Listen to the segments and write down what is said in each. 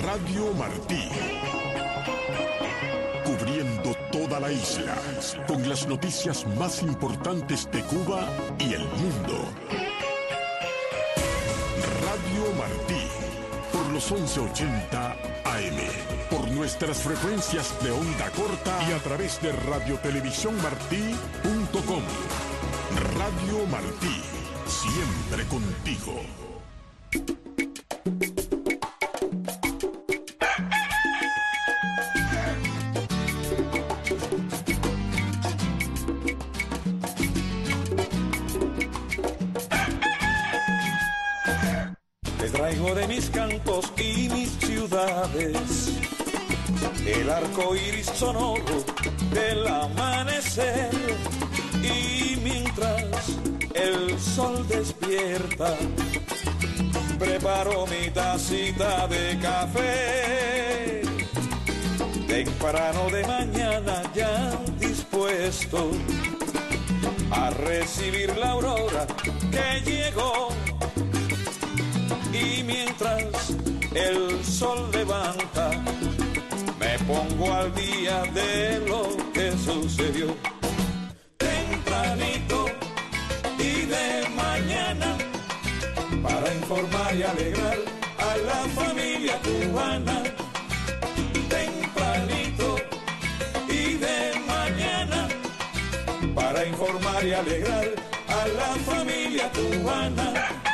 Radio Martí. Cubriendo toda la isla, con las noticias más importantes de Cuba y el mundo. Radio Martí, por los 1180 AM, por nuestras frecuencias de onda corta y a través de radiotelevisiónmartí.com. Radio Martí, siempre contigo. Te traigo de mis cantos y mis ciudades el arco iris sonoro del amanecer, y mientras el sol despierta preparo mi tacita de café. Temprano de mañana ya dispuesto a recibir la aurora que llegó, y mientras el sol levanta me pongo al día de lo que sucedió. Tempranito y de mañana, para informar y alegrar a la familia cubana. Tempranito y de mañana, para informar y alegrar a la familia cubana.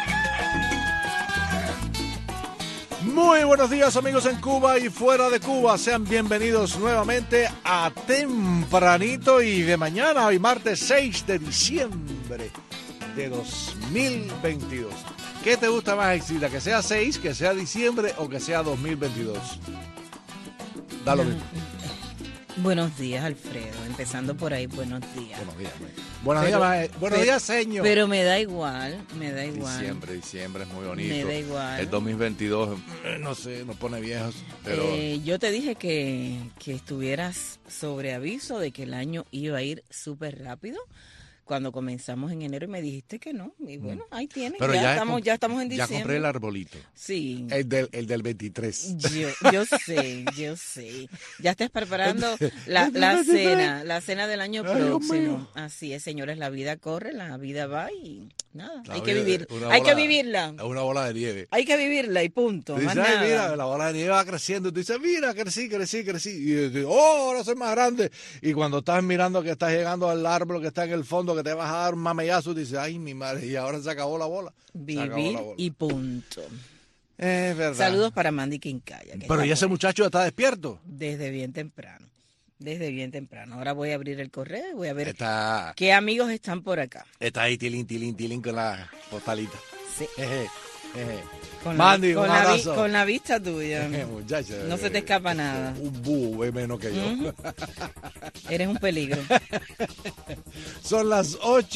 Muy buenos días, amigos en Cuba y fuera de Cuba. Sean bienvenidos nuevamente a Tempranito y de mañana, hoy martes 6 de diciembre de 2022. ¿Qué te gusta más, Exila? ¿Que sea 6, que sea diciembre o que sea 2022? Da lo mismo. Buenos días, Alfredo. Empezando por ahí, buenos días. Buenos días, señor. Pero me da igual, Diciembre es muy bonito. Me da igual. El 2022, no sé, nos pone viejos, pero... yo te dije que estuvieras sobre aviso de que el año iba a ir súper rápido cuando comenzamos en enero y me dijiste que no. Y bueno, ahí tienes. Pero ya estamos en diciembre. Ya compré el arbolito. Sí. El del 23. Yo sé. Ya estás preparando la cena del año próximo. Así es, señores, la vida corre, la vida va y nada, hay que vivirla. Es una bola de nieve. Hay que vivirla y punto. Tú Más dices, nada. mira, la bola de nieve va creciendo. Y tú dices, mira, crecí. Y dices, ahora soy más grande. Y cuando estás mirando que estás llegando al árbol que está en el fondo, que te vas a dar un mamellazo, dices, ay, mi madre, y ahora se acabó la bola. Vivir y punto. Es verdad. Saludos para Mandy Quincaya. Pero ya ese muchacho está despierto. Desde bien temprano. Ahora voy a abrir el correo y voy a ver qué amigos están por acá. Está ahí tilín con la postalita. Sí. Mandy, un abrazo. Con la vista tuya. Muchacho, no se te escapa nada. Un búho es menos que yo. Eres un peligro. Son las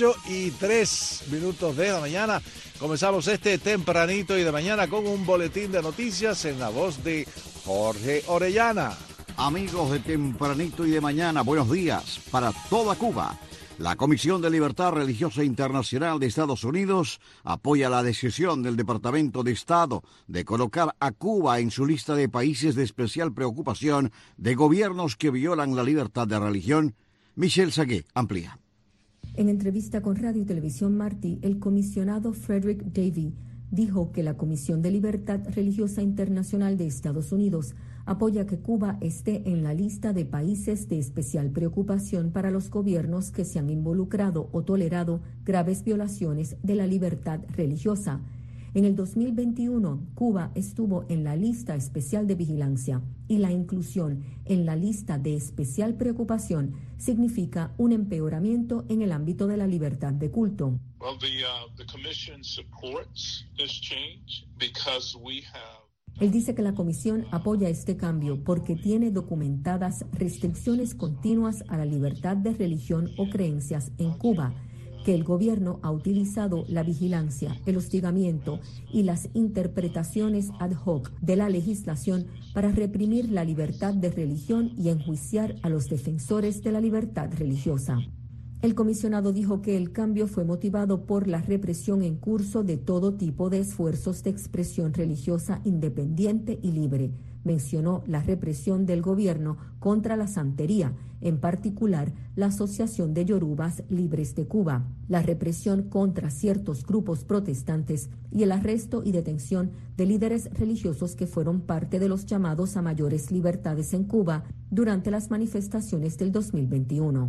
8:03 de la mañana. Comenzamos este tempranito y de mañana con un boletín de noticias en la voz de Jorge Orellana. Amigos de Tempranito y de mañana, buenos días para toda Cuba. La Comisión de Libertad Religiosa Internacional de Estados Unidos apoya la decisión del Departamento de Estado de colocar a Cuba en su lista de países de especial preocupación de gobiernos que violan la libertad de religión. Michelle Sagué amplía. En entrevista con Radio y Televisión Martí, el comisionado Frederick Davey dijo que la Comisión de Libertad Religiosa Internacional de Estados Unidos apoya que Cuba esté en la lista de países de especial preocupación para los gobiernos que se han involucrado o tolerado graves violaciones de la libertad religiosa. En el 2021, Cuba estuvo en la lista especial de vigilancia y la inclusión en la lista de especial preocupación significa un empeoramiento en el ámbito de la libertad de culto. Él dice que la comisión apoya este cambio porque tiene documentadas restricciones continuas a la libertad de religión o creencias en Cuba, que el gobierno ha utilizado la vigilancia, el hostigamiento y las interpretaciones ad hoc de la legislación para reprimir la libertad de religión y enjuiciar a los defensores de la libertad religiosa. El comisionado dijo que el cambio fue motivado por la represión en curso de todo tipo de esfuerzos de expresión religiosa independiente y libre. Mencionó la represión del gobierno contra la santería, en particular la Asociación de Yorubas Libres de Cuba, la represión contra ciertos grupos protestantes y el arresto y detención de líderes religiosos que fueron parte de los llamados a mayores libertades en Cuba durante las manifestaciones del 2021.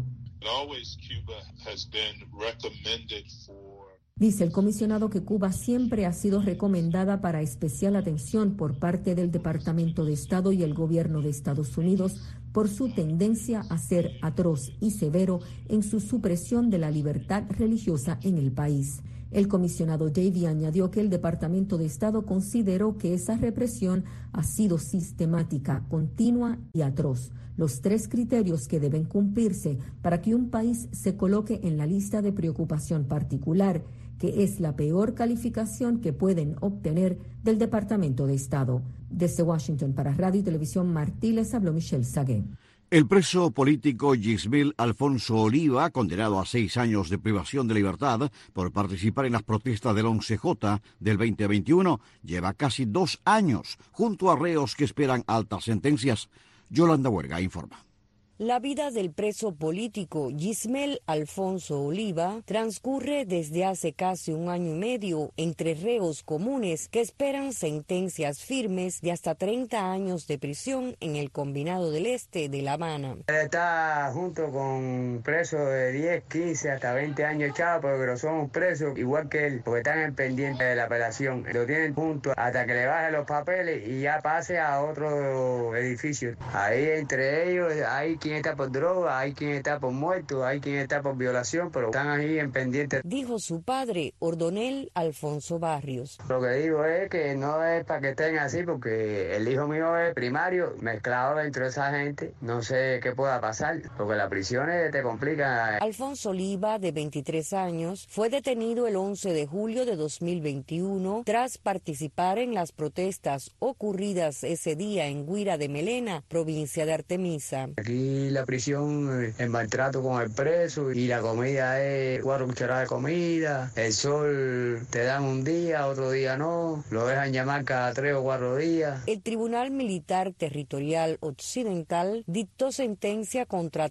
Dice el comisionado que Cuba siempre ha sido recomendada para especial atención por parte del Departamento de Estado y el gobierno de Estados Unidos por su tendencia a ser atroz y severo en su supresión de la libertad religiosa en el país. El comisionado Davey añadió que el Departamento de Estado consideró que esa represión ha sido sistemática, continua y atroz. Los 3 criterios que deben cumplirse para que un país se coloque en la lista de preocupación particular, que es la peor calificación que pueden obtener del Departamento de Estado. Desde Washington para Radio y Televisión Martí les habló Michelle Sagué. El preso político Yismael Alfonso Oliva, condenado a 6 años de privación de libertad por participar en las protestas del 11J del 2021, lleva casi 2 años junto a reos que esperan altas sentencias. Yolanda Huerga informa. La vida del preso político Yismael Alfonso Oliva transcurre desde hace casi 1 año y medio entre reos comunes que esperan sentencias firmes de hasta 30 años de prisión en el Combinado del Este de La Habana. Está junto con presos de 10, 15 hasta 20 años echados, pero somos presos igual que él, porque están en pendiente de la apelación. Lo tienen junto hasta que le bajen los papeles y ya pase a otro edificio. Ahí entre ellos hay quien está por droga, hay quien está por muerto, hay quien está por violación, pero están ahí en pendiente. Dijo su padre, Ordonel Alfonso Barrios. Lo que digo es que no es para que estén así, porque el hijo mío es primario, mezclado dentro de esa gente. No sé qué pueda pasar, porque las prisiones te complican. Alfonso Oliva, de 23 años, fue detenido el 11 de julio de 2021 tras participar en las protestas ocurridas ese día en Guira de Melena, provincia de Artemisa. Aquí la prisión, el maltrato con el preso y la comida es 4 cucharadas de comida, el sol te dan un día, otro día no, lo dejan llamar cada 3 o 4 días. El Tribunal Militar Territorial Occidental dictó sentencia contra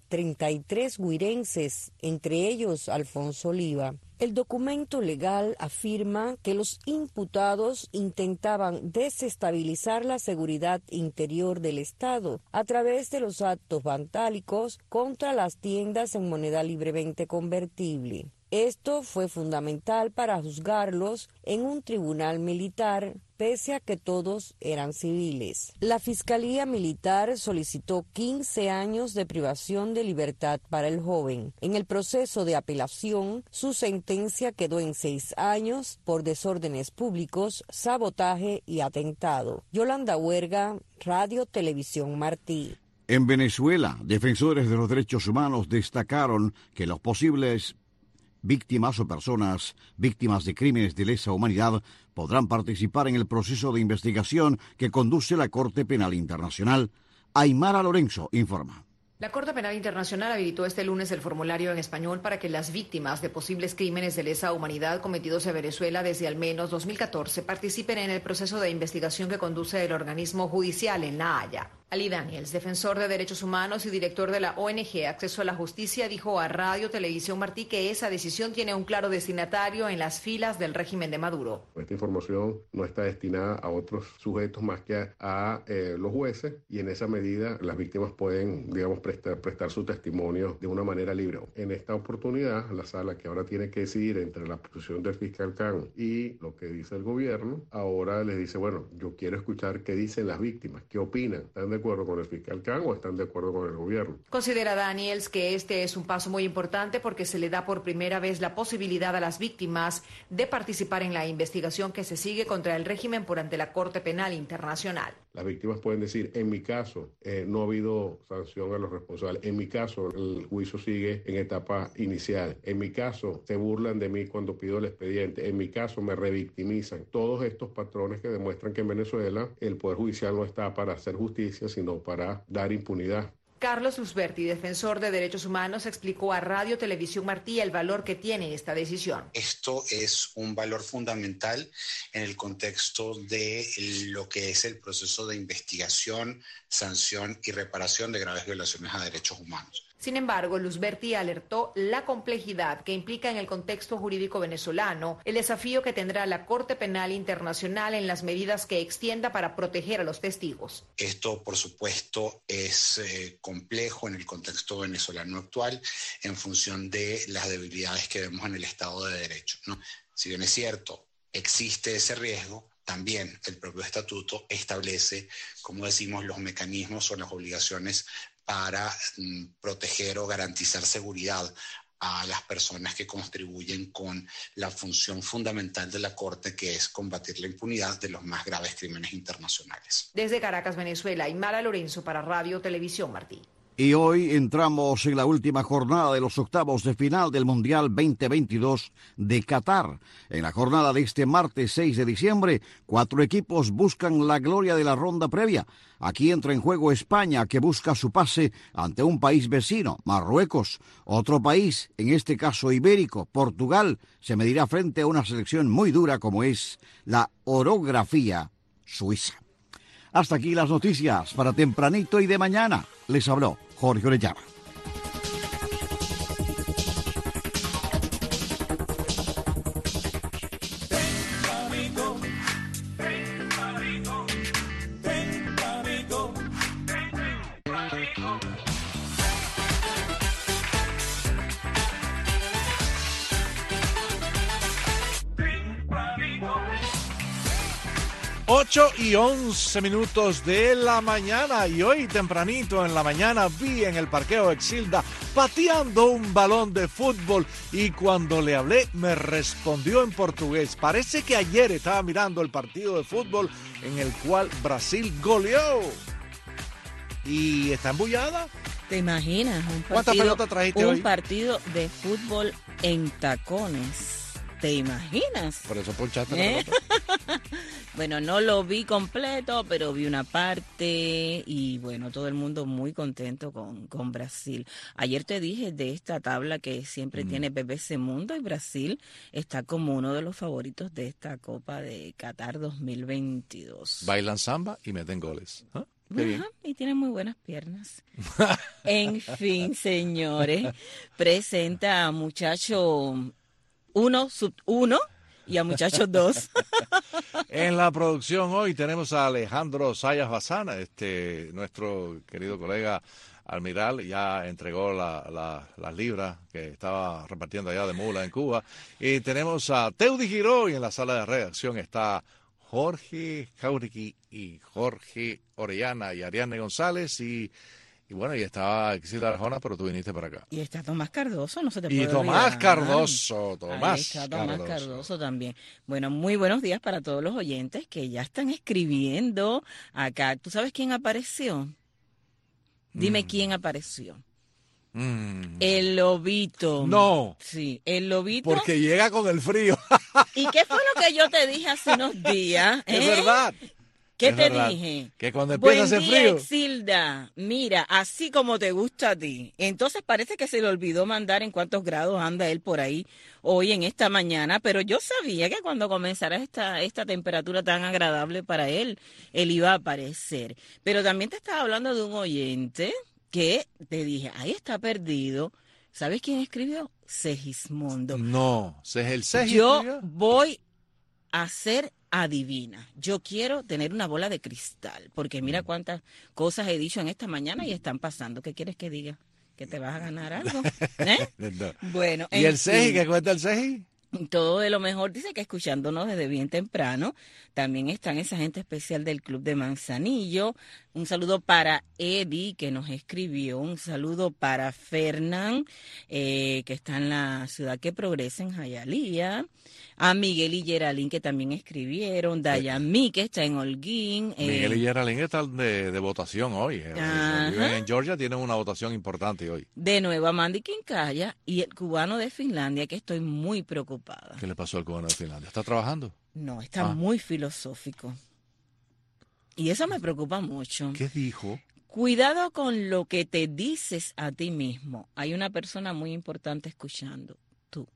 33 guirenses, entre ellos Alfonso Oliva. El documento legal afirma que los imputados intentaban desestabilizar la seguridad interior del Estado a través de los actos vandálicos contra las tiendas en moneda libremente convertible. Esto fue fundamental para juzgarlos en un tribunal militar, pese a que todos eran civiles. La Fiscalía Militar solicitó 15 años de privación de libertad para el joven. En el proceso de apelación, su sentencia quedó en 6 años por desórdenes públicos, sabotaje y atentado. Yolanda Huerga, Radio Televisión Martí. En Venezuela, defensores de los derechos humanos destacaron que los posibles víctimas o personas víctimas de crímenes de lesa humanidad podrán participar en el proceso de investigación que conduce la Corte Penal Internacional. Aymara Lorenzo informa. La Corte Penal Internacional habilitó este lunes el formulario en español para que las víctimas de posibles crímenes de lesa humanidad cometidos en Venezuela desde al menos 2014 participen en el proceso de investigación que conduce el organismo judicial en La Haya. Ali Daniels, defensor de derechos humanos y director de la ONG Acceso a la Justicia, dijo a Radio Televisión Martí que esa decisión tiene un claro destinatario en las filas del régimen de Maduro. Esta información no está destinada a otros sujetos más que a los jueces, y en esa medida las víctimas pueden, digamos, prestar su testimonio de una manera libre. En esta oportunidad, la sala, que ahora tiene que decidir entre la posición del fiscal Can y lo que dice el gobierno, ahora les dice, bueno, yo quiero escuchar qué dicen las víctimas, qué opinan, ¿están de acuerdo con el fiscal Can o están de acuerdo con el gobierno? Considera Daniels que este es un paso muy importante porque se le da por primera vez la posibilidad a las víctimas de participar en la investigación que se sigue contra el régimen por ante la Corte Penal Internacional. Las víctimas pueden decir, en mi caso, no ha habido sanción a los responsables. En mi caso, el juicio sigue en etapa inicial. En mi caso, se burlan de mí cuando pido el expediente. En mi caso, me revictimizan. Todos estos patrones que demuestran que en Venezuela el Poder Judicial no está para hacer justicia, sino para dar impunidad. Carlos Luzberti, defensor de derechos humanos, explicó a Radio Televisión Martí el valor que tiene esta decisión. Esto es un valor fundamental en el contexto de lo que es el proceso de investigación, sanción y reparación de graves violaciones a derechos humanos. Sin embargo, Luzberti alertó la complejidad que implica en el contexto jurídico venezolano el desafío que tendrá la Corte Penal Internacional en las medidas que extienda para proteger a los testigos. Esto, por supuesto, es complejo en el contexto venezolano actual en función de las debilidades que vemos en el Estado de Derecho, ¿no? Si bien es cierto, existe ese riesgo, también el propio estatuto establece, como decimos, los mecanismos o las obligaciones para proteger o garantizar seguridad a las personas que contribuyen con la función fundamental de la Corte, que es combatir la impunidad de los más graves crímenes internacionales. Desde Caracas, Venezuela, Aymara Lorenzo para Radio Televisión Martí. Y hoy entramos en la última jornada de los octavos de final del Mundial 2022 de Qatar. En la jornada de este martes 6 de diciembre, 4 equipos buscan la gloria de la ronda previa. Aquí entra en juego España, que busca su pase ante un país vecino, Marruecos. Otro país, en este caso ibérico, Portugal, se medirá frente a una selección muy dura como es la orografía suiza. Hasta aquí las noticias para tempranito y de mañana. Les habló Jorge Orellana. Ocho y 11 minutos de la mañana, y hoy tempranito en la mañana vi en el parqueo Exilda pateando un balón de fútbol, y cuando le hablé me respondió en portugués. Parece que ayer estaba mirando el partido de fútbol en el cual Brasil goleó. ¿Y está embullada? ¿Te imaginas? ¿Cuántas pelotas trajiste hoy? Un partido de fútbol en tacones. ¿Te imaginas? Por eso ponchaste la pelota. Bueno, no lo vi completo, pero vi una parte y bueno, todo el mundo muy contento con Brasil. Ayer te dije de esta tabla que siempre tiene BBC Mundo, y Brasil está como uno de los favoritos de esta Copa de Qatar 2022. Bailan samba y meten goles. ¿Ah? Qué bien. Y tienen muy buenas piernas. En fin, señores, presenta a muchacho 1, sub 1 y a muchachos 2. En la producción hoy tenemos a Alejandro Sayas Bazana, nuestro querido colega Almiral, ya entregó las libras que estaba repartiendo allá de mula en Cuba. Y tenemos a Teudi Giró, y en la sala de redacción está Jorge Jauregui y Jorge Orellana y Ariane González, y bueno, y estaba Exilda Arjona, pero tú viniste para acá. Y está Tomás Cardoso, no se te puede olvidar. Y Tomás Cardoso, Ahí está Tomás Cardoso también. Bueno, muy buenos días para todos los oyentes que ya están escribiendo acá. ¿Tú sabes quién apareció? Dime quién apareció. El lobito. No. Sí, el lobito. Porque llega con el frío. ¿Y qué fue lo que yo te dije hace unos días? Es verdad. ¿Qué te dije? Que cuando empieza a hacer frío. Exilda, mira, así como te gusta a ti. Entonces parece que se le olvidó mandar en cuántos grados anda él por ahí hoy en esta mañana, pero yo sabía que cuando comenzara esta temperatura tan agradable para él iba a aparecer. Pero también te estaba hablando de un oyente que te dije, ahí está perdido. ¿Sabes quién escribió? Segismundo. No, el Segis. Yo voy a ser adivina. Yo quiero tener una bola de cristal, porque mira cuántas cosas he dicho en esta mañana y están pasando. ¿Qué quieres que diga? ¿Que te vas a ganar algo? No. Bueno. ¿Y el Segis? ¿Qué cuenta el Segis? Todo de lo mejor, dice que escuchándonos desde bien temprano. También están esa gente especial del Club de Manzanillo. Un saludo para Eddie, que nos escribió. Un saludo para Fernán, que está en la ciudad que progresa, en Jayalía. A Miguel y Geraldine, que también escribieron. Dayamí, que está en Holguín. Miguel y Geraldine están de votación hoy. Viven en Georgia, tienen una votación importante hoy. De nuevo a Mandy Quincaya y el cubano de Finlandia, que estoy muy preocupada. ¿Qué le pasó al cubano de Finlandia? ¿Está trabajando? No, está muy filosófico. Y eso me preocupa mucho. ¿Qué dijo? Cuidado con lo que te dices a ti mismo. Hay una persona muy importante escuchando, tú.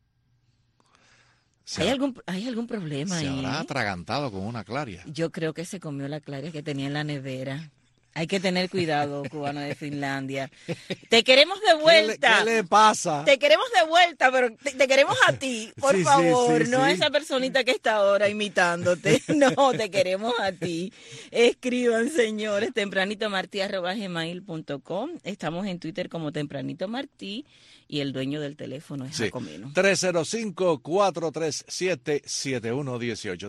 ¿Hay algún problema ahí? Se habrá atragantado con una claria. Yo creo que se comió la claria que tenía en la nevera. Hay que tener cuidado, cubano de Finlandia. Te queremos de vuelta. ¿Qué le pasa? Te queremos de vuelta, pero te queremos a ti, por favor. No a esa personita que está ahora imitándote. No, te queremos a ti. Escriban, señores, tempranitomartí@gmail.com. Estamos en Twitter como Tempranito Martí. Y el dueño del teléfono es Jacomino. 305-437-7118.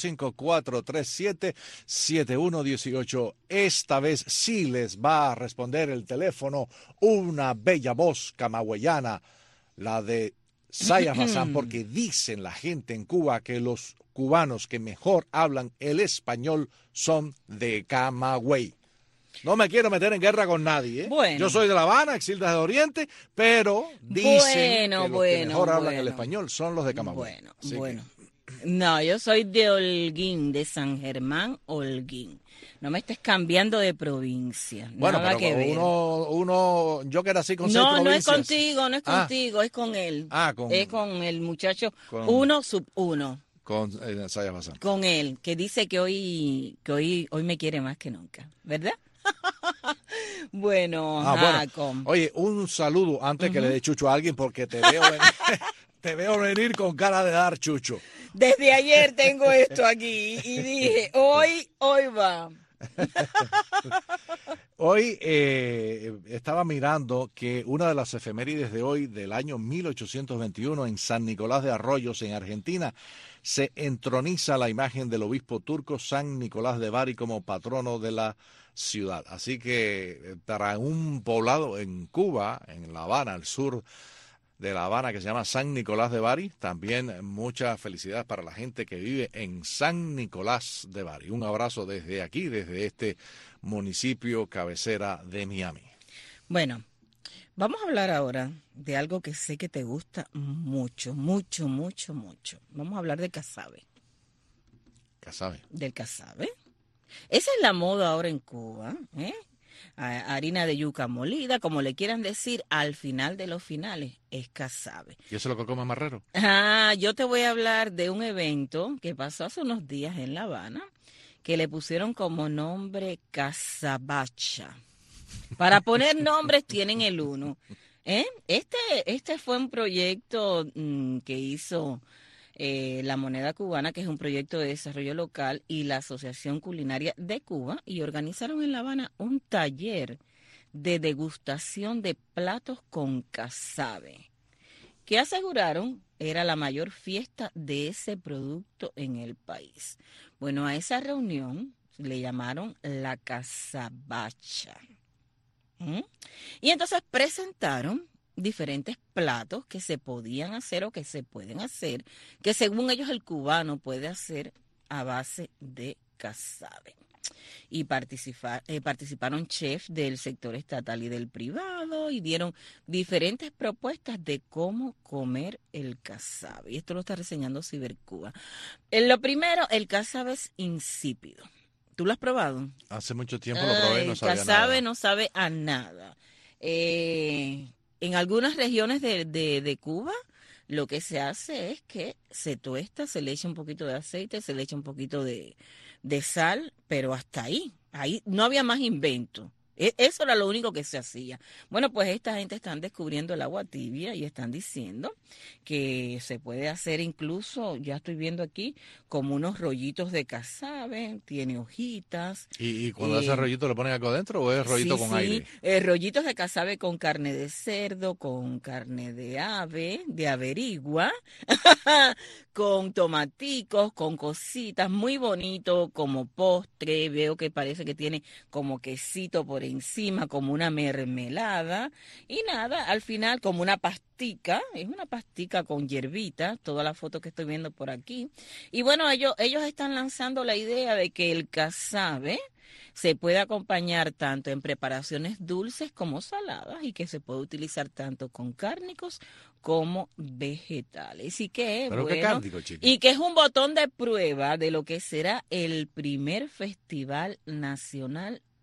305-437-7118. Esta vez sí les va a responder el teléfono una bella voz camagüeyana, la de Sayas Bazán, porque dicen la gente en Cuba que los cubanos que mejor hablan el español son de Camagüey. No me quiero meter en guerra con nadie, ¿eh? Bueno. Yo soy de La Habana, Exildas de Oriente, pero dicen que los que mejor hablan el español son los de Camagüey. Bueno. No, yo soy de Holguín, de San Germán, Holguín. No me estés cambiando de provincia. Bueno, nada pero que ver. yo que era así con 6 provincias. No es contigo, es con él. Es con el muchacho 1+1. Con Sayas Bazán. Con él, que dice que hoy me quiere más que nunca, ¿verdad? Bueno, bueno. Oye, un saludo antes que le dé chucho a alguien porque te veo venir con cara de dar chucho. Desde ayer tengo esto aquí y dije, hoy va. Hoy estaba mirando que una de las efemérides de hoy, del año 1821, en San Nicolás de Arroyos, en Argentina, se entroniza la imagen del obispo turco San Nicolás de Bari como patrono de la ciudad. Así que para un poblado en Cuba, en La Habana, al sur de La Habana, que se llama San Nicolás de Bari, también mucha felicidad para la gente que vive en San Nicolás de Bari. Un abrazo desde aquí, desde este municipio cabecera de Miami. Bueno, vamos a hablar ahora de algo que sé que te gusta mucho. Vamos a hablar de casabe. ¿Casabe? Del casabe. Esa es la moda ahora en Cuba, ¿eh? Harina de yuca molida, como le quieran decir, al final de los finales es casabe. ¿Y eso es lo que come Marrero? Yo te voy a hablar de un evento que pasó hace unos días en La Habana, que le pusieron como nombre Casabacha. Para poner nombres tienen el uno. Este fue un proyecto que hizo la Moneda Cubana, que es un proyecto de desarrollo local, y la Asociación Culinaria de Cuba, y organizaron en La Habana un taller de degustación de platos con casabe, que aseguraron era la mayor fiesta de ese producto en el país. Bueno, a esa reunión le llamaron la Casabacha. Y entonces presentaron diferentes platos que se podían hacer o que se pueden hacer, que según ellos el cubano puede hacer a base de casabe. Y participaron chefs del sector estatal y del privado y dieron diferentes propuestas de cómo comer el casabe. Y esto lo está reseñando Cibercuba. Lo primero, el casabe es insípido. ¿Tú lo has probado? Hace mucho tiempo lo probé y no sabía nada. El casabe no sabe a nada. En algunas regiones de Cuba, lo que se hace es que se tuesta, se le echa un poquito de aceite, se le echa un poquito de sal, pero hasta ahí. Ahí no había más invento. Eso era lo único que se hacía. Bueno, pues esta gente están descubriendo el agua tibia y están diciendo que se puede hacer incluso, ya estoy viendo aquí, como unos rollitos de casabe, tiene hojitas. ¿Y cuando hace rollito le ponen algo dentro o es rollito con aire? Rollitos de casabe con carne de cerdo, con carne de ave, de averigua, con tomaticos, con cositas, muy bonito como postre. Veo que parece que tiene como quesito por encima, como una mermelada y nada, al final como una pastica, es una pastica con hierbita, toda la foto que estoy viendo por aquí. Y bueno, ellos están lanzando la idea de que el casabe se puede acompañar tanto en preparaciones dulces como saladas y que se puede utilizar tanto con cárnicos como vegetales. Y que ¿Pero qué cárnico, chico? Y que es un botón de prueba de lo que será el primer Festival Nacional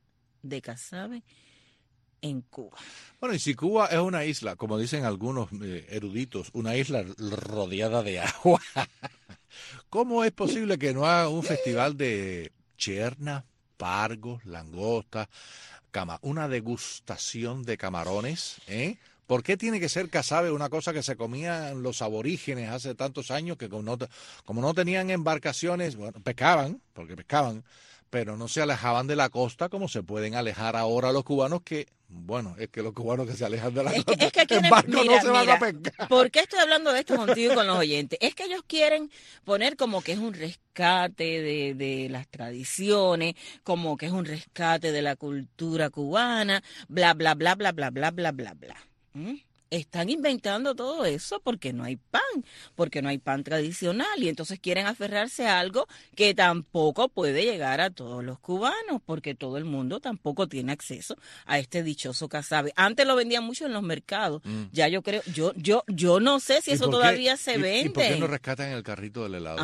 de casabe en Cuba. Bueno, y si Cuba es una isla, como dicen algunos eruditos, una isla rodeada de agua, ¿cómo es posible que no haga un festival de cherna, pargos, langosta, una degustación de camarones? ¿Por qué tiene que ser casabe una cosa que se comían los aborígenes hace tantos años que como no tenían embarcaciones, bueno, pescaban, pero no se alejaban de la costa como se pueden alejar ahora los cubanos que, bueno, es que los cubanos que se alejan de la costa, en barco no se van a pescar. ¿Por qué estoy hablando de esto contigo y con los oyentes? Es que ellos quieren poner como que es un rescate de las tradiciones, como que es un rescate de la cultura cubana, bla, bla, bla, bla, bla, bla, bla, bla, bla. Están inventando todo eso porque no hay pan tradicional y entonces quieren aferrarse a algo que tampoco puede llegar a todos los cubanos porque todo el mundo tampoco tiene acceso a este dichoso casabe. Antes lo vendían mucho en los mercados, ya yo creo, yo no sé si eso todavía se vende. ¿Y por qué no rescatan el carrito del helado?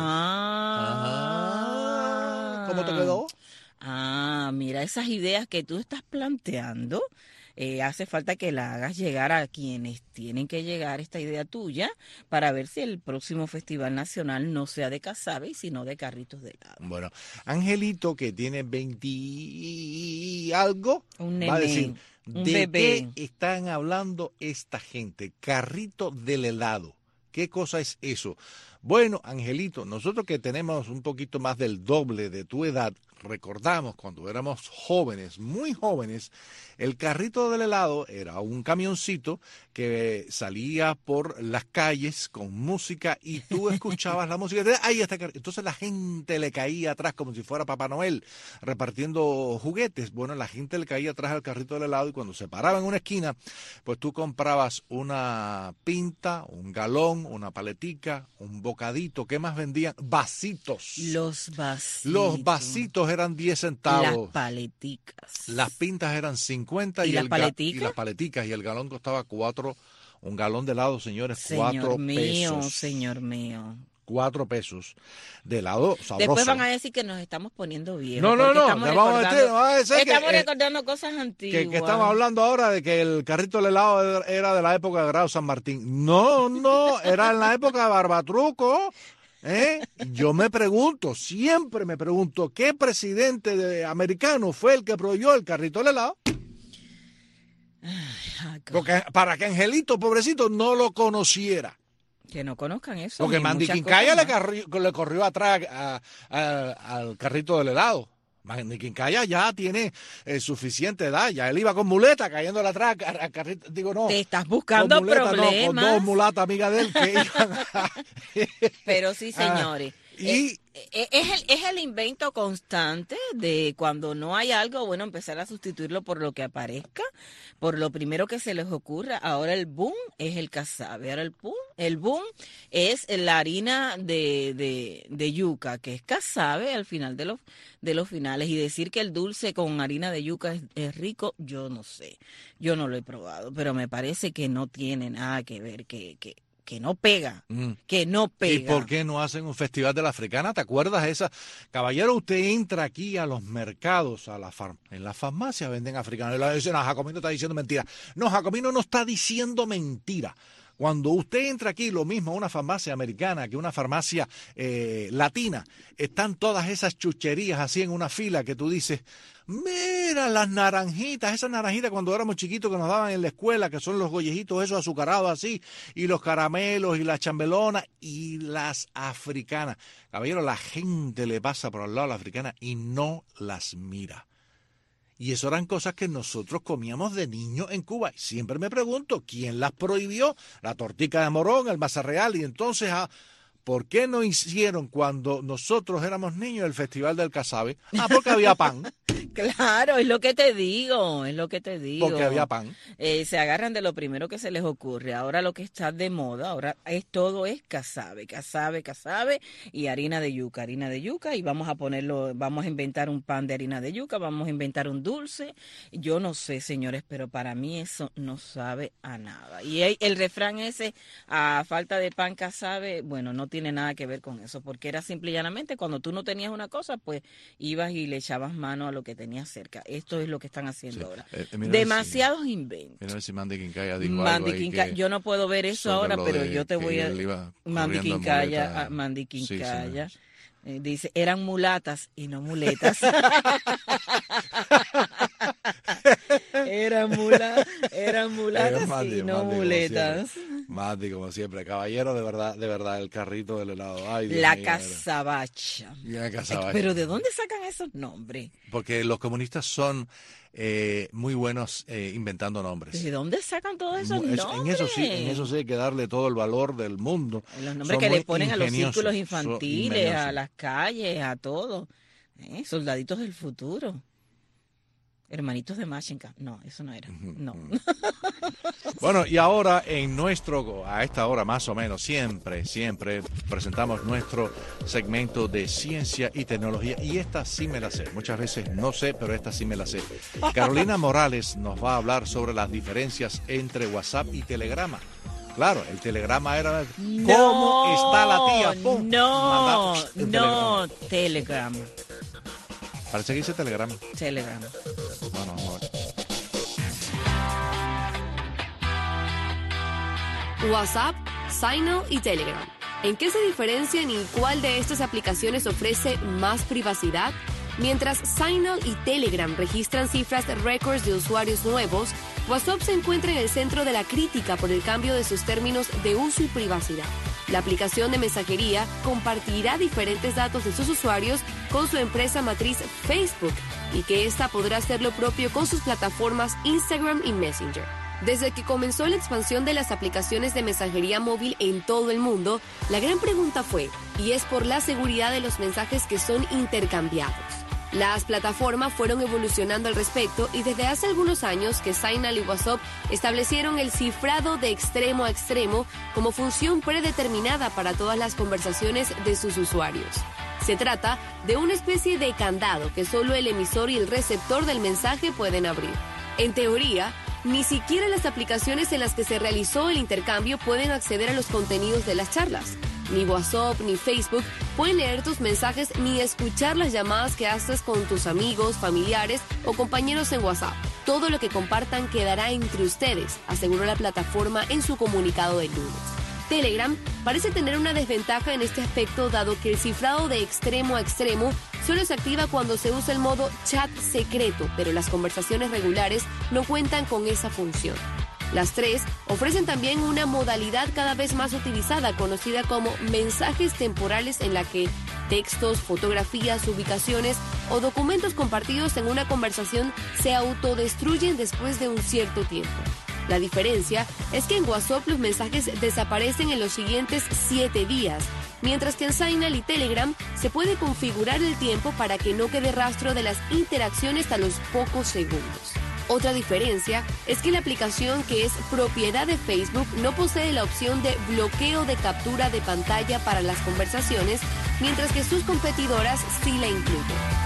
¿Cómo te quedó? Mira, esas ideas que tú estás planteando. Hace falta que la hagas llegar a quienes tienen que llegar esta idea tuya para ver si el próximo Festival Nacional no sea de casabe, sino de carritos de helado. Bueno, Angelito, que tiene 20 y algo, va a decir, ¿de qué están hablando esta gente? Carrito del helado. ¿Qué cosa es eso? Bueno, Angelito, nosotros que tenemos un poquito más del doble de tu edad, recordamos cuando éramos jóvenes, muy jóvenes, el carrito del helado era un camioncito que salía por las calles con música y tú escuchabas la música. Entonces la gente le caía atrás como si fuera Papá Noel repartiendo juguetes. Bueno, la gente le caía atrás al carrito del helado y cuando se paraba en una esquina, pues tú comprabas una pinta, un galón, una paletica, un bocadito. ¿Qué más vendían? Vasitos. Los vasitos eran 10 centavos. Las paleticas. Las pintas eran 50 y las paleticas y el galón costaba 4. Un galón de helado, señores, 4 pesos. Señor mío. 4 pesos de helado sabroso. Después van a decir que nos estamos poniendo viejos. No. Estamos recordando cosas antiguas. Que estamos hablando ahora de que el carrito del helado era de la época de Grado San Martín. No, era en la época de Barbatruco. Yo siempre me pregunto, ¿qué presidente americano fue el que prohibió el carrito del helado? Porque para que Angelito, pobrecito, no lo conociera. Que no conozcan eso. Porque Mandy Quincaya le corrió atrás al carrito del helado. Mandy Quincaya ya tiene suficiente edad, ya él iba con muleta cayéndole atrás al carrito. Digo, no. Te estás buscando problemas. No, con 2 mulatas amigas de él que iban Pero sí, señores. Es el invento constante de cuando no hay algo, bueno, empezar a sustituirlo por lo que aparezca, por lo primero que se les ocurra. Ahora el boom es el casabe, ahora el boom es la harina de yuca, que es casabe al final de los finales. Y decir que el dulce con harina de yuca es rico, yo no sé, yo no lo he probado, pero me parece que no tiene nada que ver, que no pega, que no pega. ¿Y por qué no hacen un festival de la africana? ¿Te acuerdas de esa? Caballero, usted entra aquí a los mercados, en la farmacia venden africanos. Y le dicen, no, Jacomino está diciendo mentira. No, Jacomino no está diciendo mentira. Cuando usted entra aquí, lo mismo a una farmacia americana que una farmacia latina, están todas esas chucherías así en una fila que tú dices, mira las naranjitas, esas naranjitas cuando éramos chiquitos que nos daban en la escuela, que son los gollejitos esos azucarados así, y los caramelos y las chambelonas y las africanas. Caballero, la gente le pasa por al lado a la africana y no las mira. Y eso eran cosas que nosotros comíamos de niños en Cuba. Y siempre me pregunto, ¿quién las prohibió? La tortica de morón, el masa real. Y entonces, ¿por qué no hicieron cuando nosotros éramos niños el Festival del Casabe? Porque había pan. Claro, es lo que te digo. Porque había pan. Se agarran de lo primero que se les ocurre. Ahora lo que está de moda, ahora todo es casabe y harina de yuca. Y vamos a inventar un pan de harina de yuca, vamos a inventar un dulce. Yo no sé, señores, pero para mí eso no sabe a nada. Y el refrán ese, a falta de pan casabe, bueno, no tiene nada que ver con eso, porque era simple y llanamente cuando tú no tenías una cosa, pues ibas y le echabas mano a lo que tenía cerca. Esto es lo que están haciendo ahora. Demasiados inventos. Mira si Mandy Quincaya dijo algo ahí yo no puedo ver eso ahora, pero yo te voy a... Mandy Quincaya. Sí, dice, eran mulatas y no muletas. Eran mulatas y no muletas. Mandy, como siempre, caballero, de verdad, el carrito del helado. Ay, Dios la mío, casabacha. Casabacha. Pero ¿de dónde sacan esos nombres? Porque los comunistas son muy buenos inventando nombres. ¿De dónde sacan todos esos nombres? En eso sí hay que darle todo el valor del mundo. Los nombres que le ponen a los círculos infantiles, a las calles, a todo. Soldaditos del futuro. Hermanitos de Machinka. No, eso no era. No. Bueno, y ahora a esta hora más o menos, siempre presentamos nuestro segmento de ciencia y tecnología. Y esta sí me la sé. Muchas veces no sé, pero esta sí me la sé. Carolina Morales nos va a hablar sobre las diferencias entre WhatsApp y Telegrama. Claro, el telegrama era ¿cómo está la tía? ¡Pum! No, Telegram. Parece que dice Telegrama. Telegram. No. WhatsApp, Signal y Telegram. ¿En qué se diferencian y cuál de estas aplicaciones ofrece más privacidad? Mientras Signal y Telegram registran cifras récords de usuarios nuevos, WhatsApp se encuentra en el centro de la crítica por el cambio de sus términos de uso y privacidad. La aplicación de mensajería compartirá diferentes datos de sus usuarios con su empresa matriz Facebook y que ésta podrá hacer lo propio con sus plataformas Instagram y Messenger. Desde que comenzó la expansión de las aplicaciones de mensajería móvil en todo el mundo, la gran pregunta fue, y es por la seguridad de los mensajes que son intercambiados. Las plataformas fueron evolucionando al respecto y desde hace algunos años que Signal y WhatsApp establecieron el cifrado de extremo a extremo como función predeterminada para todas las conversaciones de sus usuarios. Se trata de una especie de candado que solo el emisor y el receptor del mensaje pueden abrir. En teoría, ni siquiera las aplicaciones en las que se realizó el intercambio pueden acceder a los contenidos de las charlas. Ni WhatsApp ni Facebook pueden leer tus mensajes ni escuchar las llamadas que haces con tus amigos, familiares o compañeros en WhatsApp. Todo lo que compartan quedará entre ustedes, aseguró la plataforma en su comunicado del lunes. Telegram parece tener una desventaja en este aspecto dado que el cifrado de extremo a extremo solo se activa cuando se usa el modo chat secreto, pero las conversaciones regulares no cuentan con esa función. Las tres ofrecen también una modalidad cada vez más utilizada conocida como mensajes temporales en la que textos, fotografías, ubicaciones o documentos compartidos en una conversación se autodestruyen después de un cierto tiempo. La diferencia es que en WhatsApp los mensajes desaparecen en los siguientes 7 días, mientras que en Signal y Telegram se puede configurar el tiempo para que no quede rastro de las interacciones a los pocos segundos. Otra diferencia es que la aplicación que es propiedad de Facebook no posee la opción de bloqueo de captura de pantalla para las conversaciones, mientras que sus competidoras sí la incluyen.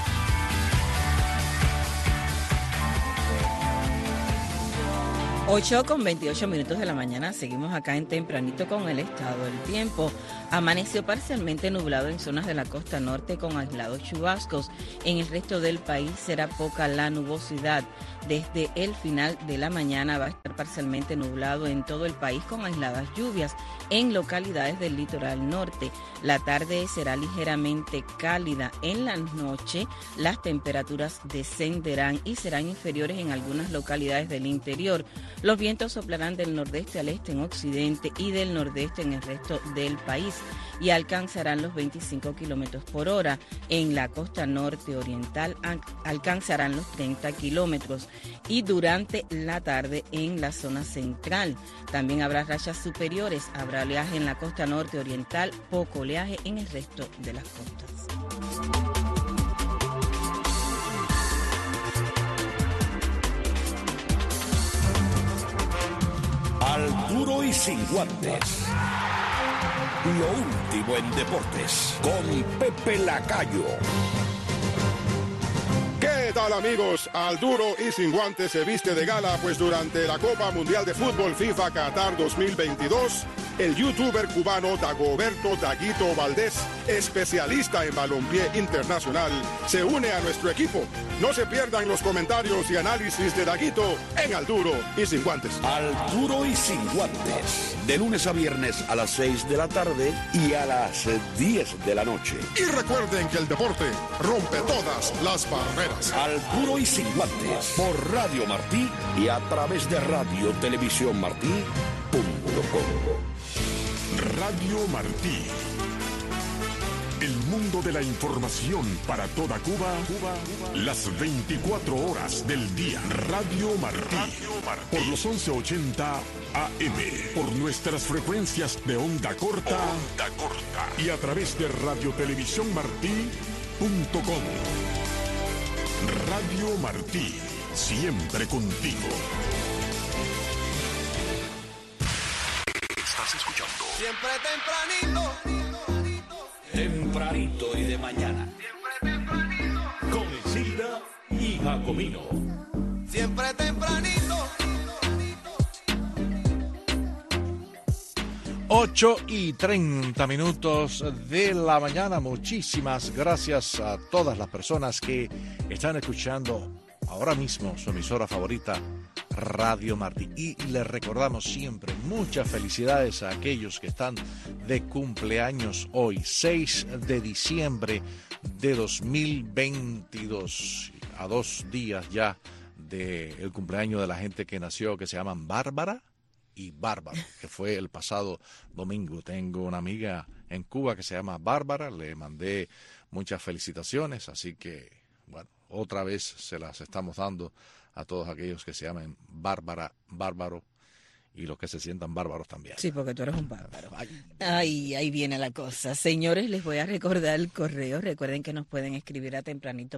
8:28 de la mañana, seguimos acá en Tempranito con el estado del tiempo. Amaneció parcialmente nublado en zonas de la costa norte con aislados chubascos. En el resto del país será poca la nubosidad. Desde el final de la mañana va a estar parcialmente nublado en todo el país con aisladas lluvias en localidades del litoral norte. La tarde será ligeramente cálida. En la noche las temperaturas descenderán y serán inferiores en algunas localidades del interior. Los vientos soplarán del nordeste al este en occidente y del nordeste en el resto del país y alcanzarán los 25 kilómetros por hora. En la costa norte oriental alcanzarán los 30 kilómetros y durante la tarde en la zona central. También habrá rachas superiores, habrá oleaje en la costa norte oriental, poco oleaje en el resto de las costas. Al duro y sin guantes. Lo último en deportes con Pepe Lacayo. ¡Qué ¿Qué tal, amigos? Al duro y sin guantes se viste de gala, pues durante la Copa Mundial de Fútbol FIFA Qatar 2022, el youtuber cubano Dagoberto Daguito Valdés, especialista en balompié internacional, se une a nuestro equipo. No se pierdan los comentarios y análisis de Daguito en Al duro y sin guantes. Al duro y sin guantes, de lunes a viernes a las 6 de la tarde y a las 10 de la noche. Y recuerden que el deporte rompe todas las barreras. Al duro y sin guantes, por Radio Martí y a través de radiotelevisionmartí.com. Radio Martí. El mundo de la información para toda Cuba, las 24 horas del día. Radio Martí. Por los 1180 AM. Por nuestras frecuencias de onda corta. Y a través de radiotelevisionmartí.com. Radio Martí. Siempre contigo. Estás escuchando. Siempre tempranito. Tempranito y de mañana. Con Isilda y Jacomino. Siempre tempranito. 8:30 de la mañana. Muchísimas gracias a todas las personas que están escuchando ahora mismo su emisora favorita, Radio Martí. Y les recordamos siempre muchas felicidades a aquellos que están de cumpleaños hoy, 6 de diciembre de 2022, a 2 días ya del cumpleaños de la gente que nació, que se llaman Bárbara y Bárbaro, que fue el pasado domingo. Tengo una amiga en Cuba que se llama Bárbara, le mandé muchas felicitaciones, así que, bueno, otra vez se las estamos dando a todos aquellos que se llamen Bárbara, Bárbaro, y los que se sientan bárbaros también. Sí, porque tú eres un bárbaro. Ay, ahí viene la cosa. Señores, les voy a recordar el correo. Recuerden que nos pueden escribir a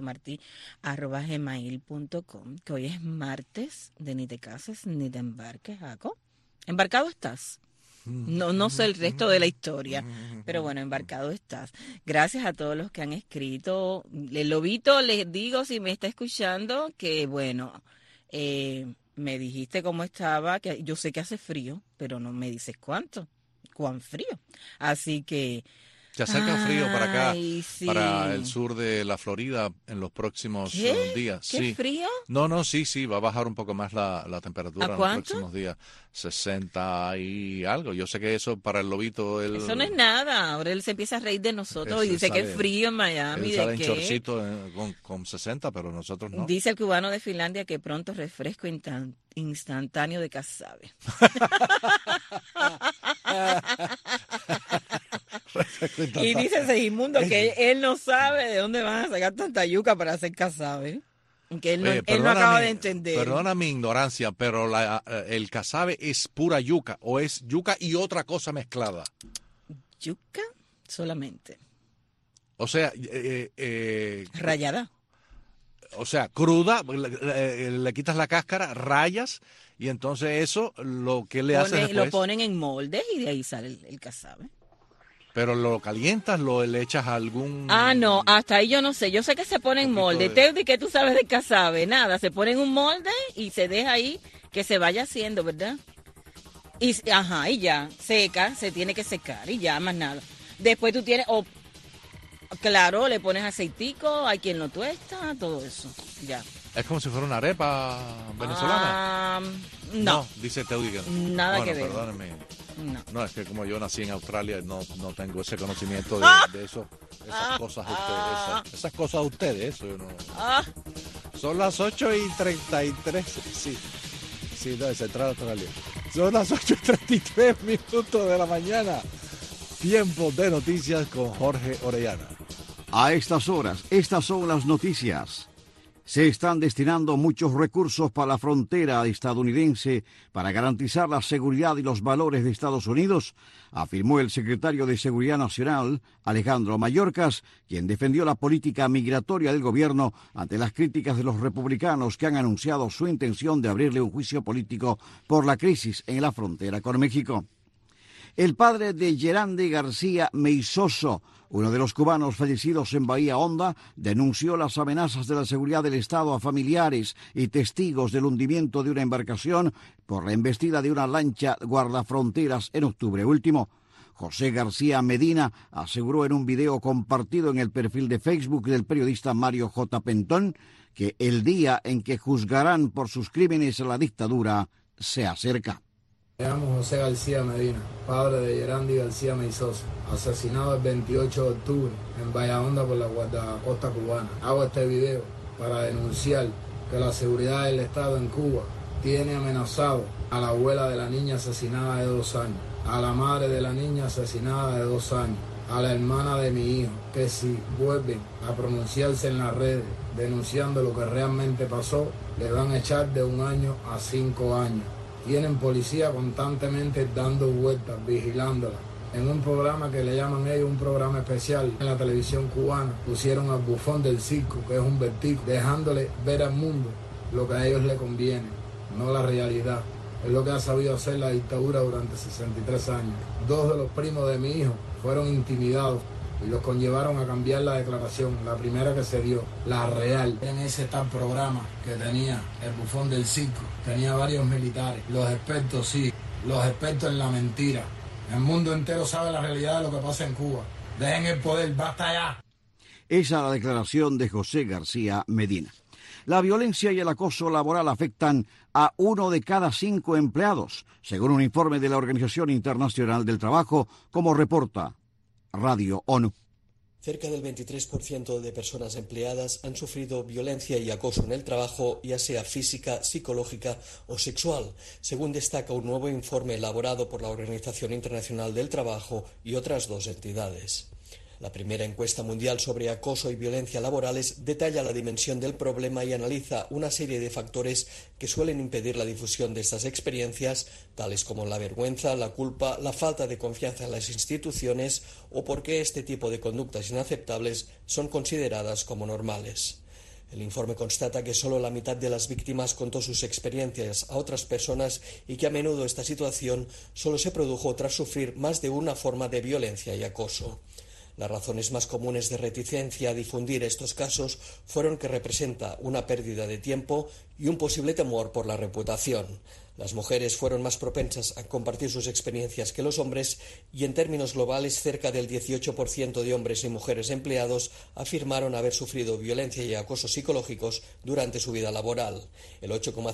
tempranitomartí@gmail.com, que hoy es martes de ni te cases ni te embarques, Jaco. ¿Embarcado estás? No sé el resto de la historia, pero bueno, embarcado estás. Gracias a todos los que han escrito. El lobito, les digo, si me está escuchando, que bueno, me dijiste cómo estaba, que yo sé que hace frío, pero no me dices cuán frío. Así que... Se acerca el frío para acá, sí, para el sur de la Florida en los próximos días. ¿Qué sí. frío? No, sí, va a bajar un poco más la temperatura ¿A en cuánto? los próximos días. 60 y algo. Yo sé que eso para el lobito... Eso no es nada. Ahora él se empieza a reír de nosotros y dice que es frío en Miami. Él sale ¿De en qué? chorcito con 60, pero nosotros no. Dice el cubano de Finlandia que pronto refresco instantáneo de casabe. Y dice Segismundo que él no sabe de dónde van a sacar tanta yuca para hacer casabe. Que él no acaba de entender. Perdona mi ignorancia, pero el casabe es pura yuca, o es yuca y otra cosa mezclada. ¿Yuca? Solamente. O sea... rayada. O sea, cruda, le quitas la cáscara, rayas, y entonces eso lo que le hace después... Lo ponen en moldes y de ahí sale el casabe. Pero lo calientas, le echas algún... No, hasta ahí yo no sé. Yo sé que se pone en molde. Teudy, ¿qué tú sabes de casabe? Nada, se pone en un molde y se deja ahí que se vaya haciendo, ¿verdad? Y ya, seca, se tiene que secar y ya, más nada. Después tú tienes, claro, le pones aceitico, hay quien lo tuesta, todo eso, ya. ¿Es como si fuera una arepa venezolana? No. Dice Teudy que no. Nada que ver. Perdóneme. No, es que como yo nací en Australia, no tengo ese conocimiento de eso, esas cosas ustedes, esas cosas ustedes, eso yo no. Son las 8:33, sí, no, es Central Australia. Son las 8:33 de la mañana. Tiempo de noticias con Jorge Orellana. A estas horas, estas son las noticias. Se están destinando muchos recursos para la frontera estadounidense para garantizar la seguridad y los valores de Estados Unidos, afirmó el secretario de Seguridad Nacional, Alejandro Mayorkas, quien defendió la política migratoria del gobierno ante las críticas de los republicanos que han anunciado su intención de abrirle un juicio político por la crisis en la frontera con México. El padre de Yerandi García Meizoso, uno de los cubanos fallecidos en Bahía Honda, denunció las amenazas de la seguridad del Estado a familiares y testigos del hundimiento de una embarcación por la embestida de una lancha guardafronteras en octubre último. José García Medina aseguró en un video compartido en el perfil de Facebook del periodista Mario J. Pentón que el día en que juzgarán por sus crímenes a la dictadura se acerca. Me llamo José García Medina, padre de Yerandi García Meizoso, asesinado el 28 de octubre en Bahía Honda por la guardacosta cubana. Hago este video para denunciar que la seguridad del Estado en Cuba tiene amenazado a la abuela de la niña asesinada de 2 años, a la madre de la niña asesinada de 2 años, a la hermana de mi hijo, que si vuelven a pronunciarse en las redes denunciando lo que realmente pasó, le van a echar de 1 año a 5 años. Tienen policía constantemente dando vueltas, vigilándola. En un programa que le llaman ellos un programa especial en la televisión cubana, pusieron al bufón del circo, que es un vertigo, dejándole ver al mundo lo que a ellos les conviene, no la realidad. Es lo que ha sabido hacer la dictadura durante 63 años. 2 de los primos de mi hijo fueron intimidados y los conllevaron a cambiar la declaración, la primera que se dio, la real. En ese tal programa que tenía el bufón del circo, tenía varios militares, los expertos sí, los expertos en la mentira. El mundo entero sabe la realidad de lo que pasa en Cuba. Dejen el poder, basta ya. Esa es la declaración de José García Medina. La violencia y el acoso laboral afectan a 1 de cada 5 empleados, según un informe de la Organización Internacional del Trabajo, como reporta Radio ONU. Cerca del 23% de personas empleadas han sufrido violencia y acoso en el trabajo, ya sea física, psicológica o sexual, según destaca un nuevo informe elaborado por la Organización Internacional del Trabajo y otras 2 entidades. La primera encuesta mundial sobre acoso y violencia laborales detalla la dimensión del problema y analiza una serie de factores que suelen impedir la difusión de estas experiencias, tales como la vergüenza, la culpa, la falta de confianza en las instituciones o por qué este tipo de conductas inaceptables son consideradas como normales. El informe constata que solo la mitad de las víctimas contó sus experiencias a otras personas y que a menudo esta situación solo se produjo tras sufrir más de una forma de violencia y acoso. Las razones más comunes de reticencia a difundir estos casos fueron que representa una pérdida de tiempo y un posible temor por la reputación. Las mujeres fueron más propensas a compartir sus experiencias que los hombres y en términos globales cerca del 18% de hombres y mujeres empleados afirmaron haber sufrido violencia y acoso psicológicos durante su vida laboral. El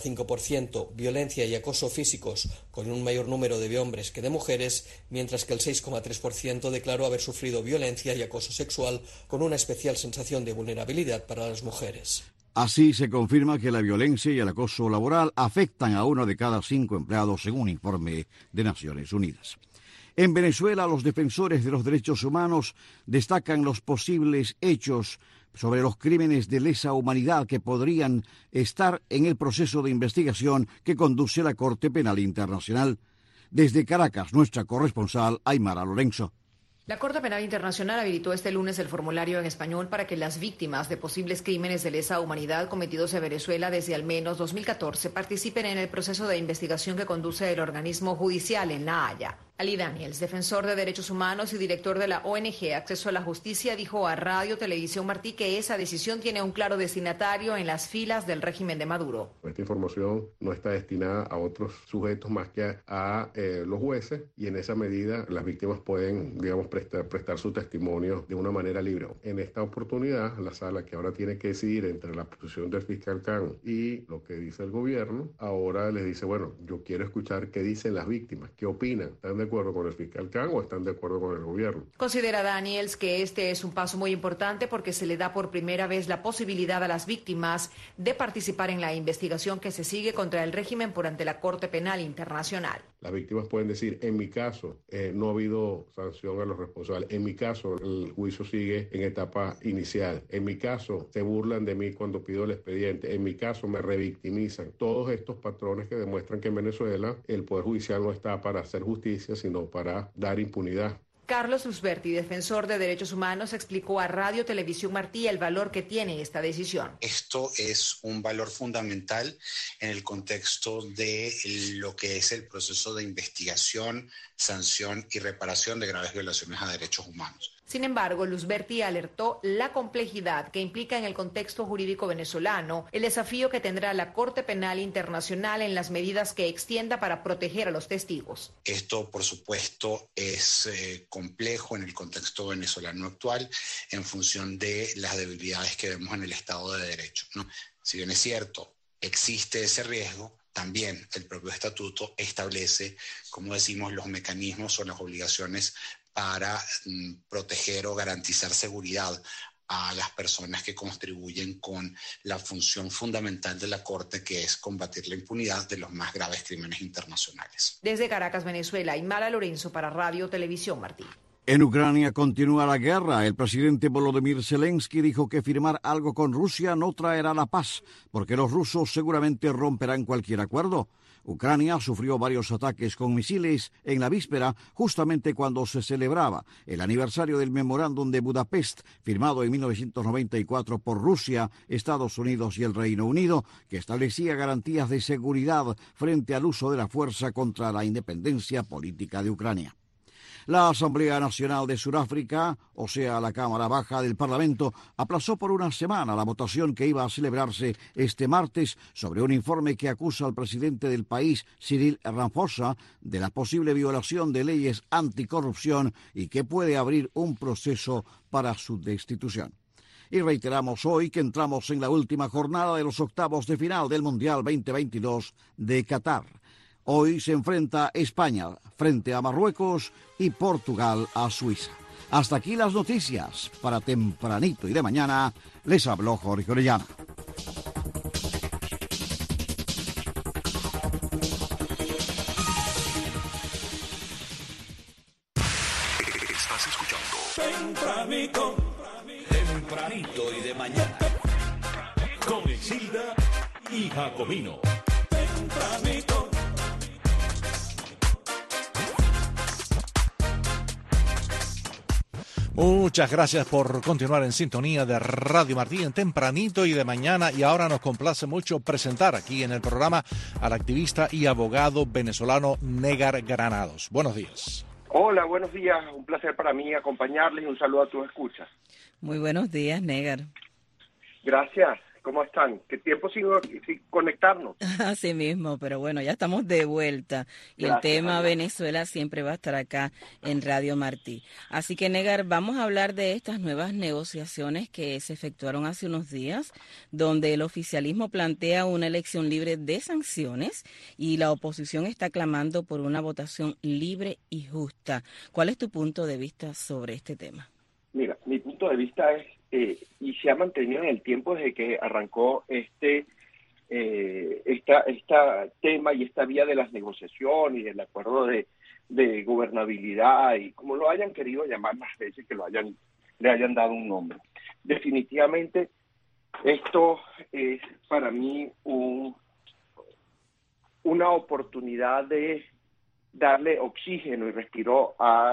8,5% violencia y acoso físicos, con un mayor número de hombres que de mujeres, mientras que el 6,3% declaró haber sufrido violencia y acoso sexual con una especial sensación de vulnerabilidad para las mujeres. Así se confirma que la violencia y el acoso laboral afectan a 1 de cada 5 empleados, según un informe de Naciones Unidas. En Venezuela, los defensores de los derechos humanos destacan los posibles hechos sobre los crímenes de lesa humanidad que podrían estar en el proceso de investigación que conduce la Corte Penal Internacional. Desde Caracas, nuestra corresponsal Aymara Lorenzo. La Corte Penal Internacional habilitó este lunes el formulario en español para que las víctimas de posibles crímenes de lesa humanidad cometidos en Venezuela desde al menos 2014 participen en el proceso de investigación que conduce el organismo judicial en La Haya. Ali Daniels, defensor de derechos humanos y director de la ONG Acceso a la Justicia, dijo a Radio Televisión Martí que esa decisión tiene un claro destinatario en las filas del régimen de Maduro. Esta información no está destinada a otros sujetos más que a los jueces, y en esa medida las víctimas pueden, prestar su testimonio de una manera libre. En esta oportunidad, la sala, que ahora tiene que decidir entre la posición del fiscal Khan y lo que dice el gobierno, ahora les dice, bueno, yo quiero escuchar qué dicen las víctimas, qué opinan, ¿están de acuerdo con el fiscal Khan o están de acuerdo con el gobierno? Considera Daniels que este es un paso muy importante porque se le da por primera vez la posibilidad a las víctimas de participar en la investigación que se sigue contra el régimen por ante la Corte Penal Internacional. Las víctimas pueden decir, en mi caso, no ha habido sanción a los responsables. En mi caso, el juicio sigue en etapa inicial. En mi caso, se burlan de mí cuando pido el expediente. En mi caso, me revictimizan. Todos estos patrones que demuestran que en Venezuela el Poder Judicial no está para hacer justicia, sino para dar impunidad. Carlos Lusberti, defensor de derechos humanos, explicó a Radio Televisión Martí el valor que tiene esta decisión. Esto es un valor fundamental en el contexto de lo que es el proceso de investigación, sanción y reparación de graves violaciones a derechos humanos. Sin embargo, Lusberti alertó la complejidad que implica en el contexto jurídico venezolano el desafío que tendrá la Corte Penal Internacional en las medidas que extienda para proteger a los testigos. Esto, por supuesto, es complejo en el contexto venezolano actual en función de las debilidades que vemos en el Estado de Derecho, ¿no? Si bien es cierto, existe ese riesgo, también el propio estatuto establece, como decimos, los mecanismos o las obligaciones para proteger o garantizar seguridad a las personas que contribuyen con la función fundamental de la Corte, que es combatir la impunidad de los más graves crímenes internacionales. Desde Caracas, Venezuela, Aymara Lorenzo para Radio Televisión Martí. En Ucrania continúa la guerra. El presidente Volodymyr Zelensky dijo que firmar algo con Rusia no traerá la paz, porque los rusos seguramente romperán cualquier acuerdo. Ucrania sufrió varios ataques con misiles en la víspera, justamente cuando se celebraba el aniversario del Memorándum de Budapest, firmado en 1994 por Rusia, Estados Unidos y el Reino Unido, que establecía garantías de seguridad frente al uso de la fuerza contra la independencia política de Ucrania. La Asamblea Nacional de Sudáfrica, o sea, la Cámara Baja del Parlamento, aplazó por una semana la votación que iba a celebrarse este martes sobre un informe que acusa al presidente del país, Cyril Ramaphosa, de la posible violación de leyes anticorrupción y que puede abrir un proceso para su destitución. Y reiteramos hoy que entramos en la última jornada de los octavos de final del Mundial 2022 de Qatar. Hoy se enfrenta España frente a Marruecos y Portugal a Suiza. Hasta aquí las noticias. Para tempranito y de mañana, les habló Jorge Orellana. Estás escuchando Tempranito y de mañana. Con Isilda y Jacomino. Tempranito. Muchas gracias por continuar en sintonía de Radio Martí en tempranito y de mañana. Y ahora nos complace mucho presentar aquí en el programa al activista y abogado venezolano Negar Granados. Buenos días. Hola, buenos días. Un placer para mí acompañarles y un saludo a tus escuchas. Muy buenos días, Negar. Gracias. ¿Cómo están? ¿Qué tiempo sin conectarnos? Así mismo, pero bueno, ya estamos de vuelta. Y gracias, el tema Venezuela siempre va a estar acá en Radio Martí. Así que, Negar, vamos a hablar de estas nuevas negociaciones que se efectuaron hace unos días, donde el oficialismo plantea una elección libre de sanciones y la oposición está clamando por una votación libre y justa. ¿Cuál es tu punto de vista sobre este tema? Mira, mi punto de vista es y se ha mantenido en el tiempo desde que arrancó este tema y esta vía de las negociaciones y el acuerdo de gobernabilidad y como lo hayan querido llamar las veces que le hayan dado un nombre. Definitivamente esto es para mí una oportunidad de darle oxígeno y respiro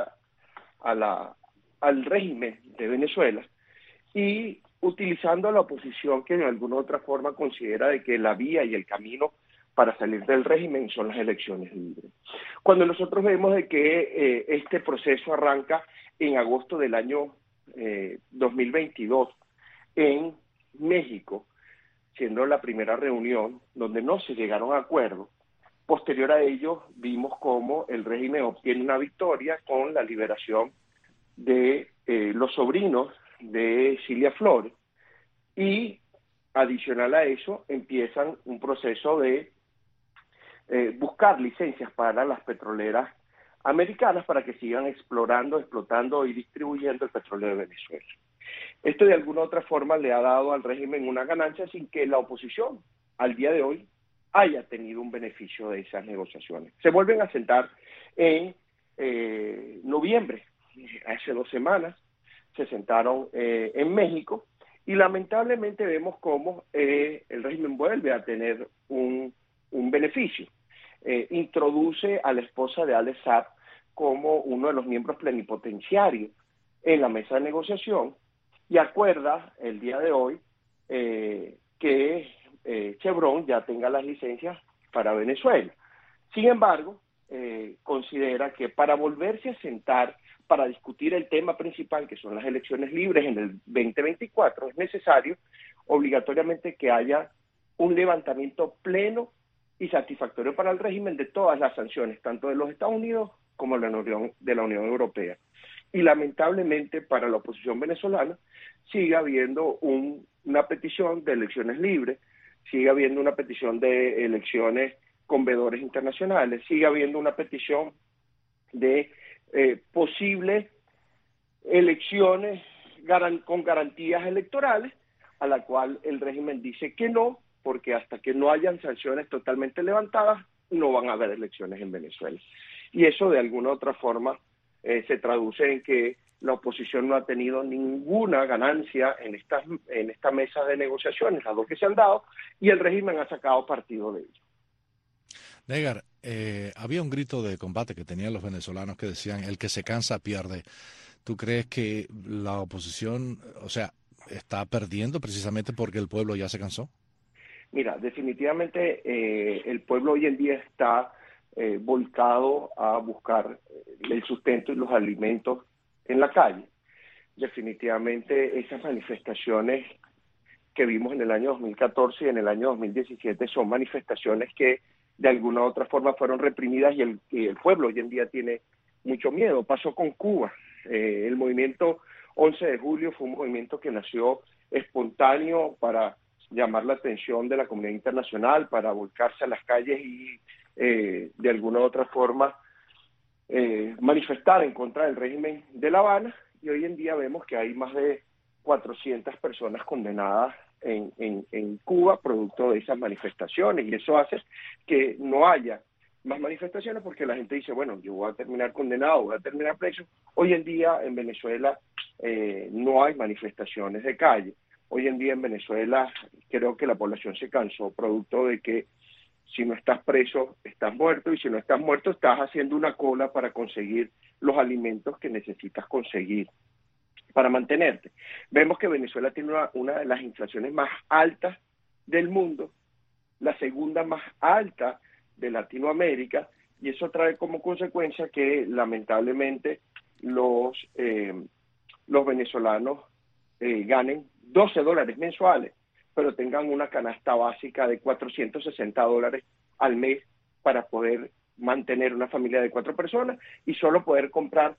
al régimen de Venezuela, y utilizando a la oposición que de alguna u otra forma considera de que la vía y el camino para salir del régimen son las elecciones libres. Cuando nosotros vemos de que este proceso arranca en agosto del año 2022 en México, siendo la primera reunión donde no se llegaron a acuerdo, posterior a ello vimos cómo el régimen obtiene una victoria con la liberación de los sobrinos de Cilia Flores, y adicional a eso empiezan un proceso de buscar licencias para las petroleras americanas para que sigan explotando y distribuyendo el petróleo de Venezuela. Esto de alguna u otra forma le ha dado al régimen una ganancia sin que la oposición al día de hoy haya tenido un beneficio de esas negociaciones. Se vuelven a sentar en noviembre, hace 2 semanas, se sentaron en México y lamentablemente vemos cómo el régimen vuelve a tener un beneficio. Introduce a la esposa de Alex Saab como uno de los miembros plenipotenciarios en la mesa de negociación y acuerda el día de hoy que Chevron ya tenga las licencias para Venezuela. Sin embargo, considera que para volverse a sentar para discutir el tema principal, que son las elecciones libres en el 2024, es necesario obligatoriamente que haya un levantamiento pleno y satisfactorio para el régimen de todas las sanciones, tanto de los Estados Unidos como de la Unión Europea. Y lamentablemente para la oposición venezolana sigue habiendo una petición de elecciones libres, sigue habiendo una petición de elecciones con veedores internacionales, sigue habiendo una petición de posibles elecciones con garantías electorales, a la cual el régimen dice que no, porque hasta que no hayan sanciones totalmente levantadas, no van a haber elecciones en Venezuela. Y eso de alguna u otra forma se traduce en que la oposición no ha tenido ninguna ganancia en esta mesa de negociaciones, las dos que se han dado, y el régimen ha sacado partido de ello. Negar, había un grito de combate que tenían los venezolanos que decían, el que se cansa pierde. ¿Tú crees que la oposición, está perdiendo precisamente porque el pueblo ya se cansó? Mira, definitivamente el pueblo hoy en día está volcado a buscar el sustento y los alimentos en la calle. Definitivamente esas manifestaciones que vimos en el año 2014 y en el año 2017 son manifestaciones que de alguna u otra forma fueron reprimidas y el pueblo hoy en día tiene mucho miedo. Pasó con Cuba. El movimiento 11 de julio fue un movimiento que nació espontáneo para llamar la atención de la comunidad internacional, para volcarse a las calles y de alguna u otra forma manifestar en contra del régimen de La Habana, y hoy en día vemos que hay más de 400 personas condenadas en Cuba producto de esas manifestaciones, y eso hace que no haya más manifestaciones porque la gente dice, bueno, yo voy a terminar condenado, voy a terminar preso. Hoy en día en Venezuela no hay manifestaciones de calle. Hoy en día en Venezuela creo que la población se cansó producto de que si no estás preso, estás muerto, y si no estás muerto, estás haciendo una cola para conseguir los alimentos que necesitas conseguir para mantenerte. Vemos que Venezuela tiene una de las inflaciones más altas del mundo, la segunda más alta de Latinoamérica, y eso trae como consecuencia que lamentablemente los venezolanos ganen $12 mensuales, pero tengan una canasta básica de $460 al mes para poder mantener una familia de 4 personas y solo poder comprar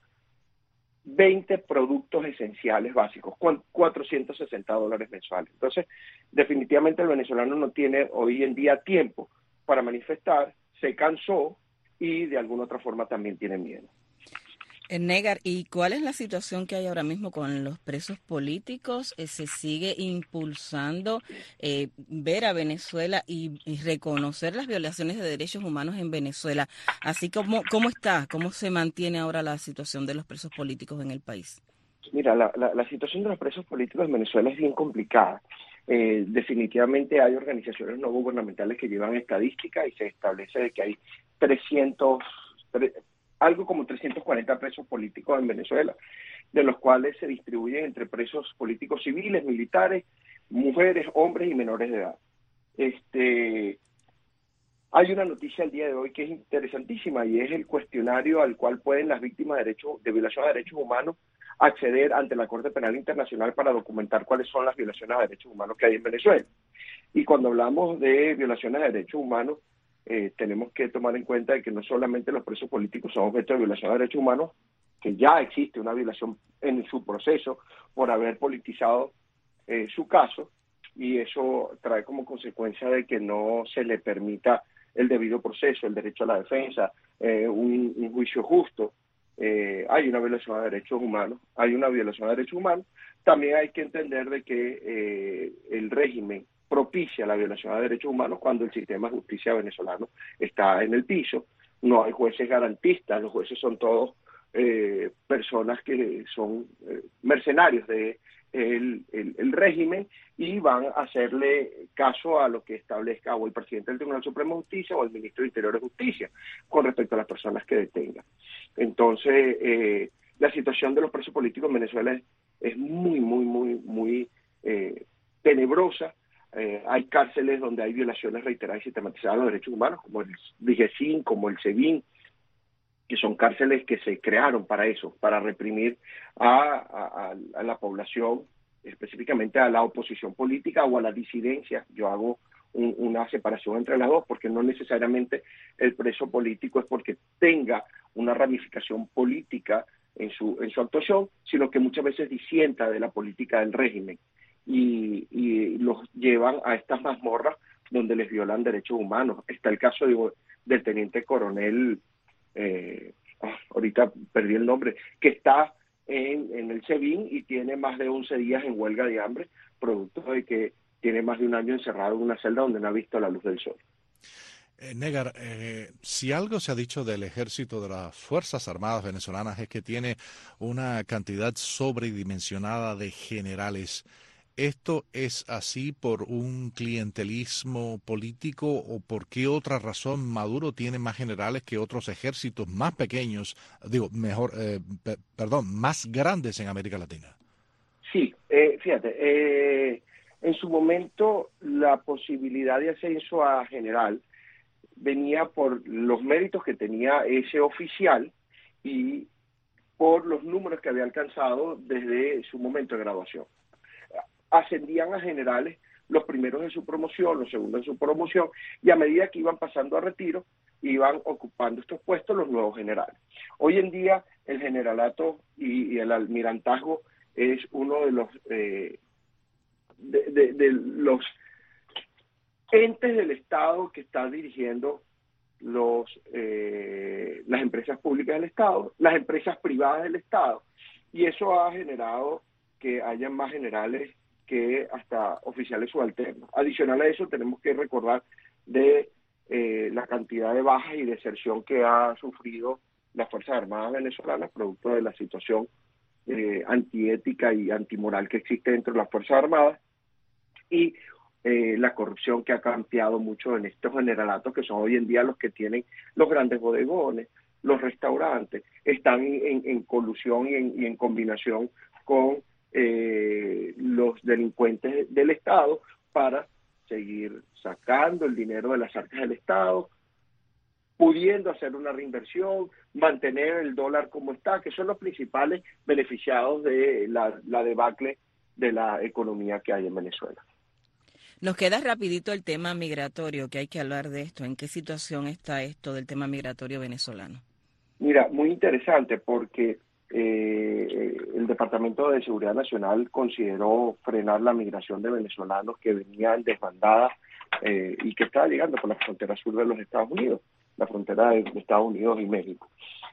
20 productos esenciales básicos, con $460 mensuales. Entonces, definitivamente el venezolano no tiene hoy en día tiempo para manifestar, se cansó y de alguna otra forma también tiene miedo. Negar, ¿y cuál es la situación que hay ahora mismo con los presos políticos? ¿Se sigue impulsando ver a Venezuela y reconocer las violaciones de derechos humanos en Venezuela? Así como, ¿cómo se mantiene ahora la situación de los presos políticos en el país? Mira, la situación de los presos políticos en Venezuela es bien complicada. Definitivamente hay organizaciones no gubernamentales que llevan estadísticas y se establece de que hay algo como 340 presos políticos en Venezuela, de los cuales se distribuyen entre presos políticos civiles, militares, mujeres, hombres y menores de edad. Hay una noticia el día de hoy que es interesantísima y es el cuestionario al cual pueden las víctimas de violación de derechos humanos acceder ante la Corte Penal Internacional para documentar cuáles son las violaciones de derechos humanos que hay en Venezuela. Y cuando hablamos de violaciones de derechos humanos, tenemos que tomar en cuenta de que no solamente los presos políticos son objeto de violación de derechos humanos, que ya existe una violación en su proceso por haber politizado su caso, y eso trae como consecuencia de que no se le permita el debido proceso, el derecho a la defensa, un juicio justo. Hay una violación de derechos humanos, También hay que entender de que el régimen propicia la violación de derechos humanos cuando el sistema de justicia venezolano está en el piso. No hay jueces garantistas, los jueces son todos personas que son mercenarios de el régimen y van a hacerle caso a lo que establezca o el presidente del Tribunal Supremo de Justicia o el ministro de Interior de Justicia con respecto a las personas que detengan. Entonces, la situación de los presos políticos en Venezuela es muy tenebrosa. Hay cárceles donde hay violaciones reiteradas y sistematizadas de los derechos humanos, como el DGCIN, como el SEBIN, que son cárceles que se crearon para eso, para reprimir a la población, específicamente a la oposición política o a la disidencia. Yo hago una separación entre las dos, porque no necesariamente el preso político es porque tenga una ramificación política en su actuación, sino que muchas veces disienta de la política del régimen y los llevan a estas mazmorras donde les violan derechos humanos. Está el caso del teniente coronel, ahorita perdí el nombre, que está en el SEBIN y tiene más de 11 días en huelga de hambre, producto de que tiene más de un año encerrado en una celda donde no ha visto la luz del sol. Negar, si algo se ha dicho del ejército de las Fuerzas Armadas venezolanas es que tiene una cantidad sobredimensionada de generales. ¿Esto es así por un clientelismo político o por qué otra razón Maduro tiene más generales que otros ejércitos más pequeños, más grandes en América Latina? Sí, fíjate, en su momento la posibilidad de ascenso a general venía por los méritos que tenía ese oficial y por los números que había alcanzado desde su momento de graduación. Ascendían a generales los primeros en su promoción, los segundos en su promoción, y a medida que iban pasando a retiro, iban ocupando estos puestos los nuevos generales. Hoy en día el generalato y el almirantazgo es uno de los entes del Estado que está dirigiendo las empresas públicas del Estado, las empresas privadas del Estado, y eso ha generado que haya más generales que hasta oficiales subalternos. Adicional a eso, tenemos que recordar de la cantidad de bajas y deserción que ha sufrido las Fuerzas Armadas venezolanas, producto de la situación antiética y antimoral que existe dentro de las Fuerzas Armadas, y la corrupción que ha campeado mucho en estos generalatos, que son hoy en día los que tienen los grandes bodegones, los restaurantes, están en colusión y en combinación con los delincuentes del Estado para seguir sacando el dinero de las arcas del Estado, pudiendo hacer una reinversión, mantener el dólar como está, que son los principales beneficiados de la debacle de la economía que hay en Venezuela. Nos queda rapidito el tema migratorio, que hay que hablar de esto. ¿En qué situación está esto del tema migratorio venezolano? Mira, muy interesante porque el Departamento de Seguridad Nacional consideró frenar la migración de venezolanos que venían desbandadas y que estaban llegando por la frontera sur de los Estados Unidos, la frontera de Estados Unidos y México.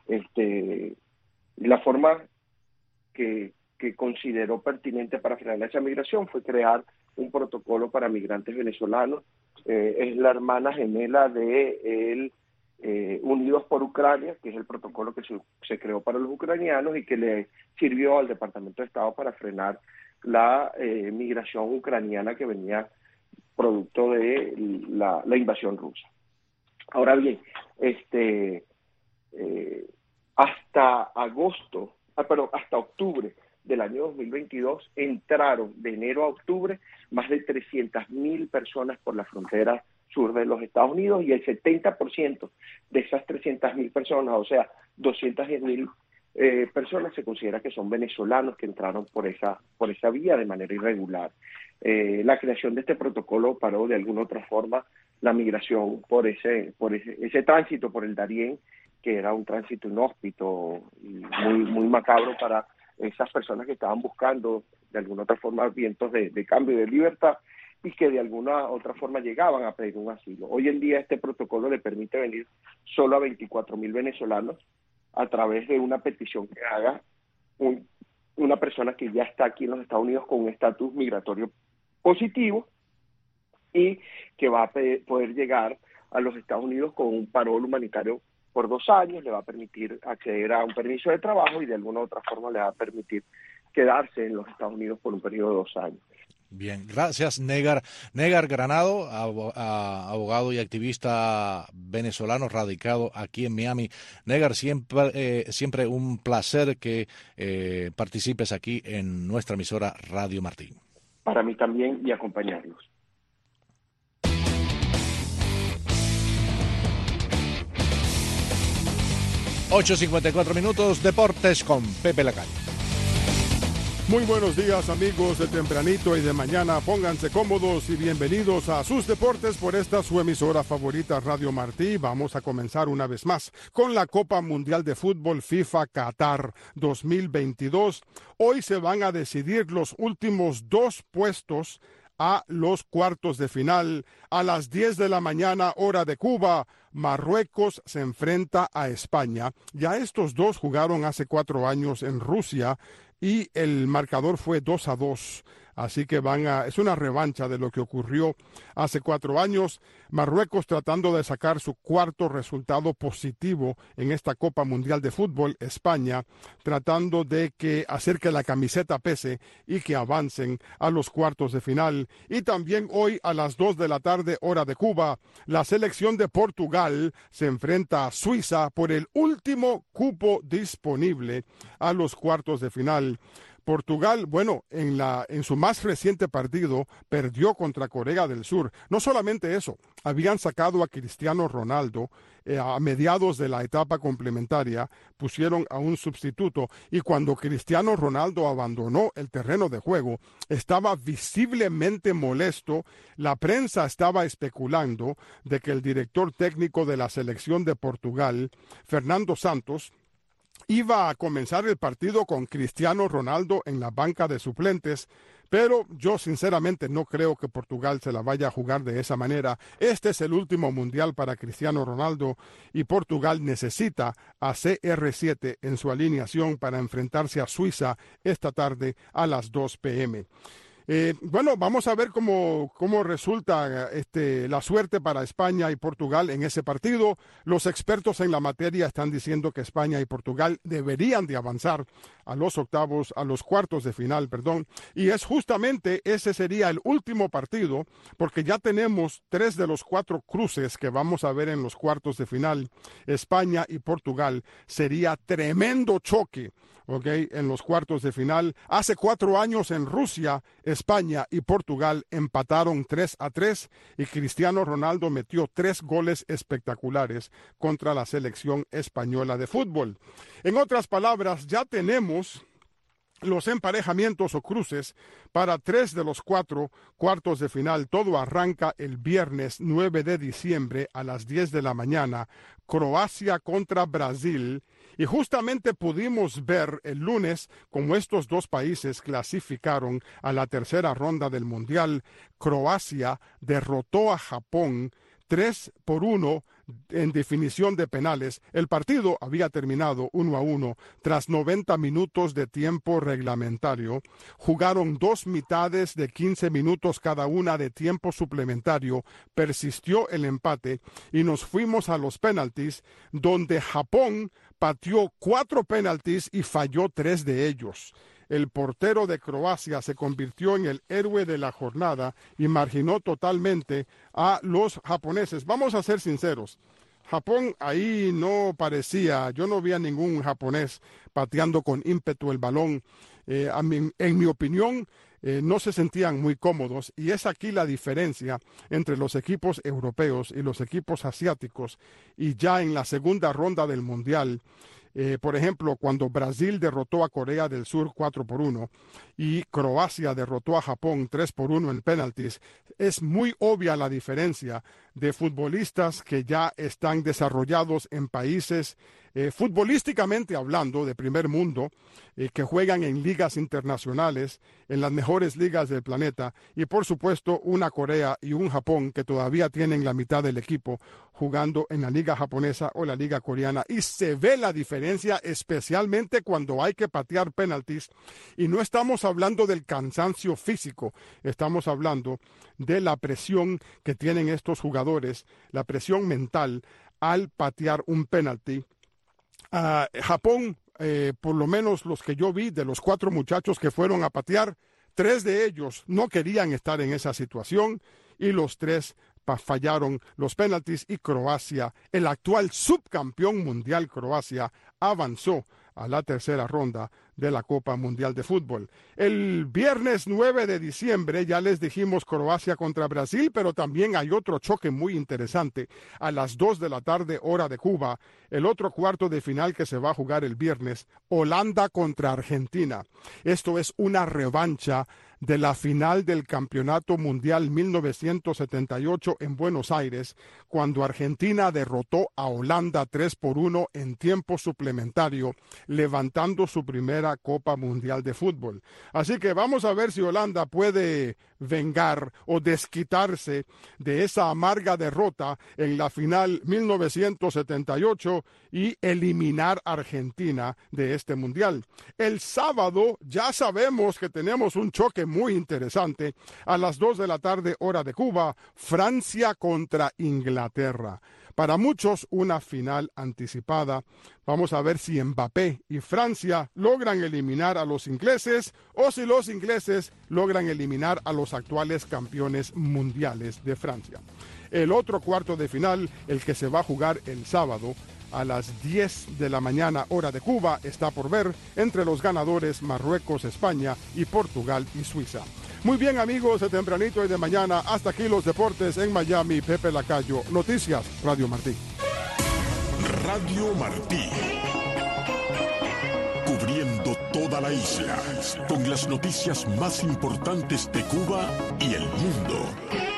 La forma que consideró pertinente para frenar esa migración fue crear un protocolo para migrantes venezolanos. Es la hermana gemela de Unidos por Ucrania, que es el protocolo que se creó para los ucranianos y que le sirvió al Departamento de Estado para frenar la migración ucraniana que venía producto de la invasión rusa. Ahora bien, hasta octubre del año 2022 entraron de enero a octubre más de 300.000 personas por la frontera sur de los Estados Unidos, y el 70% de esas 300.000 personas, o sea, 210.000 personas, se considera que son venezolanos que entraron por esa vía de manera irregular. La creación de este protocolo paró de alguna otra forma la migración por ese tránsito por el Darién, que era un tránsito inhóspito y muy macabro para esas personas que estaban buscando de alguna otra forma vientos de cambio y de libertad, y que de alguna otra forma llegaban a pedir un asilo. Hoy en día este protocolo le permite venir solo a 24.000 venezolanos a través de una petición que haga una persona que ya está aquí en los Estados Unidos con un estatus migratorio positivo y que va a poder llegar a los Estados Unidos con un parol humanitario por 2 años, le va a permitir acceder a un permiso de trabajo y de alguna otra forma le va a permitir quedarse en los Estados Unidos por un periodo de 2 años. Bien, gracias Negar Granado, abogado y activista venezolano radicado aquí en Miami. Negar, siempre un placer que participes aquí en nuestra emisora Radio Martí. Para mí también, y acompañarlos. $8:54, Deportes con Pepe Lacalle. Muy buenos días, amigos de tempranito y de mañana. Pónganse cómodos y bienvenidos a sus deportes por esta su emisora favorita, Radio Martí. Vamos a comenzar una vez más con la Copa Mundial de Fútbol FIFA Qatar 2022. Hoy se van a decidir los últimos 2 puestos a los cuartos de final. A las 10 de la mañana, hora de Cuba, Marruecos se enfrenta a España. Ya estos dos jugaron hace 4 años en Rusia y el marcador fue 2-2. Así que es una revancha de lo que ocurrió hace 4 años. Marruecos tratando de sacar su cuarto resultado positivo en esta Copa Mundial de Fútbol. España tratando de hacer que la camiseta pese y que avancen a los cuartos de final. Y también hoy a las 2 de la tarde, hora de Cuba, la selección de Portugal se enfrenta a Suiza por el último cupo disponible a los cuartos de final. Portugal, en su más reciente partido, perdió contra Corea del Sur. No solamente eso, habían sacado a Cristiano Ronaldo a mediados de la etapa complementaria, pusieron a un sustituto, y cuando Cristiano Ronaldo abandonó el terreno de juego, estaba visiblemente molesto. La prensa estaba especulando de que el director técnico de la selección de Portugal, Fernando Santos, iba a comenzar el partido con Cristiano Ronaldo en la banca de suplentes, pero yo sinceramente no creo que Portugal se la vaya a jugar de esa manera. Este es el último mundial para Cristiano Ronaldo y Portugal necesita a CR7 en su alineación para enfrentarse a Suiza esta tarde a las 2 p.m. Vamos a ver cómo resulta la suerte para España y Portugal en ese partido. Los expertos en la materia están diciendo que España y Portugal deberían de avanzar a los cuartos de final, y es justamente ese sería el último partido, porque ya tenemos 3 de los 4 cruces que vamos a ver en los cuartos de final. España y Portugal sería tremendo choque, en los cuartos de final. Hace 4 años en Rusia, España y Portugal empataron 3-3 y Cristiano Ronaldo metió 3 goles espectaculares contra la selección española de fútbol. En otras palabras, ya tenemos los emparejamientos o cruces para 3 de los 4 cuartos de final. Todo arranca el viernes 9 de diciembre a las 10 de la mañana. Croacia contra Brasil. Y justamente pudimos ver el lunes cómo estos 2 países clasificaron a la tercera ronda del Mundial. Croacia derrotó a Japón 3-1 en definición de penales. El partido había terminado 1-1 tras 90 minutos de tiempo reglamentario. Jugaron 2 mitades de 15 minutos cada una de tiempo suplementario. Persistió el empate y nos fuimos a los penaltis, donde Japón pateó 4 penaltis y falló 3 de ellos. El portero de Croacia se convirtió en el héroe de la jornada y marginó totalmente a los japoneses. Vamos a ser sinceros, Japón ahí no parecía, yo no vi a ningún japonés pateando con ímpetu el balón. En mi opinión, no se sentían muy cómodos, y es aquí la diferencia entre los equipos europeos y los equipos asiáticos. Y ya en la segunda ronda del Mundial, por ejemplo, cuando Brasil derrotó a Corea del Sur 4-1 y Croacia derrotó a Japón 3-1 en penaltis, es muy obvia la diferencia de futbolistas que ya están desarrollados en países futbolísticamente hablando de primer mundo, que juegan en ligas internacionales, en las mejores ligas del planeta, y por supuesto una Corea y un Japón que todavía tienen la mitad del equipo jugando en la liga japonesa o la liga coreana, y se ve la diferencia especialmente cuando hay que patear penaltis. Y no estamos hablando del cansancio físico, estamos hablando de la presión que tienen estos jugadores, la presión mental al patear un penalti. Japón por lo menos los que yo vi, de los 4 muchachos que fueron a patear, 3 de ellos no querían estar en esa situación y los 3 fallaron los penaltis y Croacia, el actual subcampeón mundial Croacia, avanzó a la tercera ronda de la Copa Mundial de Fútbol. El viernes 9 de diciembre, ya les dijimos Croacia contra Brasil, pero también hay otro choque muy interesante. A las 2 de la tarde, hora de Cuba, el otro cuarto de final que se va a jugar el viernes, Holanda contra Argentina. Esto es una revancha de la final del Campeonato Mundial 1978 en Buenos Aires, cuando Argentina derrotó a Holanda 3-1 en tiempo suplementario, levantando su primera Copa Mundial de Fútbol. Así que vamos a ver si Holanda puede vengar o desquitarse de esa amarga derrota en la final 1978 y eliminar a Argentina de este mundial. El sábado ya sabemos que tenemos un choque muy interesante. A las 2 de la tarde, hora de Cuba, Francia contra Inglaterra. Para muchos, una final anticipada. Vamos a ver si Mbappé y Francia logran eliminar a los ingleses o si los ingleses logran eliminar a los actuales campeones mundiales de Francia. El otro cuarto de final, el que se va a jugar el sábado, a las 10 de la mañana, hora de Cuba, está por ver entre los ganadores Marruecos, España y Portugal y Suiza. Muy bien, amigos, de tempranito y de mañana, hasta aquí los deportes en Miami. Pepe Lacayo, Noticias, Radio Martí. Radio Martí. Cubriendo toda la isla, con las noticias más importantes de Cuba y el mundo.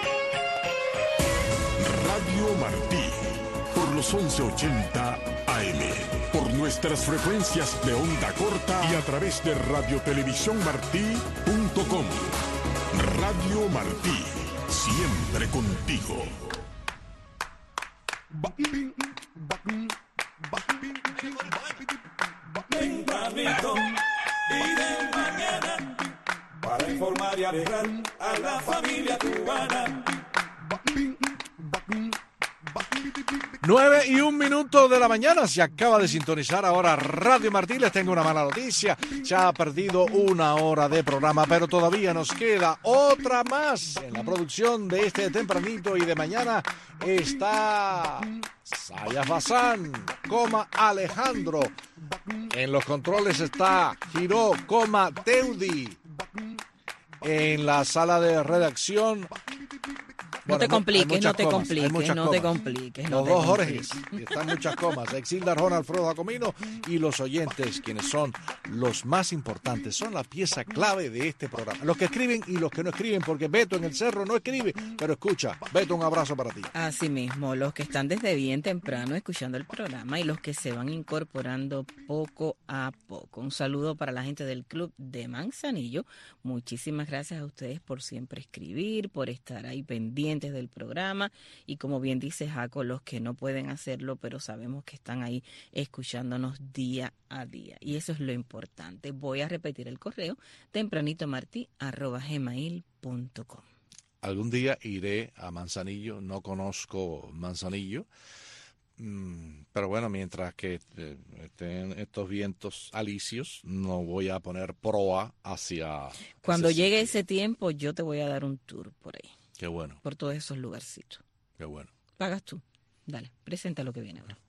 Radio Martí. Por los 1180 AM, por nuestras frecuencias de onda corta y a través de radiotelevisiónmartí.com. Radio Martí, siempre contigo. Tempranito y de mañana, para informar y alegrar a la familia cubana. 9:01 de la mañana, se acaba de sintonizar ahora Radio Martí. Les tengo una mala noticia, se ha perdido una hora de programa, pero todavía nos queda otra más. En la producción de este tempranito y de mañana está Sayas Bazán, Alejandro. En los controles está Giró, Teudi. En la sala de redacción... No te compliques. Los dos Jorges, y están muchas comas. Exilda Arjona, Alfredo Jacomino y los oyentes, quienes son los más importantes, son la pieza clave de este programa. Los que escriben y los que no escriben, porque Beto en el Cerro no escribe, pero escucha. Beto, un abrazo para ti. Así mismo, los que están desde bien temprano escuchando el programa y los que se van incorporando poco a poco. Un saludo para la gente del Club de Manzanillo. Muchísimas gracias a ustedes por siempre escribir, por estar ahí pendientes del programa y, como bien dice Jaco, los que no pueden hacerlo, pero sabemos que están ahí escuchándonos día a día, y eso es lo importante. Voy a repetir el correo: tempranitomarti@gmail.com. Algún día iré a Manzanillo, no conozco Manzanillo, pero bueno, mientras que estén estos vientos alisios, no voy a poner proa hacia... Cuando llegue ese tiempo, yo te voy a dar un tour por ahí. Qué bueno. Por todos esos lugarcitos. Qué bueno. Pagas tú. Dale, presenta lo que viene ahora.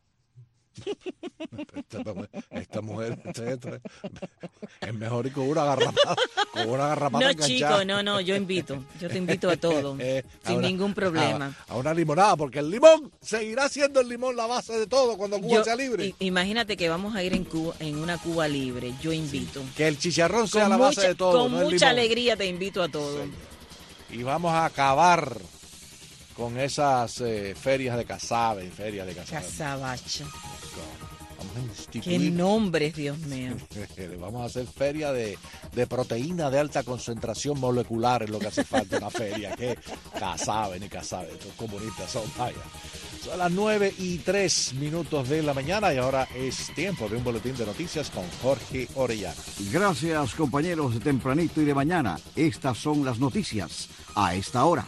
Esta mujer es mejor y con una garrapata. No, enganchada. Chico, no, yo te invito a todo, sin ningún problema. A una limonada, porque el limón seguirá siendo el limón la base de todo cuando Cuba sea libre. Imagínate que vamos a ir en una Cuba libre, yo invito. Que el chicharrón sea la base de todo. Con mucha alegría te invito a todo. Sí. Y vamos a acabar con esas ferias de casabe, Casabacha. Vamos a instituir. ¡Qué nombres, Dios mío! Vamos a hacer feria de proteína de alta concentración molecular, es lo que hace falta una feria. Que casabe, estos comunistas son, vaya. Son las 9:03 de la mañana y ahora es tiempo de un boletín de noticias con Jorge Orellana. Gracias, compañeros de tempranito y de mañana. Estas son las noticias a esta hora.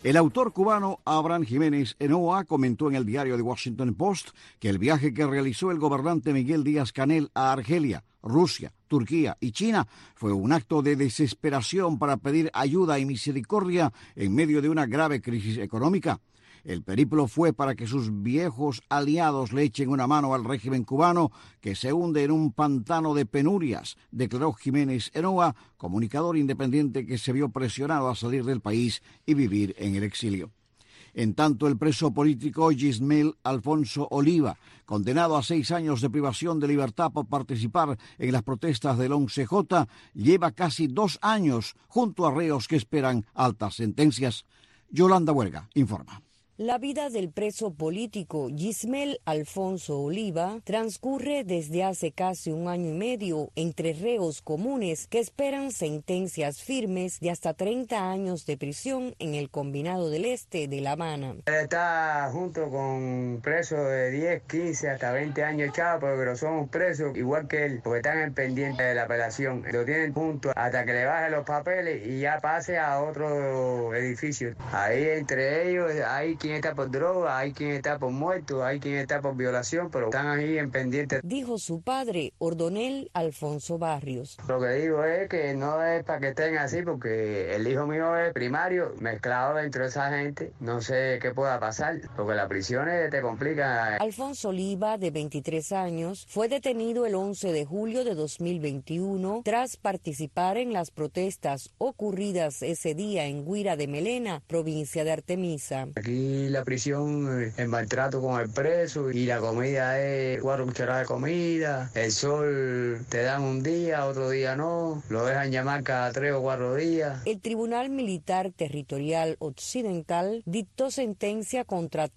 El autor cubano Abraham Jiménez Enoa comentó en el diario The Washington Post que el viaje que realizó el gobernante Miguel Díaz-Canel a Argelia, Rusia, Turquía y China fue un acto de desesperación para pedir ayuda y misericordia en medio de una grave crisis económica. El periplo fue para que sus viejos aliados le echen una mano al régimen cubano que se hunde en un pantano de penurias, declaró Jiménez Enoa, comunicador independiente que se vio presionado a salir del país y vivir en el exilio. En tanto, el preso político Gismel Alfonso Oliva, condenado a 6 años de privación de libertad por participar en las protestas del 11J, lleva casi 2 años junto a reos que esperan altas sentencias. Yolanda Huerga informa. La vida del preso político Gismel Alfonso Oliva transcurre desde hace casi 1 año y medio entre reos comunes que esperan sentencias firmes de hasta 30 años de prisión en el Combinado del Este de La Habana. Está junto con presos de 10, 15 hasta 20 años echados, pero somos presos igual que él, porque están en pendiente de la apelación. Lo tienen junto hasta que le bajen los papeles y ya pase a otro edificio. Ahí entre ellos hay quien está por droga, hay quien está por muerto, hay quien está por violación, pero están ahí en pendiente. Dijo su padre, Ordonel Alfonso Barrios. Lo que digo es que no es para que estén así, porque el hijo mío es primario, mezclado dentro de esa gente. No sé qué pueda pasar, porque las prisiones te complican. Alfonso Oliva, de 23 años, fue detenido el 11 de julio de 2021 tras participar en las protestas ocurridas ese día en Guira de Melena, provincia de Artemisa. Aquí la prisión, el maltrato con el preso y la comida es 4 cucharadas de comida, el sol te dan un día, otro día no, lo dejan llamar cada 3 o 4 días. El Tribunal Militar Territorial Occidental dictó sentencia contra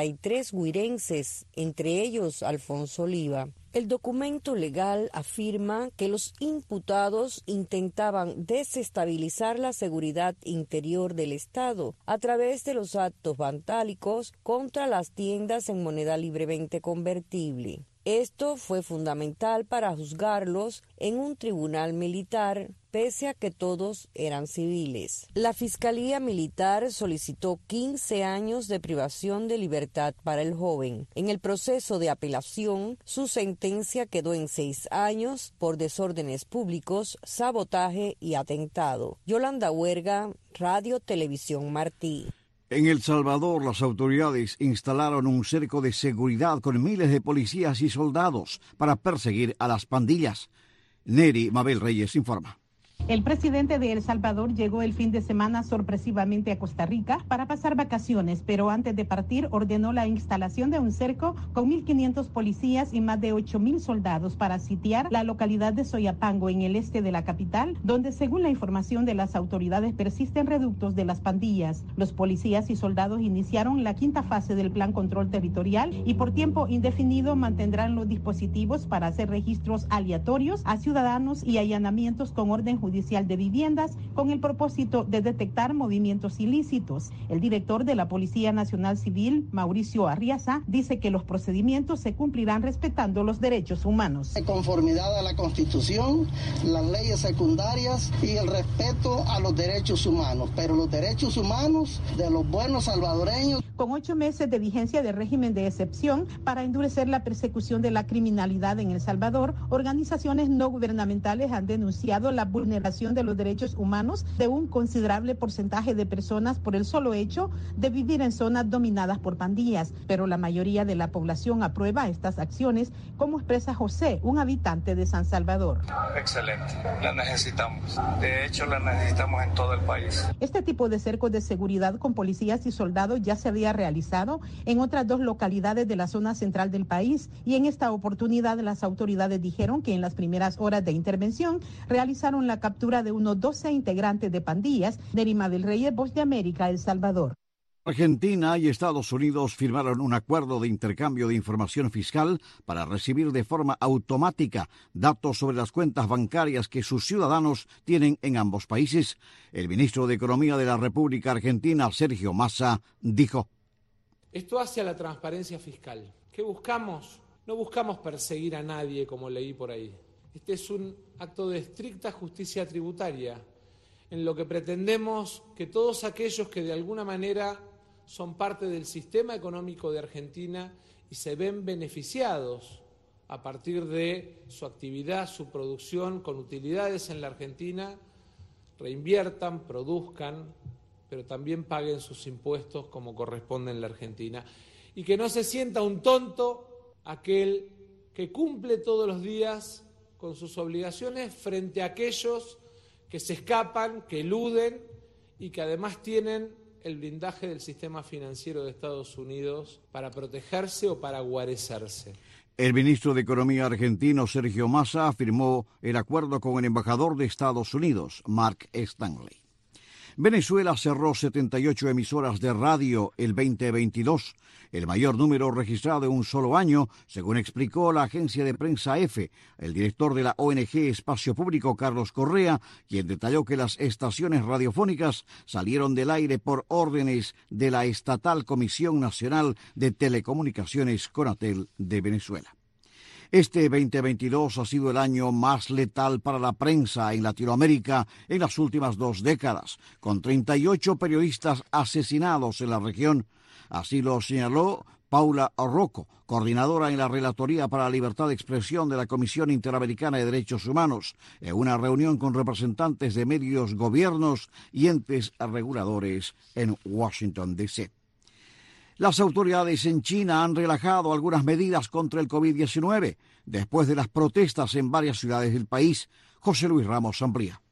33 guirenses, entre ellos Alfonso Oliva. El documento legal afirma que los imputados intentaban desestabilizar la seguridad interior del Estado a través de los actos vandálicos contra las tiendas en moneda libremente convertible. Esto fue fundamental para juzgarlos en un tribunal militar, pese a que todos eran civiles. La Fiscalía Militar solicitó 15 años de privación de libertad para el joven. En el proceso de apelación, su sentencia quedó en 6 años por desórdenes públicos, sabotaje y atentado. Yolanda Huerga, Radio Televisión Martí. En El Salvador, las autoridades instalaron un cerco de seguridad con miles de policías y soldados para perseguir a las pandillas. Neri Mabel Reyes informa. El presidente de El Salvador llegó el fin de semana sorpresivamente a Costa Rica para pasar vacaciones, pero antes de partir ordenó la instalación de un cerco con 1.500 policías y más de 8.000 soldados para sitiar la localidad de Soyapango en el este de la capital, donde según la información de las autoridades persisten reductos de las pandillas. Los policías y soldados iniciaron la 5ª fase del Plan Control Territorial y por tiempo indefinido mantendrán los dispositivos para hacer registros aleatorios a ciudadanos y allanamientos con orden judicial de viviendas con el propósito de detectar movimientos ilícitos. El director de la Policía Nacional Civil, Mauricio Arriaza, dice que los procedimientos se cumplirán respetando los derechos humanos. De conformidad a la Constitución, las leyes secundarias y el respeto a los derechos humanos, pero los derechos humanos de los buenos salvadoreños. Con 8 meses de vigencia del régimen de excepción para endurecer la persecución de la criminalidad en El Salvador, organizaciones no gubernamentales han denunciado la vulneración de los derechos humanos de un considerable porcentaje de personas por el solo hecho de vivir en zonas dominadas por pandillas, pero la mayoría de la población aprueba estas acciones, como expresa José, un habitante de San Salvador. Excelente, la necesitamos. De hecho, la necesitamos en todo el país. Este tipo de cercos de seguridad con policías y soldados ya se había realizado en otras 2 localidades de la zona central del país y en esta oportunidad las autoridades dijeron que en las primeras horas de intervención realizaron la captura de unos 12 integrantes de pandillas. Neri Mabel Reyes, Voz de América, El Salvador. Argentina y Estados Unidos firmaron un acuerdo de intercambio de información fiscal para recibir de forma automática datos sobre las cuentas bancarias que sus ciudadanos tienen en ambos países. El ministro de Economía de la República Argentina, Sergio Massa, dijo: Esto hace a la transparencia fiscal. ¿Qué buscamos? No buscamos perseguir a nadie, como leí por ahí. Este es un acto de estricta justicia tributaria en lo que pretendemos que todos aquellos que de alguna manera son parte del sistema económico de Argentina y se ven beneficiados a partir de su actividad, su producción con utilidades en la Argentina, reinviertan, produzcan, pero también paguen sus impuestos como corresponde en la Argentina. Y que no se sienta un tonto aquel que cumple todos los días con sus obligaciones frente a aquellos que se escapan, que eluden y que además tienen el blindaje del sistema financiero de Estados Unidos para protegerse o para guarecerse. El ministro de Economía argentino, Sergio Massa, firmó el acuerdo con el embajador de Estados Unidos, Mark Stanley. Venezuela cerró 78 emisoras de radio el 2022, el mayor número registrado en un solo año, según explicó la agencia de prensa EFE, el director de la ONG Espacio Público, Carlos Correa, quien detalló que las estaciones radiofónicas salieron del aire por órdenes de la estatal Comisión Nacional de Telecomunicaciones, Conatel, de Venezuela. Este 2022 ha sido el año más letal para la prensa en Latinoamérica en las últimas 2 décadas, con 38 periodistas asesinados en la región. Así lo señaló Paula Rocco, coordinadora en la Relatoría para la Libertad de Expresión de la Comisión Interamericana de Derechos Humanos, en una reunión con representantes de medios, gobiernos y entes reguladores en Washington, D.C. Las autoridades en China han relajado algunas medidas contra el COVID-19 después de las protestas en varias ciudades del país. José Luis Ramos amplía.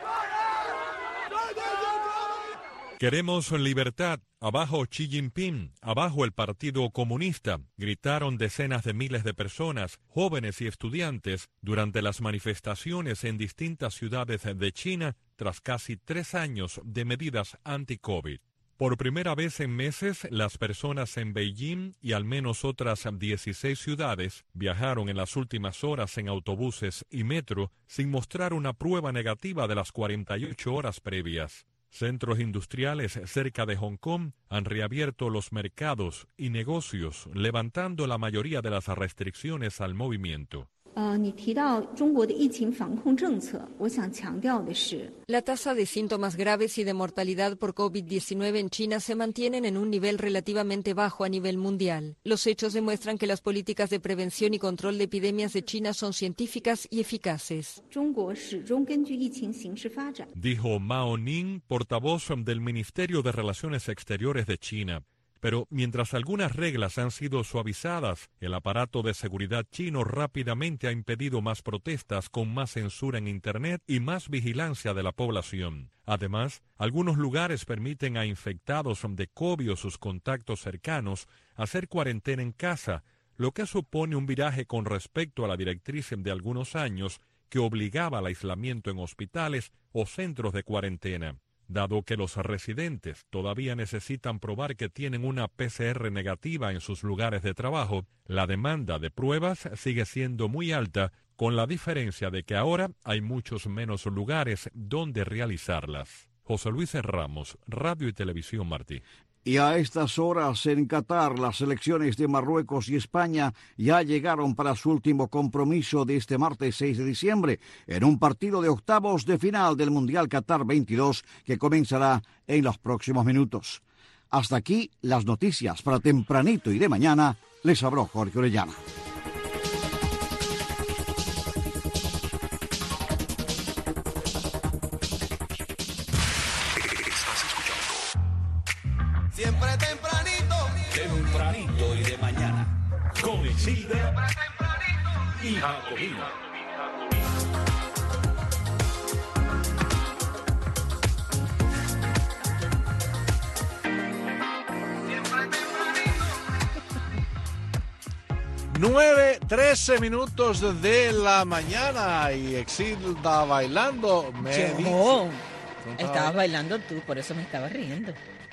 Queremos libertad. Abajo Xi Jinping. Abajo el Partido Comunista. Gritaron decenas de miles de personas, jóvenes y estudiantes, durante las manifestaciones en distintas ciudades de China tras casi 3 años de medidas anti-COVID. Por primera vez en meses, las personas en Beijing y al menos otras 16 ciudades viajaron en las últimas horas en autobuses y metro sin mostrar una prueba negativa de las 48 horas previas. Centros industriales cerca de Hong Kong han reabierto los mercados y negocios, levantando la mayoría de las restricciones al movimiento. La tasa de síntomas graves y de mortalidad por COVID-19 en China se mantienen en un nivel relativamente bajo a nivel mundial. Los hechos demuestran que las políticas de prevención y control de epidemias de China son científicas y eficaces. Dijo Mao Ning, portavoz del Ministerio de Relaciones Exteriores de China. Pero mientras algunas reglas han sido suavizadas, el aparato de seguridad chino rápidamente ha impedido más protestas con más censura en Internet y más vigilancia de la población. Además, algunos lugares permiten a infectados de COVID o sus contactos cercanos hacer cuarentena en casa, lo que supone un viraje con respecto a la directriz de algunos años que obligaba al aislamiento en hospitales o centros de cuarentena. Dado que los residentes todavía necesitan probar que tienen una PCR negativa en sus lugares de trabajo, la demanda de pruebas sigue siendo muy alta, con la diferencia de que ahora hay muchos menos lugares donde realizarlas. José Luis Ramos, Radio y Televisión Martí. Y a estas horas en Qatar, las selecciones de Marruecos y España ya llegaron para su último compromiso de este martes 6 de diciembre, en un partido de octavos de final del Mundial Qatar 22 que comenzará en los próximos minutos. Hasta aquí las noticias para tempranito y de mañana. Les habló Jorge Orellana. Siempre tempranito y de mañana. Con Isilda y Jacobina. Nueve, 13 minutos de la mañana y Exilda bailando. Estabas bailando tú, por eso me estaba riendo.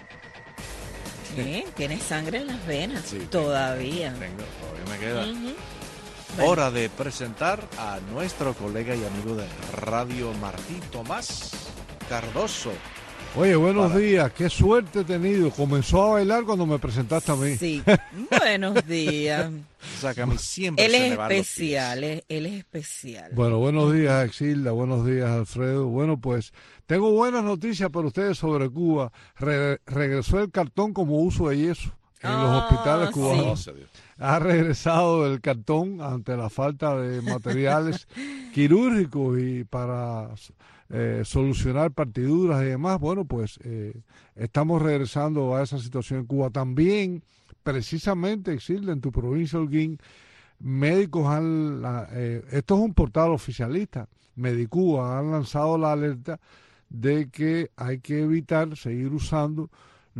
Tienes sangre en las venas, sí, todavía. Todavía me queda. Hora de presentar a nuestro colega y amigo de Radio Martí, Tomás Cardoso. Oye, buenos días, qué suerte he tenido. Comenzó a bailar cuando me presentaste a mí. Sí, buenos días. O sea, que a mí siempre Él se es me van los especial, él es especial. Bueno, buenos días, Exilda, buenos días, Alfredo. Bueno, pues tengo buenas noticias para ustedes sobre Cuba. Regresó el cartón como uso de yeso en los hospitales cubanos. Sí. Ha regresado el cartón ante la falta de materiales quirúrgicos y para solucionar partiduras y demás. Bueno, pues estamos regresando a esa situación en Cuba. También, precisamente, Exilda, en tu provincia, Holguín, médicos esto es un portal oficialista, Medicuba han lanzado la alerta de que hay que evitar seguir usando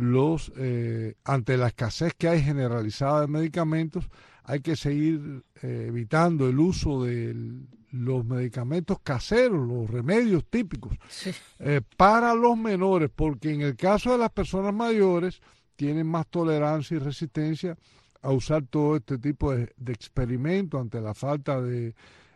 ante la escasez que hay generalizada de medicamentos, hay que seguir evitando el uso de los medicamentos caseros, los remedios típicos, para los menores, porque en el caso de las personas mayores tienen más tolerancia y resistencia a usar todo este tipo de experimentos ante la falta de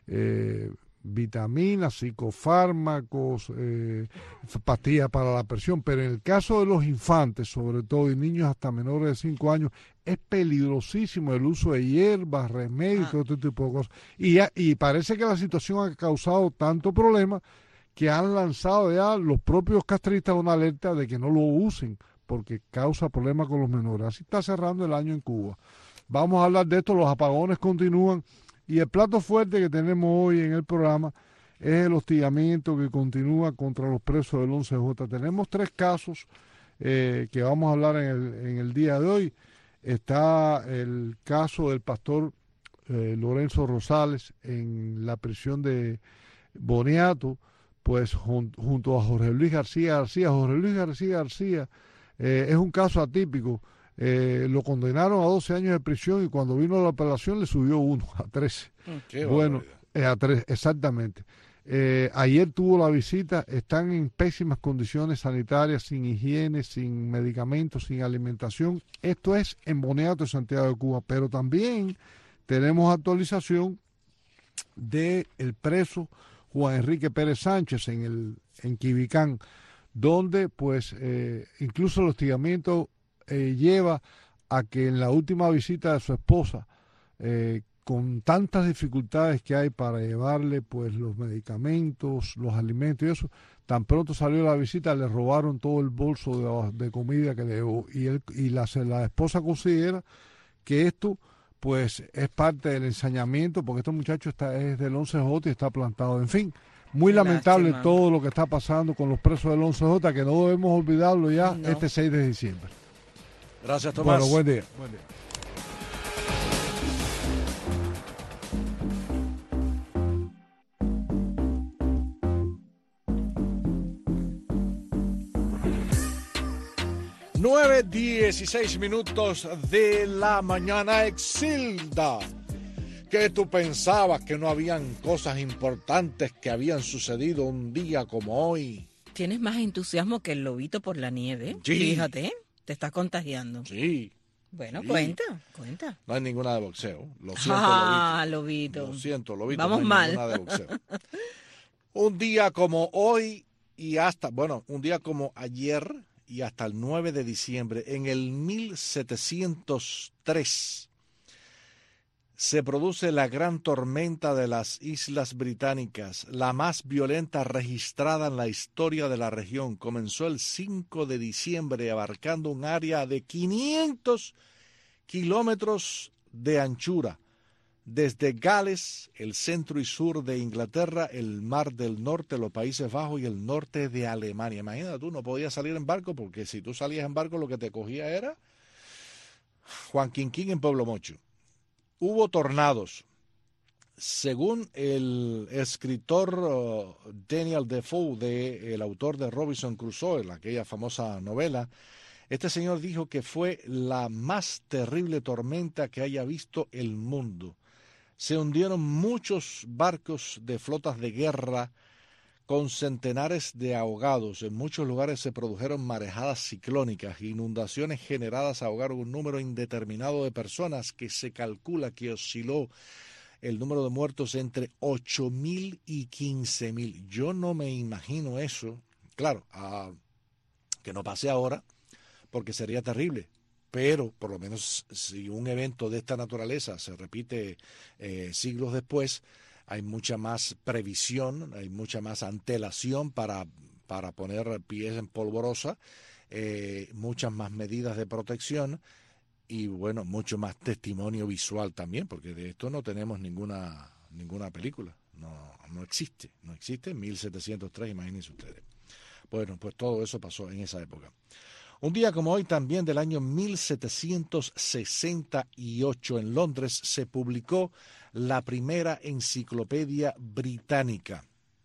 vitaminas, psicofármacos, pastillas para la presión, pero en el caso de los infantes, sobre todo, y niños hasta menores de 5 años, es peligrosísimo el uso de hierbas, remedios, todo este tipo de cosas. Y parece que la situación ha causado tanto problema que han lanzado ya los propios castristas una alerta de que no lo usen, porque causa problemas con los menores. Así está cerrando el año en Cuba. Vamos a hablar de esto, los apagones continúan. Y el plato fuerte que tenemos hoy en el programa es el hostigamiento que continúa contra los presos del 11J. Tenemos 3 casos que vamos a hablar en el día de hoy. Está el caso del pastor Lorenzo Rosales en la prisión de Boniato, pues junto a Jorge Luis García García. Jorge Luis García García es un caso atípico. Lo condenaron a 12 años de prisión y cuando vino la apelación le subió 1 a 13. Bueno, a 3, exactamente. Ayer tuvo la visita, están en pésimas condiciones sanitarias, sin higiene, sin medicamentos, sin alimentación. Esto es en Boniato, Santiago de Cuba, pero también tenemos actualización del preso Juan Enrique Pérez Sánchez en Quibicán, donde pues incluso el hostigamiento lleva a que en la última visita de su esposa, con tantas dificultades que hay para llevarle pues los medicamentos, los alimentos y eso, tan pronto salió la visita le robaron todo el bolso de comida que le llevó y la esposa considera que esto pues es parte del ensañamiento, porque este muchacho es del 11J y está plantado. En fin, muy lamentable todo lo que está pasando con los presos del 11J, que no debemos olvidarlo ya este 6 de diciembre. Gracias, Tomás. Bueno, buen día. Buen día. Nueve 16 minutos de la mañana. Exilda, ¿qué tú pensabas que no habían cosas importantes que habían sucedido un día como hoy? Tienes más entusiasmo que el lobito por la nieve. Sí. Fíjate, te estás contagiando. Sí. Bueno, sí. Cuenta. No hay ninguna de boxeo. Lo siento, lobito. Lo siento, lobito. Vamos no hay mal. Ninguna de boxeo. Un día como hoy y un día como ayer y hasta el 9 de diciembre, en el 1703, se produce la gran tormenta de las Islas Británicas, la más violenta registrada en la historia de la región. Comenzó el 5 de diciembre, abarcando un área de 500 kilómetros de anchura, desde Gales, el centro y sur de Inglaterra, el Mar del Norte, los Países Bajos y el norte de Alemania. Imagínate tú, no podías salir en barco, porque si tú salías en barco lo que te cogía era Juan Quinquín en Pueblo Mocho. Hubo tornados. Según el escritor Daniel Defoe, el autor de Robinson Crusoe, aquella famosa novela, este señor dijo que fue la más terrible tormenta que haya visto el mundo. Se hundieron muchos barcos de flotas de guerra con centenares de ahogados. En muchos lugares se produjeron marejadas ciclónicas, inundaciones generadas ahogaron un número indeterminado de personas que se calcula que osciló el número de muertos entre 8,000 y 15,000. Yo no me imagino eso. Claro, Que no pase ahora, porque sería terrible. Pero, por lo menos, si un evento de esta naturaleza se repite siglos después, hay mucha más previsión, hay mucha más antelación para poner pies en polvorosa, muchas más medidas de protección y, bueno, mucho más testimonio visual también, porque de esto no tenemos ninguna película. No existe. 1703, imagínense ustedes. Bueno, pues todo eso pasó en esa época. Un día como hoy, también del año 1768, en Londres, se publicó la primera enciclopedia británica.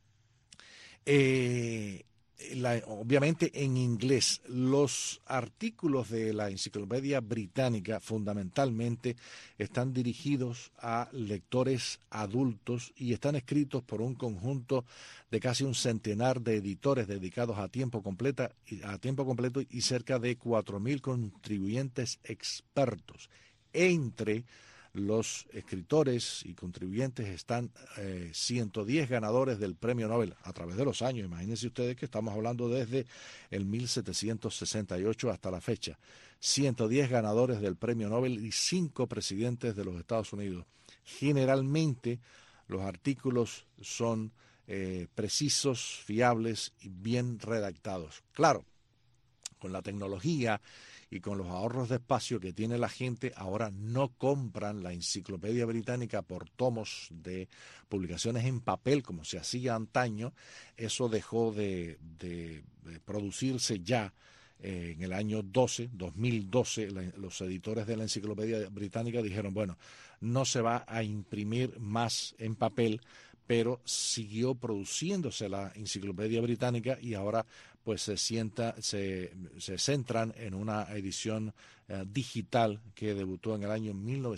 Obviamente en inglés. Los artículos de la enciclopedia británica fundamentalmente están dirigidos a lectores adultos y están escritos por un conjunto de casi un centenar de editores dedicados a tiempo completo y cerca de 4.000 contribuyentes expertos. Entre los escritores y contribuyentes están 110 ganadores del premio Nobel a través de los años. Imagínense ustedes que estamos hablando desde el 1768 hasta la fecha. 110 ganadores del premio Nobel y 5 presidentes de los Estados Unidos. Generalmente los artículos son precisos, fiables y bien redactados. Claro, con la tecnología y con los ahorros de espacio que tiene la gente, ahora no compran la enciclopedia británica por tomos de publicaciones en papel como se hacía antaño. Eso dejó de producirse ya en el año 2012. Los editores de la enciclopedia británica dijeron, bueno, no se va a imprimir más en papel, pero siguió produciéndose la enciclopedia británica y ahora pues se centran en una edición digital que debutó en el año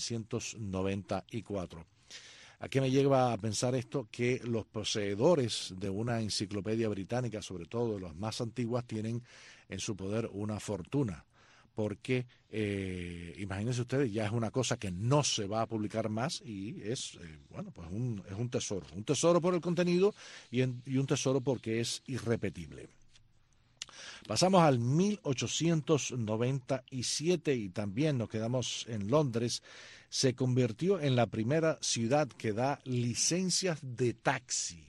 1994. ¿A qué me lleva a pensar esto? Que los poseedores de una enciclopedia británica, sobre todo de las más antiguas, tienen en su poder una fortuna. Porque, imagínense ustedes, ya es una cosa que no se va a publicar más y es, pues es un tesoro. Un tesoro por el contenido y un tesoro porque es irrepetible. Pasamos al 1897 y también nos quedamos en Londres. Se convirtió en la primera ciudad que da licencias de taxi.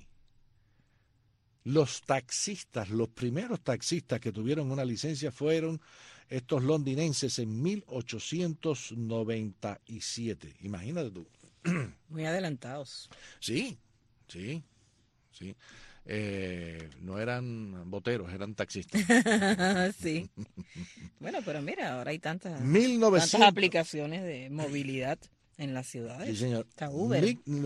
Los taxistas, los primeros taxistas que tuvieron una licencia fueron estos londinenses en 1897. Imagínate tú. Muy adelantados. Sí. No eran boteros, eran taxistas. Sí. Bueno, pero mira, ahora hay tantas 1900... aplicaciones de movilidad en las ciudades. Sí, señor. Está Uber.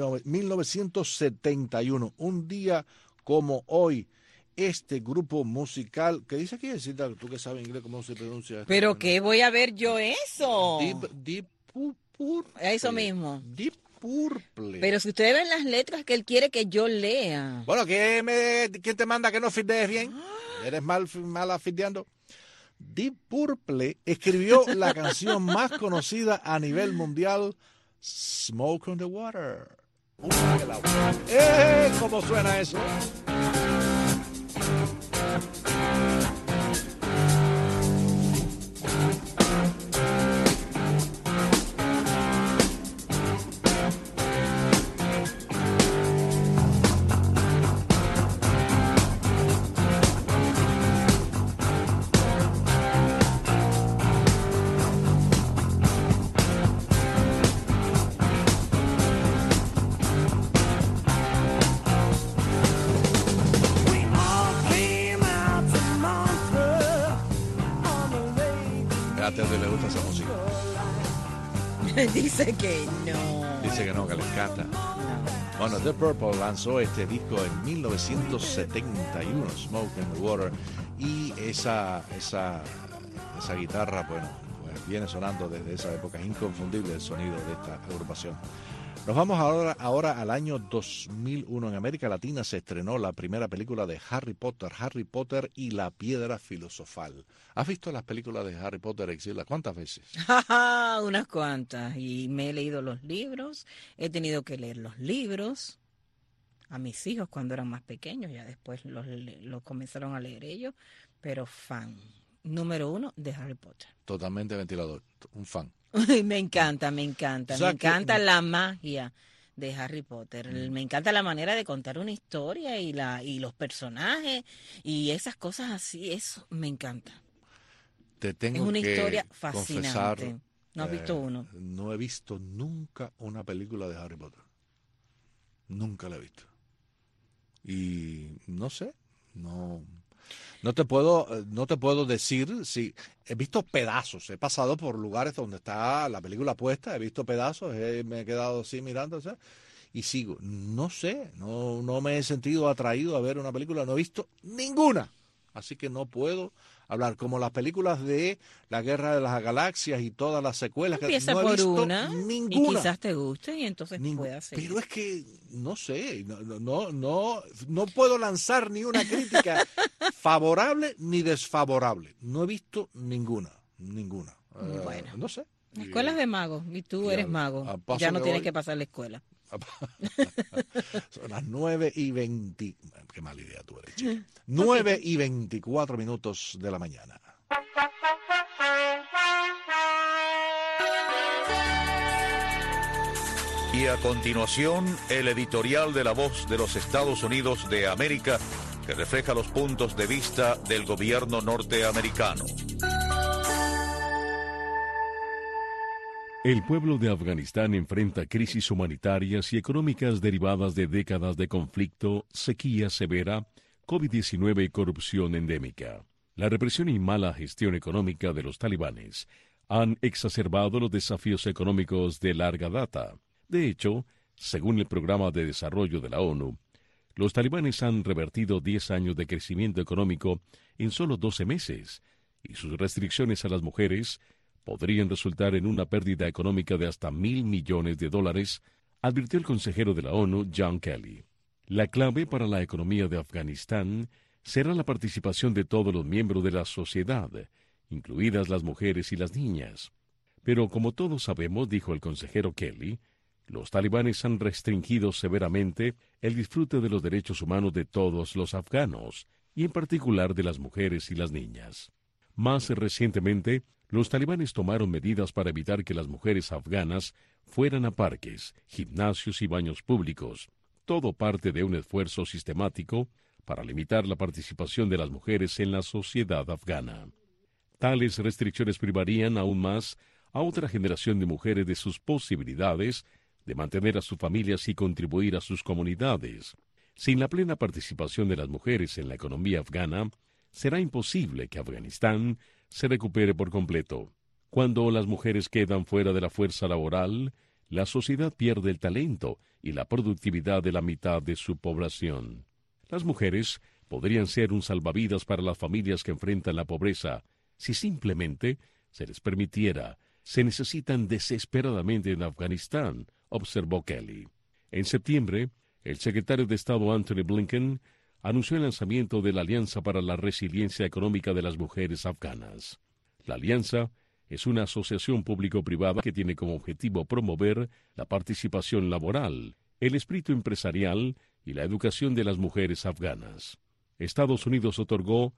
1971, un día como hoy, este grupo musical, ¿qué dice aquí? Tú que sabes inglés, ¿cómo se pronuncia esto? ¿Pero qué voy a ver yo eso? Deep Eso mismo. Deep Purple. Pero si ustedes ven las letras que él quiere que yo lea. Bueno, ¿quién te manda que no fidees bien? ¿Eres mala fideando? Deep Purple escribió la canción más conocida a nivel mundial, Smoke on the Water. ¿Cómo suena eso? ¿Le gusta esa música? Dice que no. Dice que no, que le encanta. Bueno, The Purple lanzó este disco en 1971, Smoke on the Water, y esa guitarra, bueno, pues viene sonando desde esa época. Es inconfundible el sonido de esta agrupación. Nos vamos ahora al año 2001. En América Latina se estrenó la primera película de Harry Potter y la Piedra Filosofal. ¿Has visto las películas de Harry Potter, Exila? ¿Cuántas veces? Unas cuantas. Y me he leído los libros, he tenido que leer los libros. a mis hijos cuando eran más pequeños, ya después los comenzaron a leer ellos, pero fan número 1 de Harry Potter. Totalmente ventilador, un fan. Me encanta, me encanta la magia de Harry Potter. Me encanta la manera de contar una historia y los personajes y esas cosas así, eso me encanta. Te tengo es una que historia confesar, fascinante. ¿No has visto uno? No he visto nunca una película de Harry Potter. Nunca la he visto. Y no sé, no te puedo decir si he visto pedazos. He pasado por lugares donde está la película puesta, he visto pedazos, me he quedado así mirando, ¿sabes? Y sigo. No sé, no me he sentido atraído a ver una película, no he visto ninguna. Así que no puedo hablar. Como las películas de la Guerra de las Galaxias y todas las secuelas. Empieza no he por visto una ninguna. Y quizás te guste y entonces puedas seguir. Pero es que, no sé, no puedo lanzar ni una crítica favorable ni desfavorable. No he visto ninguna. Bueno. No sé. La escuela es de magos y tú eres mago. Ya no tienes que pasar la escuela. Son las 9:20. Qué mala idea tú eres, chica. 9:24 de la mañana. Y a continuación, el editorial de La Voz de los Estados Unidos de América, que refleja los puntos de vista del gobierno norteamericano. El pueblo de Afganistán enfrenta crisis humanitarias y económicas derivadas de décadas de conflicto, sequía severa, COVID-19 y corrupción endémica. La represión y mala gestión económica de los talibanes han exacerbado los desafíos económicos de larga data. De hecho, según el Programa de Desarrollo de la ONU, los talibanes han revertido 10 años de crecimiento económico en solo 12 meses, y sus restricciones a las mujeres podrían resultar en una pérdida económica de hasta $1.000 millones, advirtió el consejero de la ONU, John Kelly. La clave para la economía de Afganistán será la participación de todos los miembros de la sociedad, incluidas las mujeres y las niñas. Pero como todos sabemos, dijo el consejero Kelly, los talibanes han restringido severamente el disfrute de los derechos humanos de todos los afganos, y en particular de las mujeres y las niñas. Más recientemente, los talibanes tomaron medidas para evitar que las mujeres afganas fueran a parques, gimnasios y baños públicos, todo parte de un esfuerzo sistemático para limitar la participación de las mujeres en la sociedad afgana. Tales restricciones privarían aún más a otra generación de mujeres de sus posibilidades de mantener a sus familias y contribuir a sus comunidades. Sin la plena participación de las mujeres en la economía afgana, será imposible que Afganistán se recupere por completo. Cuando las mujeres quedan fuera de la fuerza laboral, la sociedad pierde el talento y la productividad de la mitad de su población. Las mujeres podrían ser un salvavidas para las familias que enfrentan la pobreza, si simplemente se les permitiera. Se necesitan desesperadamente en Afganistán, observó Kelly. En septiembre, el secretario de Estado Anthony Blinken anunció el lanzamiento de la Alianza para la Resiliencia Económica de las Mujeres Afganas. La Alianza es una asociación público-privada que tiene como objetivo promover la participación laboral, el espíritu empresarial y la educación de las mujeres afganas. Estados Unidos otorgó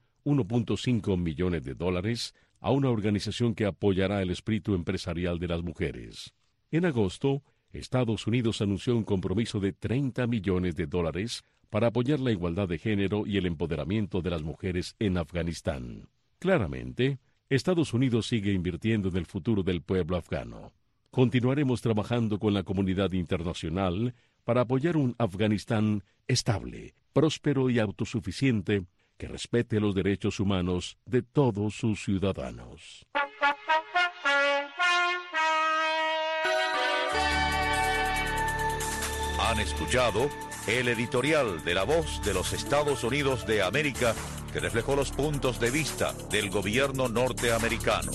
$1.5 millones a una organización que apoyará el espíritu empresarial de las mujeres. En agosto, Estados Unidos anunció un compromiso de $30 millones para apoyar la igualdad de género y el empoderamiento de las mujeres en Afganistán. Claramente, Estados Unidos sigue invirtiendo en el futuro del pueblo afgano. Continuaremos trabajando con la comunidad internacional para apoyar un Afganistán estable, próspero y autosuficiente que respete los derechos humanos de todos sus ciudadanos. Han escuchado el editorial de La Voz de los Estados Unidos de América, que reflejó los puntos de vista del gobierno norteamericano.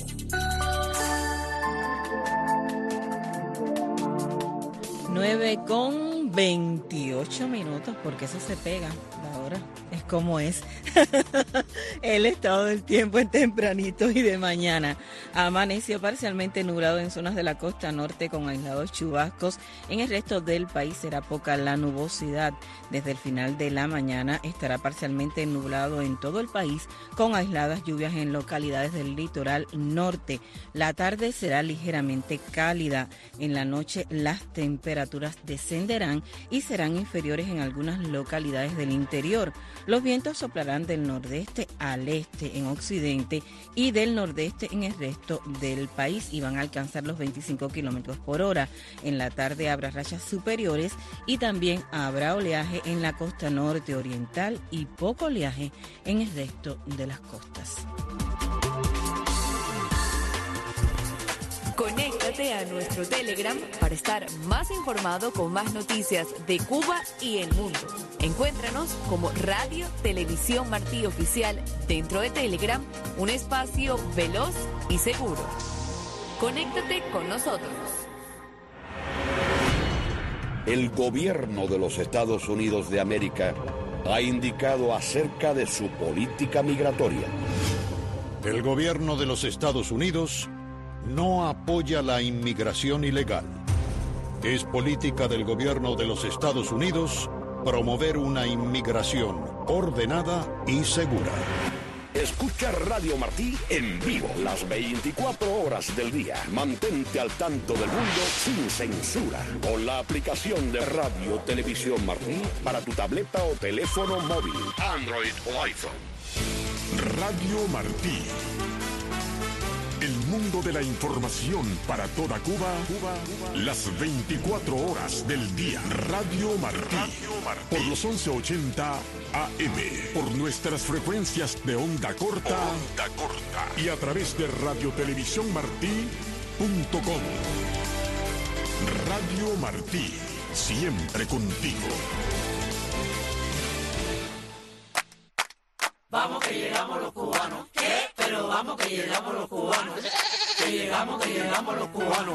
9:28, porque eso se pega, la hora es como es. El estado del tiempo en tempranito y de mañana. Amaneció parcialmente nublado en zonas de la costa norte con aislados chubascos. En el resto del país será poca la nubosidad. Desde el final de la mañana estará parcialmente nublado en todo el país con aisladas lluvias en localidades del litoral norte. La tarde será ligeramente cálida. En la noche las temperaturas descenderán y serán inferiores en algunas localidades del interior. Los vientos soplarán del nordeste al este en occidente y del nordeste en el resto del país y van a alcanzar los 25 kilómetros por hora. En la tarde habrá rachas superiores y también habrá oleaje en la costa norte oriental y poco oleaje en el resto de las costas. Conéctate a nuestro Telegram para estar más informado con más noticias de Cuba y el mundo. Encuéntranos como Radio Televisión Martí Oficial dentro de Telegram, un espacio veloz y seguro. Conéctate con nosotros. El gobierno de los Estados Unidos de América ha indicado acerca de su política migratoria. El gobierno de los Estados Unidos no apoya la inmigración ilegal. Es política del gobierno de los Estados Unidos promover una inmigración ordenada y segura. Escucha Radio Martí en vivo las 24 horas del día. Mantente al tanto del mundo sin censura con la aplicación de Radio Televisión Martí para tu tableta o teléfono móvil, Android o iPhone. Radio Martí. El mundo de la información para toda Cuba, las 24 horas del día. Radio Martí. Por los 1180 AM. Por nuestras frecuencias de onda corta. Y a través de radiotelevisiónmartí.com. Radio Martí. Siempre contigo. Vamos que llegamos los cubanos. ¿Qué? Pero vamos que llegamos los cubanos. Que llegamos los cubanos.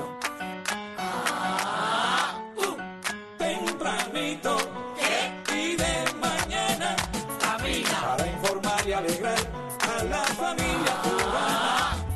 Tempranito. ¿Qué? Y de mañana. Camina. Para informar y alegrar a la familia cubana.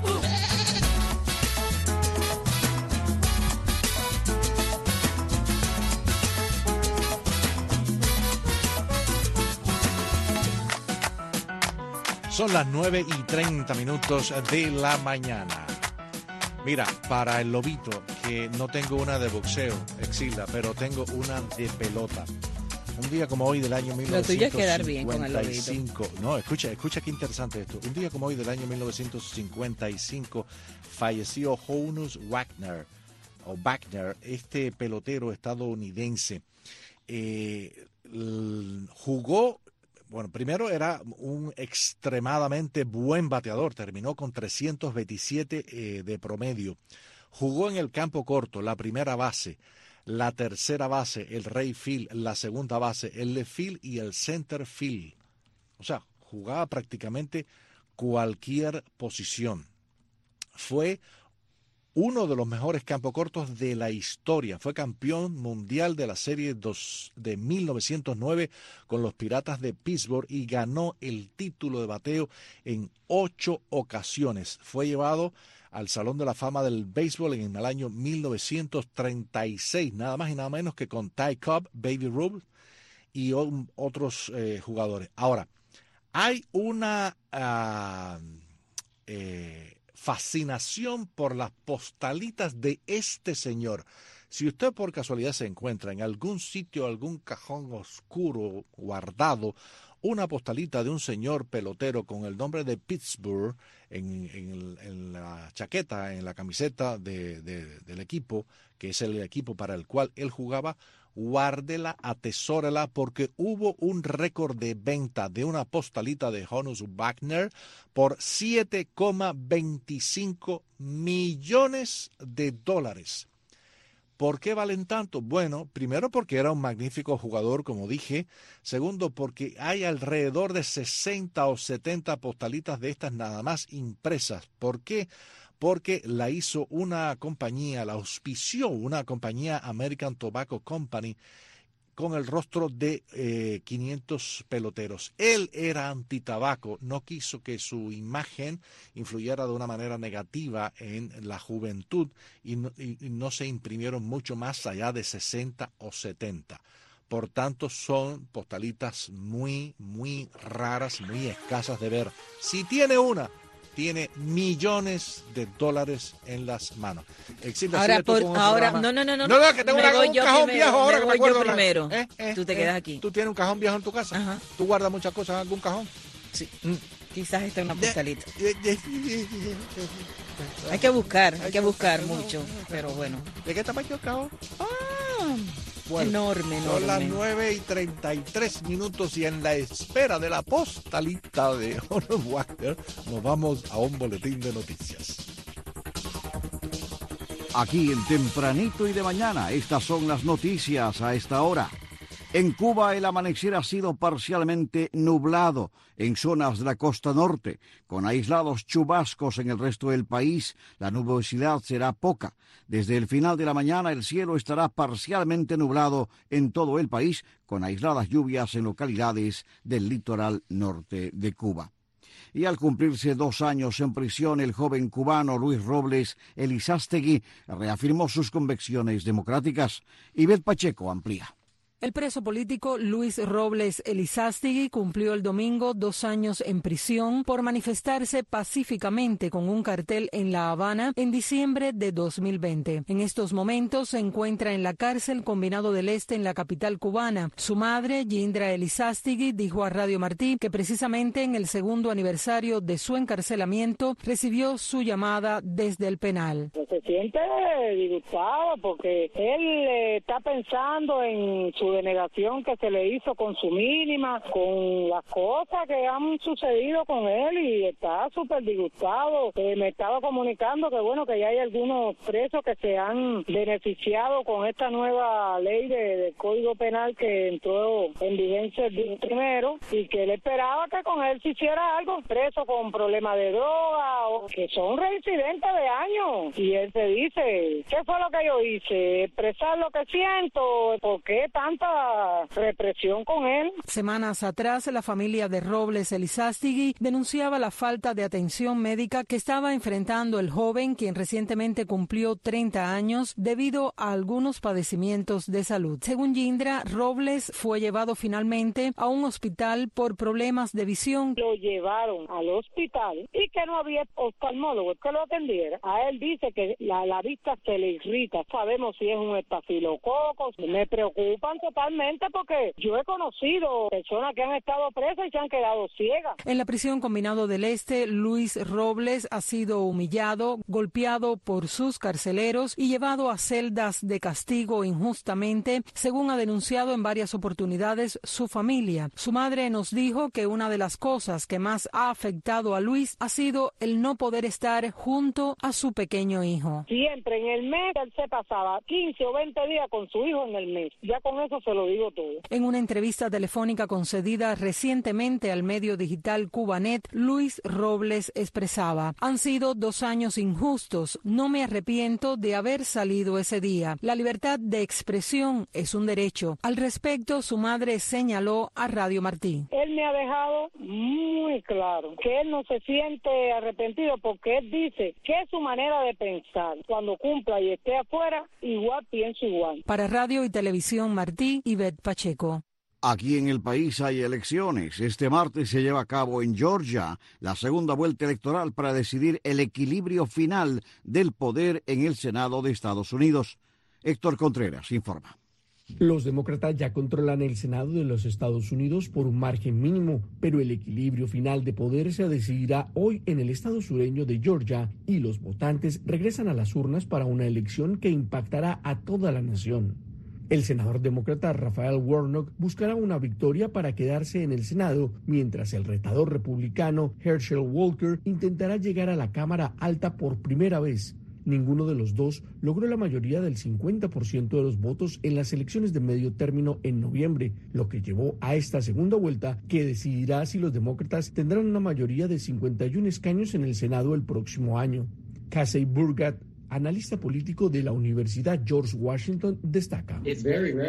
Son las 9:30 de la mañana. Mira, para el lobito, que no tengo una de boxeo, Exilda, pero tengo una de pelota. Un día como hoy del año 1955. Lo tuyo es quedar bien con el lobito. No, escucha qué interesante esto. Un día como hoy del año 1955 falleció Honus Wagner, este pelotero estadounidense. Jugó. Bueno, primero era un extremadamente buen bateador, terminó con 327 de promedio. Jugó en el campo corto, la primera base, la tercera base, el right field, la segunda base, el left field y el center field. O sea, jugaba prácticamente cualquier posición. Fue uno de los mejores campocortos de la historia. Fue campeón mundial de la Serie 2 de 1909 con los Piratas de Pittsburgh y ganó el título de bateo en 8 ocasiones. Fue llevado al Salón de la Fama del Béisbol en el año 1936, nada más y nada menos que con Ty Cobb, Baby Ruth y otros jugadores. Ahora, hay una fascinación por las postalitas de este señor. Si usted por casualidad se encuentra en algún sitio, algún cajón oscuro guardado, una postalita de un señor pelotero con el nombre de Pittsburgh en la chaqueta, en la camiseta del equipo, que es el equipo para el cual él jugaba, guárdela, atesórela, porque hubo un récord de venta de una postalita de Honus Wagner por $7,25 millones. ¿Por qué valen tanto? Bueno, primero porque era un magnífico jugador, como dije. Segundo, porque hay alrededor de 60 o 70 postalitas de estas nada más impresas. ¿Por qué? porque la hizo una compañía, la auspició una compañía, American Tobacco Company, con el rostro de 500 peloteros. Él era antitabaco, no quiso que su imagen influyera de una manera negativa en la juventud y no se imprimieron mucho más allá de 60 o 70. Por tanto, son postalitas muy, muy raras, muy escasas de ver. Si tiene una, tiene millones de dólares en las manos. Ahora, no, que tengo un cajón viejo ahora que me acuerdo. Yo primero. Tú te quedas aquí. ¿Tú tienes un cajón viejo en tu casa? Ajá. ¿Tú guardas muchas cosas en algún cajón? Sí. Quizás esta es una postalita. Hay que buscar mucho, pero bueno. ¿De qué tamaño el cajón? Bueno, enorme. Son las 9:33 y en la espera de la postalita de Honor Wagner nos vamos a un boletín de noticias. Aquí en Tempranito y de Mañana, estas son las noticias a esta hora. En Cuba el amanecer ha sido parcialmente nublado en zonas de la costa norte, con aislados chubascos en el resto del país. La nubosidad será poca. Desde el final de la mañana el cielo estará parcialmente nublado en todo el país, con aisladas lluvias en localidades del litoral norte de Cuba. Y al cumplirse 2 años en prisión, el joven cubano Luis Robles Elizástegui reafirmó sus convicciones democráticas. Ivette Pacheco amplía. El preso político Luis Robles Elizástegui cumplió el domingo 2 años en prisión por manifestarse pacíficamente con un cartel en La Habana en diciembre de 2020. En estos momentos se encuentra en la cárcel Combinado del Este en la capital cubana. Su madre, Yindra Elizástegui, dijo a Radio Martí que precisamente en el 2º aniversario de su encarcelamiento recibió su llamada desde el penal. Se siente disgustado porque él está pensando en su denegación que se le hizo con su mínima, con las cosas que han sucedido con él, y está súper disgustado. Me estaba comunicando que bueno, que ya hay algunos presos que se han beneficiado con esta nueva ley de Código Penal que entró en vigencia el día primero, y que él esperaba que con él se hiciera algo. Preso con problemas de droga, o que son reincidentes de años, y él se dice, ¿qué fue lo que yo hice? Expresar lo que siento. ¿Por qué tanta represión con él? Semanas atrás, la familia de Robles Elizástegui denunciaba la falta de atención médica que estaba enfrentando el joven, quien recientemente cumplió 30 años debido a algunos padecimientos de salud. Según Yindra, Robles fue llevado finalmente a un hospital por problemas de visión. Lo llevaron al hospital y que no había oftalmólogo que lo atendiera. A él dice que la vista se le irrita. Sabemos si es un estafilococo. Me preocupan totalmente porque yo he conocido personas que han estado presas y se han quedado ciegas. En la prisión Combinado del Este, Luis Robles ha sido humillado, golpeado por sus carceleros y llevado a celdas de castigo injustamente, según ha denunciado en varias oportunidades su familia. Su madre nos dijo que una de las cosas que más ha afectado a Luis ha sido el no poder estar junto a su pequeño hijo. Siempre en el mes él se pasaba 15 o 20 días con su hijo en el mes. Ya con eso se lo digo todo. En una entrevista telefónica concedida recientemente al medio digital Cubanet, Luis Robles expresaba: han sido 2 años injustos, no me arrepiento de haber salido ese día. La libertad de expresión es un derecho. Al respecto, su madre señaló a Radio Martí. Él me ha dejado muy claro que él no se siente arrepentido porque él dice que es su manera de pensar. Cuando cumpla y esté afuera, igual pienso igual. Para Radio y Televisión Martí, Ivette Pacheco. Aquí en el país hay elecciones. Este martes se lleva a cabo en Georgia la segunda vuelta electoral para decidir el equilibrio final del poder en el Senado de Estados Unidos. Héctor Contreras informa. Los demócratas ya controlan el Senado de los Estados Unidos por un margen mínimo, pero el equilibrio final de poder se decidirá hoy en el estado sureño de Georgia y los votantes regresan a las urnas para una elección que impactará a toda la nación. El senador demócrata Raphael Warnock buscará una victoria para quedarse en el Senado, mientras el retador republicano Herschel Walker intentará llegar a la Cámara Alta por primera vez. Ninguno de los dos logró la mayoría del 50% de los votos en las elecciones de medio término en noviembre, lo que llevó a esta segunda vuelta que decidirá si los demócratas tendrán una mayoría de 51 escaños en el Senado el próximo año. Casey Burgat, analista político de la Universidad George Washington, destaca: es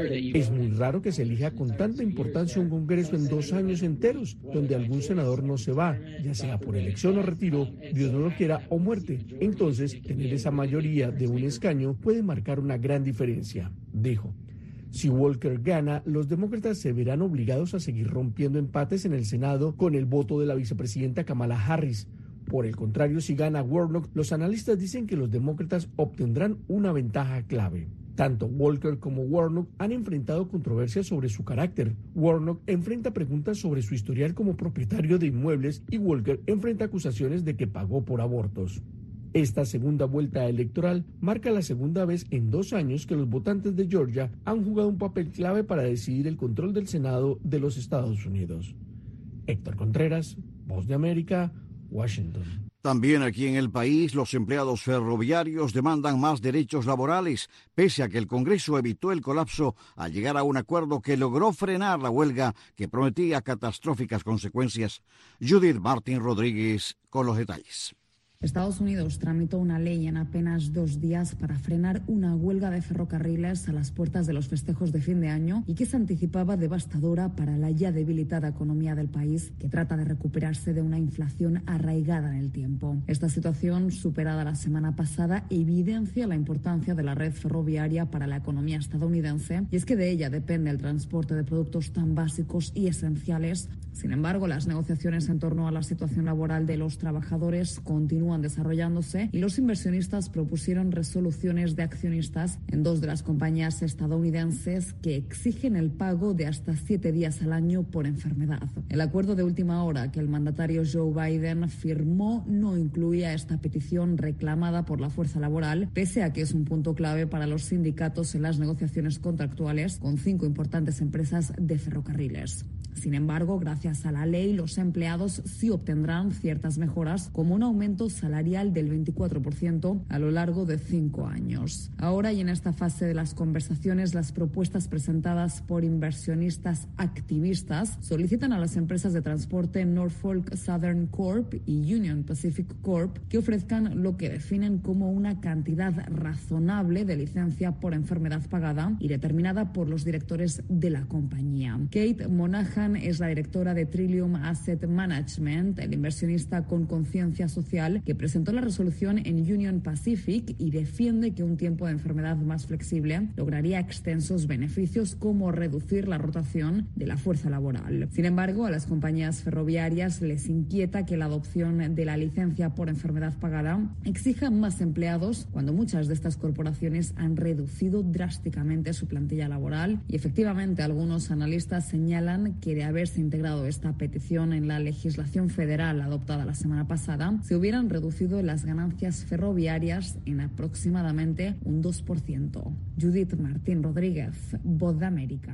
muy raro que se elija con tanta importancia un Congreso en 2 años enteros, donde algún senador no se va, ya sea por elección o retiro, Dios no lo quiera, o muerte. Entonces, tener esa mayoría de un escaño puede marcar una gran diferencia, dijo. Si Walker gana, los demócratas se verán obligados a seguir rompiendo empates en el Senado con el voto de la vicepresidenta Kamala Harris. Por el contrario, si gana Warnock, los analistas dicen que los demócratas obtendrán una ventaja clave. Tanto Walker como Warnock han enfrentado controversias sobre su carácter. Warnock enfrenta preguntas sobre su historial como propietario de inmuebles y Walker enfrenta acusaciones de que pagó por abortos. Esta segunda vuelta electoral marca la segunda vez en 2 años que los votantes de Georgia han jugado un papel clave para decidir el control del Senado de los Estados Unidos. Héctor Contreras, Voz de América, Washington. También aquí en el país, los empleados ferroviarios demandan más derechos laborales, pese a que el Congreso evitó el colapso al llegar a un acuerdo que logró frenar la huelga que prometía catastróficas consecuencias. Judith Martín Rodríguez con los detalles. Estados Unidos tramitó una ley en apenas 2 días para frenar una huelga de ferrocarriles a las puertas de los festejos de fin de año y que se anticipaba devastadora para la ya debilitada economía del país, que trata de recuperarse de una inflación arraigada en el tiempo. Esta situación, superada la semana pasada, evidencia la importancia de la red ferroviaria para la economía estadounidense, y es que de ella depende el transporte de productos tan básicos y esenciales. Sin embargo, las negociaciones en torno a la situación laboral de los trabajadores continúan desarrollándose y los inversionistas propusieron resoluciones de accionistas en 2 de las compañías estadounidenses que exigen el pago de hasta 7 días al año por enfermedad. El acuerdo de última hora que el mandatario Joe Biden firmó no incluía esta petición reclamada por la fuerza laboral, pese a que es un punto clave para los sindicatos en las negociaciones contractuales con 5 importantes empresas de ferrocarriles. Sin embargo, gracias a la ley, los empleados sí obtendrán ciertas mejoras, como un aumento salarial del 24% a lo largo de 5 años. Ahora y en esta fase de las conversaciones, las propuestas presentadas por inversionistas activistas solicitan a las empresas de transporte Norfolk Southern Corp y Union Pacific Corp que ofrezcan lo que definen como una cantidad razonable de licencia por enfermedad pagada y determinada por los directores de la compañía. Kate Monahan es la directora de Trillium Asset Management, el inversionista con conciencia social que presentó la resolución en Union Pacific y defiende que un tiempo de enfermedad más flexible lograría extensos beneficios como reducir la rotación de la fuerza laboral. Sin embargo, a las compañías ferroviarias les inquieta que la adopción de la licencia por enfermedad pagada exija más empleados cuando muchas de estas corporaciones han reducido drásticamente su plantilla laboral y efectivamente algunos analistas señalan que de haberse integrado esta petición en la legislación federal adoptada la semana pasada, se hubieran reducido las ganancias ferroviarias en aproximadamente un 2%. Judith Martín Rodríguez, Voz de América.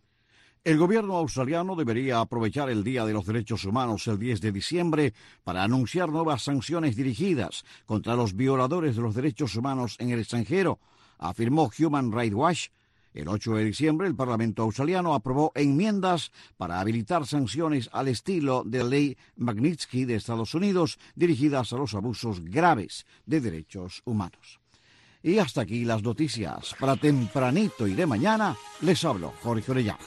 El gobierno australiano debería aprovechar el Día de los Derechos Humanos el 10 de diciembre para anunciar nuevas sanciones dirigidas contra los violadores de los derechos humanos en el extranjero, afirmó Human Rights Watch. El 8 de diciembre, el Parlamento australiano aprobó enmiendas para habilitar sanciones al estilo de la ley Magnitsky de Estados Unidos dirigidas a los abusos graves de derechos humanos. Y hasta aquí las noticias. Para tempranito y de mañana, les hablo Jorge Orellana.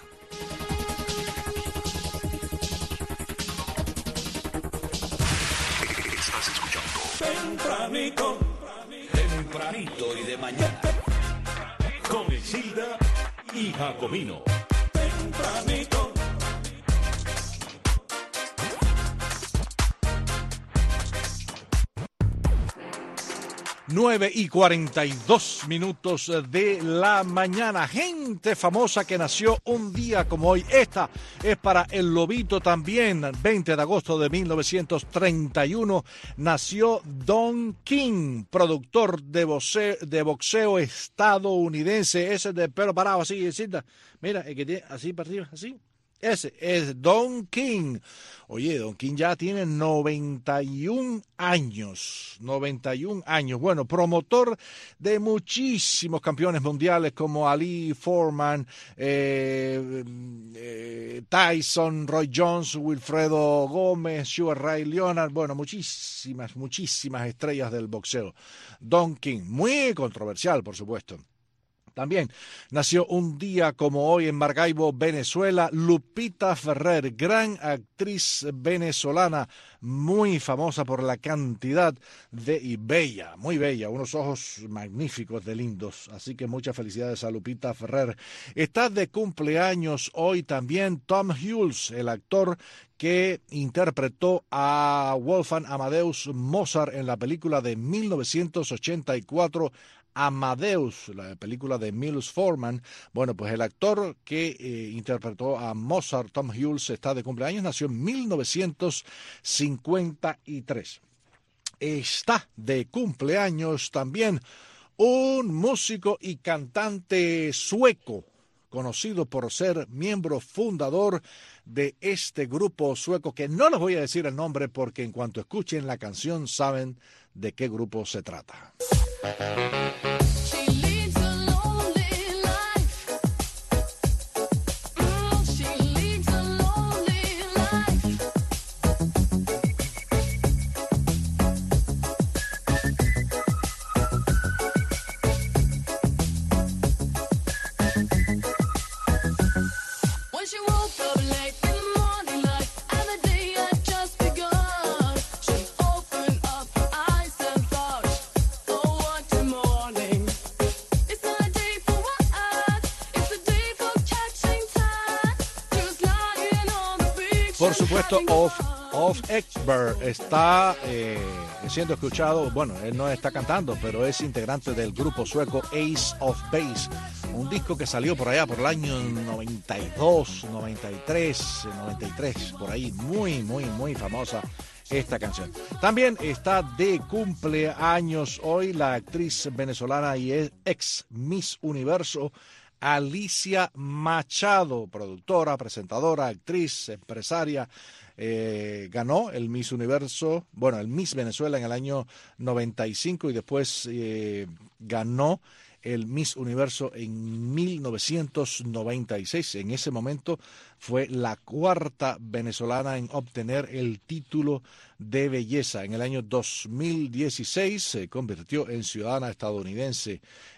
Estás escuchando Tempranito y de mañana. Con Isilda y Jacomino. Tempranito. 9:42 de la mañana. Gente famosa que nació un día como hoy. Esta es para el Lobito también. 20 de agosto de 1931 nació Don King, productor de boxeo estadounidense. Ese de pelo parado así, mira, el que tiene así para arriba, así. Ese es Don King. Oye, Don King ya tiene 91 años. 91 años. Bueno, promotor de muchísimos campeones mundiales como Ali Foreman, Tyson, Roy Jones, Wilfredo Gómez, Sugar Ray Leonard. Bueno, muchísimas estrellas del boxeo. Don King, muy controversial, por supuesto. También nació un día como hoy en Maracaibo, Venezuela, Lupita Ferrer, gran actriz venezolana, muy famosa por la cantidad y bella, muy bella, unos ojos magníficos de lindos, así que muchas felicidades a Lupita Ferrer. Está de cumpleaños hoy también Tom Hulce, el actor que interpretó a Wolfgang Amadeus Mozart en la película de 1984, Amadeus, la película de Milos Forman. Bueno, pues el actor que interpretó a Mozart, Tom Hulce, está de cumpleaños, nació en 1953. Está de cumpleaños también un músico y cantante sueco, conocido por ser miembro fundador de este grupo sueco, que no les voy a decir el nombre porque en cuanto escuchen la canción saben de qué grupo se trata. Por supuesto, Of Ekberg está siendo escuchado. Bueno, él no está cantando, pero es integrante del grupo sueco Ace of Base, un disco que salió por allá por el año 92, 93, por ahí, muy famosa esta canción. También está de cumpleaños hoy la actriz venezolana y ex Miss Universo Alicia Machado, productora, presentadora, actriz, empresaria. Ganó el Miss Universo, bueno, el Miss Venezuela en el año 95 y después ganó el Miss Universo en 1996. En ese momento fue la cuarta venezolana en obtener el título de belleza. En el año 2016 se convirtió en ciudadana estadounidense.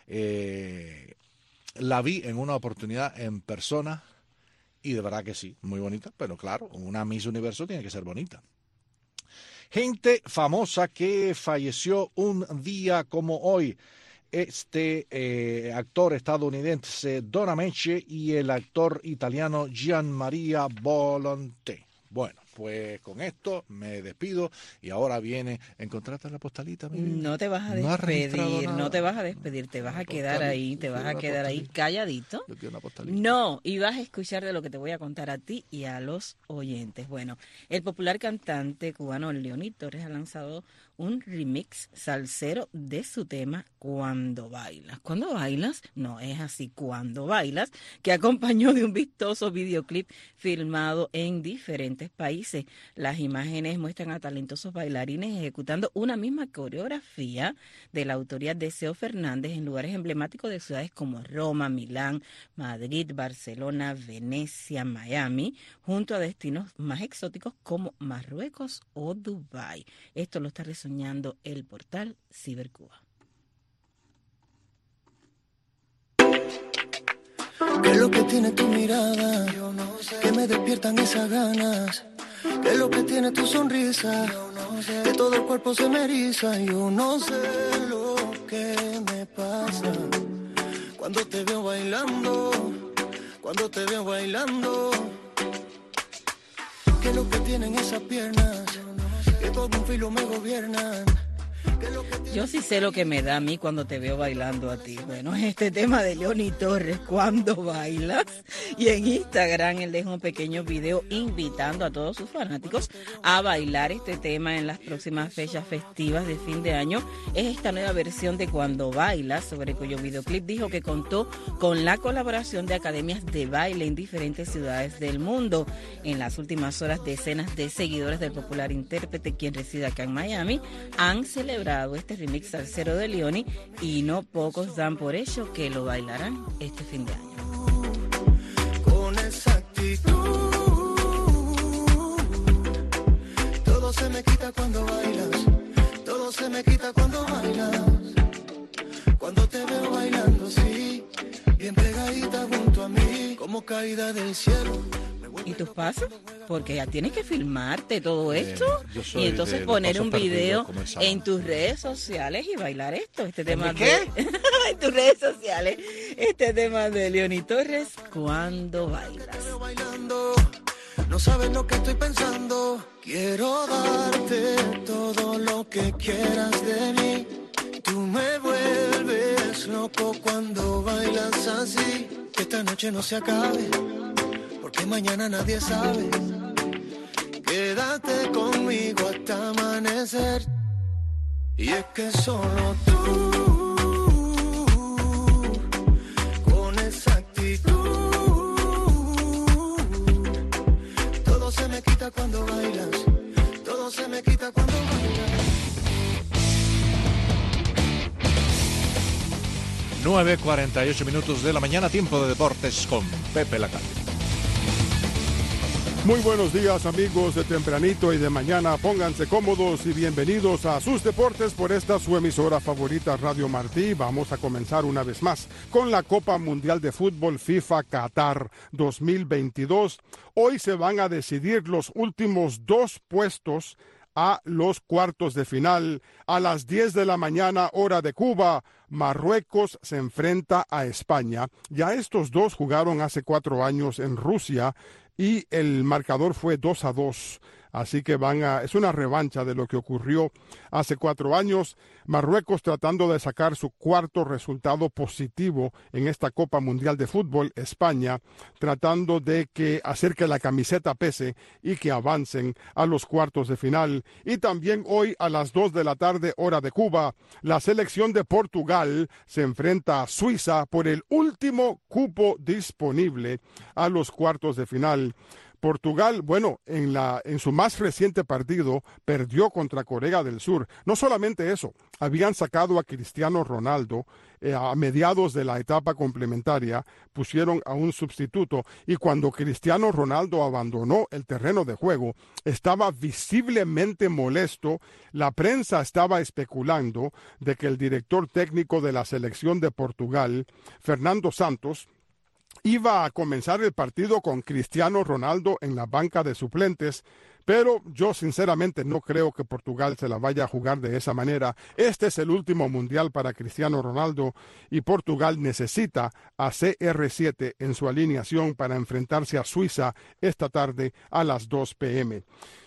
La vi en una oportunidad en persona y de verdad que sí, muy bonita, pero claro, una Miss Universo tiene que ser bonita. Gente famosa que falleció un día como hoy. Actor estadounidense Don Ameche y el actor italiano Gian Maria Volonté. Bueno, pues con esto me despido y ahora viene, ¿encontraste la postalita? No te vas a despedir, no te vas a despedir, te vas a quedar ahí, calladito. No, y vas a escuchar de lo que te voy a contar a ti y a los oyentes. Bueno, el popular cantante cubano Leonid Torres ha lanzado un remix salsero de su tema Cuando Bailas. ¿Cuándo bailas? No, es así, Cuando Bailas, que acompañó de un vistoso videoclip filmado en diferentes países. Las imágenes muestran a talentosos bailarines ejecutando una misma coreografía de la autoría de Seo Fernández en lugares emblemáticos de ciudades como Roma, Milán, Madrid, Barcelona, Venecia, Miami, junto a destinos más exóticos como Marruecos o Dubái. Esto lo está reseñando el portal Cibercuba. ¿Qué es lo que tiene tu mirada? Yo no sé. Que me despiertan esas ganas. ¿Qué es lo que tiene tu sonrisa? Yo no sé. Que todo el cuerpo se me eriza. Yo no sé lo que me pasa cuando te veo bailando. Cuando te veo bailando. ¿Qué es lo que tienen esas piernas? Que todo un filo me gobiernan. Yo sí sé lo que me da a mí cuando te veo bailando a ti. Bueno, este tema de Leoni Torres, cuando bailas. Y en Instagram él deja un pequeño video invitando a todos sus fanáticos a bailar este tema en las próximas fechas festivas de fin de año. Es esta nueva versión de Cuando Bailas, sobre cuyo videoclip dijo que contó con la colaboración de academias de baile en diferentes ciudades del mundo. En las últimas horas, decenas de seguidores del popular intérprete, quien reside acá en Miami, han celebrado este remix salsero de Leoni y no pocos dan por hecho que lo bailarán este fin de año. Con esa actitud, todo se me quita cuando bailas, todo se me quita cuando bailas, cuando te veo bailando así, bien pegadita junto a mí, como caída del cielo. ¿Y tus pasos? Porque ya tienes que filmarte todo esto y entonces poner un video en tus redes sociales y bailar esto, este tema ¿Qué? en tus redes sociales, este tema de Leoni Torres, Cuando Bailas. No sabes lo que estoy pensando, quiero darte todo lo que quieras de mí. Tú me vuelves loco cuando bailas así, que esta noche no se acabe, porque mañana nadie sabe. Quédate conmigo hasta amanecer. Y es que solo tú, con esa actitud, todo se me quita cuando bailas, todo se me quita cuando bailas. 9:48 minutos de la mañana, tiempo de deportes con Pepe Lacalle. Muy buenos días, amigos de tempranito y de mañana. Pónganse cómodos y bienvenidos a sus deportes por esta su emisora favorita, Radio Martí. Vamos a comenzar una vez más con la Copa Mundial de Fútbol FIFA Qatar 2022. Hoy se van a decidir los últimos 2 puestos a los cuartos de final. A las 10 de la mañana, hora de Cuba, Marruecos se enfrenta a España. Ya estos dos jugaron hace 4 años en Rusia y el marcador fue 2-2. Así que es una revancha de lo que ocurrió hace 4 años. Marruecos tratando de sacar su cuarto resultado positivo en esta Copa Mundial de Fútbol. España tratando de hacer que la camiseta pese y que avancen a los cuartos de final. Y también hoy a las 2 de la tarde, hora de Cuba, la selección de Portugal se enfrenta a Suiza por el último cupo disponible a los cuartos de final. Portugal, bueno, en su más reciente partido perdió contra Corea del Sur. No solamente eso, habían sacado a Cristiano Ronaldo a mediados de la etapa complementaria, pusieron a un sustituto y cuando Cristiano Ronaldo abandonó el terreno de juego, estaba visiblemente molesto. La prensa estaba especulando de que el director técnico de la selección de Portugal, Fernando Santos, iba a comenzar el partido con Cristiano Ronaldo en la banca de suplentes, pero yo sinceramente no creo que Portugal se la vaya a jugar de esa manera. Este es el último mundial para Cristiano Ronaldo y Portugal necesita a CR7 en su alineación para enfrentarse a Suiza esta tarde a las 2 p.m.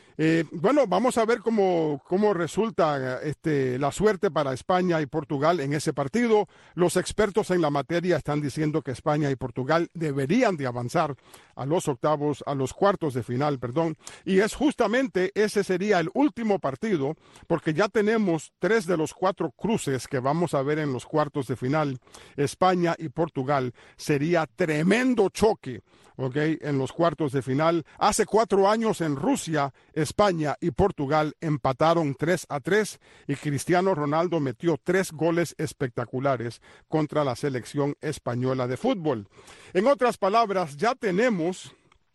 Bueno, vamos a ver cómo resulta la suerte para España y Portugal en ese partido. Los expertos en la materia están diciendo que España y Portugal deberían de avanzar a los cuartos de final, y es justamente ese sería el último partido, porque ya tenemos 3 de los 4 cruces que vamos a ver en los cuartos de final. España y Portugal sería tremendo choque, en los cuartos de final. Hace 4 años en Rusia, España y Portugal empataron 3-3 y Cristiano Ronaldo metió 3 goles espectaculares contra la selección española de fútbol. En otras palabras, ya tenemos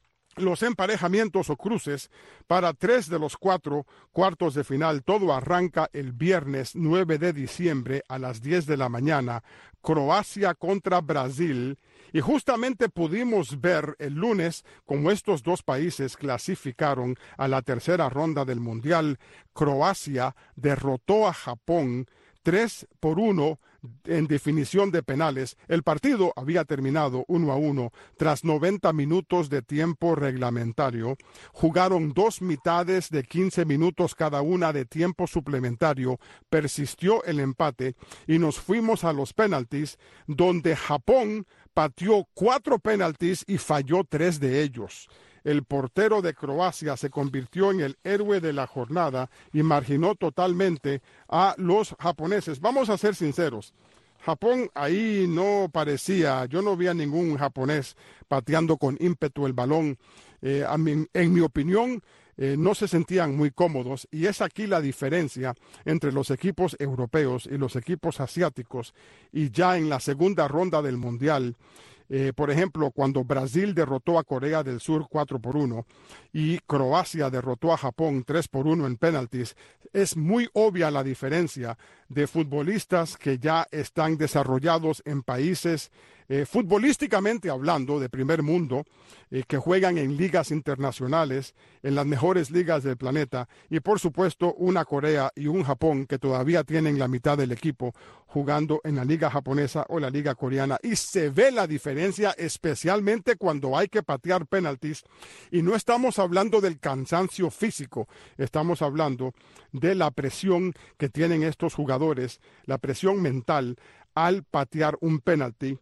los emparejamientos o cruces para 3 de los 4 cuartos de final. Todo arranca el viernes 9 de diciembre a las 10 de la mañana. Croacia contra Brasil. Y justamente pudimos ver el lunes cómo estos 2 países clasificaron a la tercera ronda del Mundial. Croacia derrotó a Japón 3-1 en definición de penales. El partido había terminado 1-1 tras 90 minutos de tiempo reglamentario. Jugaron 2 mitades de 15 minutos cada una de tiempo suplementario. Persistió el empate y nos fuimos a los penaltis, donde Japón pateó 4 penaltis y falló 3 de ellos. El portero de Croacia se convirtió en el héroe de la jornada y marginó totalmente a los japoneses. Vamos a ser sinceros, Japón ahí no parecía, yo no vi a ningún japonés pateando con ímpetu el balón. En mi opinión, no se sentían muy cómodos, y es aquí la diferencia entre los equipos europeos y los equipos asiáticos. Y ya en la segunda ronda del Mundial, por ejemplo, cuando Brasil derrotó a Corea del Sur 4-1 y Croacia derrotó a Japón 3-1 en penaltis, es muy obvia la diferencia de futbolistas que ya están desarrollados en países futbolísticamente hablando de primer mundo, que juegan en ligas internacionales, en las mejores ligas del planeta, y por supuesto una Corea y un Japón que todavía tienen la mitad del equipo jugando en la liga japonesa o la liga coreana, y se ve la diferencia especialmente cuando hay que patear penaltis. Y no estamos hablando del cansancio físico, estamos hablando de la presión que tienen estos jugadores, la presión mental al patear un penalti.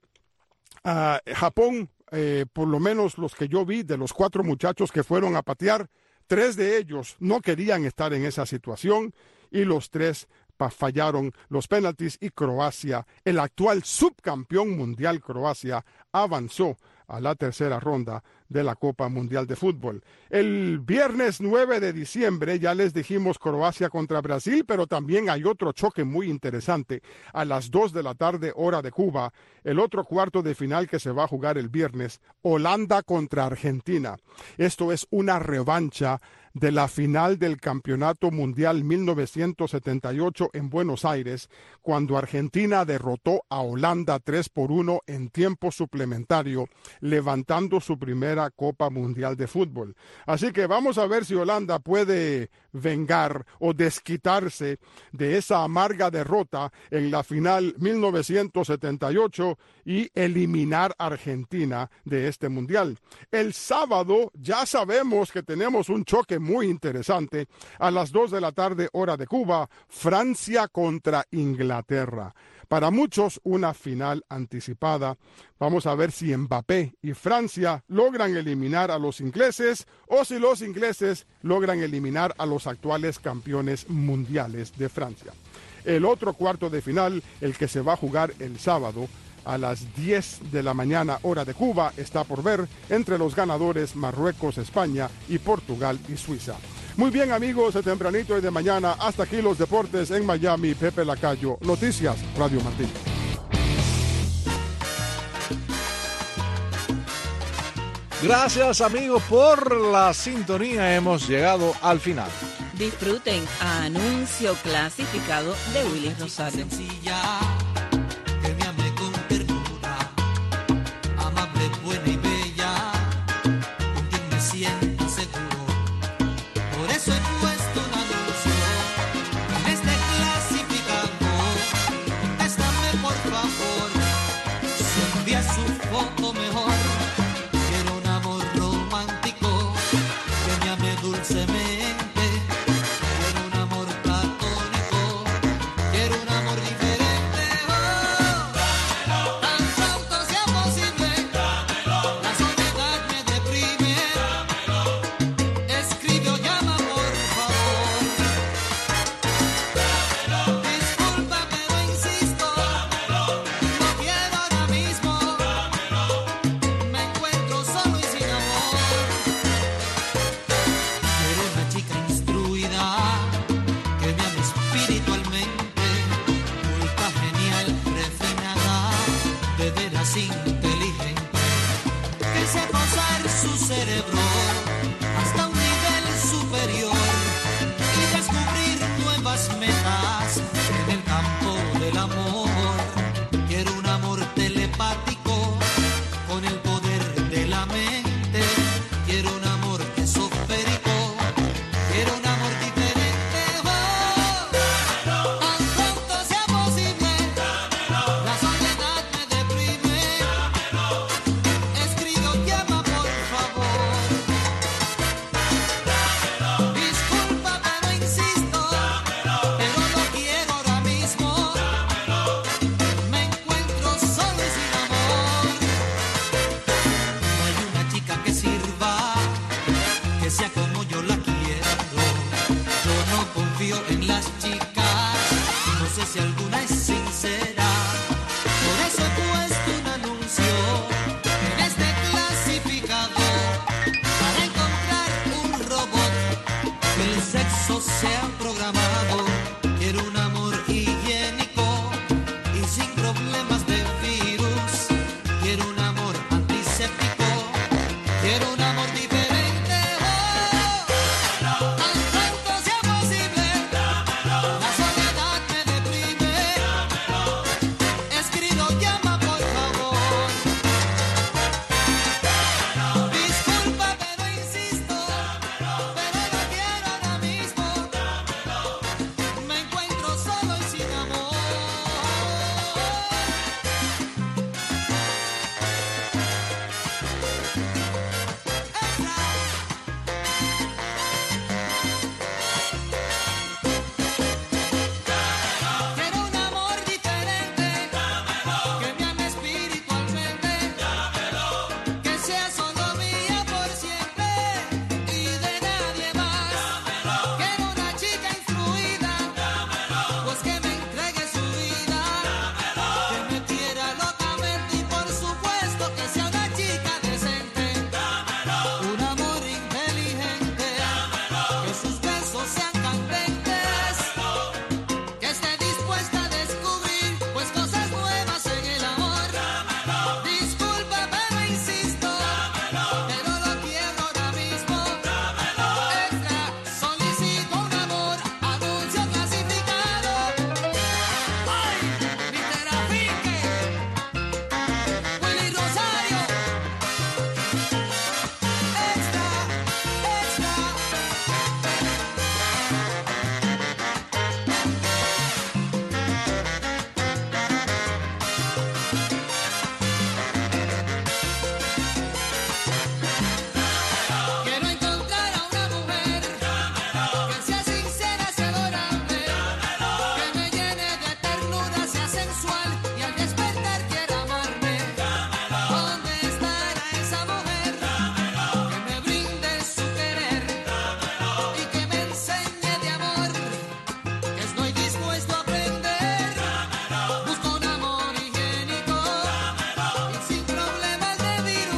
Japón, por lo menos los que yo vi, de los 4 muchachos que fueron a patear, 3 de ellos no querían estar en esa situación y los 3 fallaron los penaltis, y Croacia, el actual subcampeón mundial Croacia, avanzó a la tercera ronda de la Copa Mundial de Fútbol. El viernes 9 de diciembre, ya les dijimos, Croacia contra Brasil, pero también hay otro choque muy interesante. A las 2 de la tarde, hora de Cuba, el otro cuarto de final que se va a jugar el viernes, Holanda contra Argentina. Esto es una revancha de la final del Campeonato Mundial 1978 en Buenos Aires, cuando Argentina derrotó a Holanda 3-1 en tiempo suplementario, levantando su primera Copa Mundial de Fútbol. Así que vamos a ver si Holanda puede vengar o desquitarse de esa amarga derrota en la final 1978 y eliminar a Argentina de este Mundial. El sábado ya sabemos que tenemos un choque muy interesante. A las 2 de la tarde, hora de Cuba, Francia contra Inglaterra. Para muchos, una final anticipada. Vamos a ver si Mbappé y Francia logran eliminar a los ingleses, o si los ingleses logran eliminar a los actuales campeones mundiales de Francia. El otro cuarto de final, el que se va a jugar el sábado, a las 10 de la mañana, hora de Cuba, está por ver entre los ganadores Marruecos, España y Portugal y Suiza. Muy bien, amigos, de tempranito y de mañana, hasta aquí los deportes en Miami. Pepe Lacayo, Noticias Radio Martí. Gracias, amigos, por la sintonía. Hemos llegado al final. Disfruten Anuncio Clasificado de Willy Rosario. las chicas, no sé si alguna es sincera. Por eso he puesto un anuncio en este clasificador para encontrar un robot que el sexo sea programado. Quiero un amor higiénico y sin problemas de virus. Quiero un amor antiséptico. Quiero una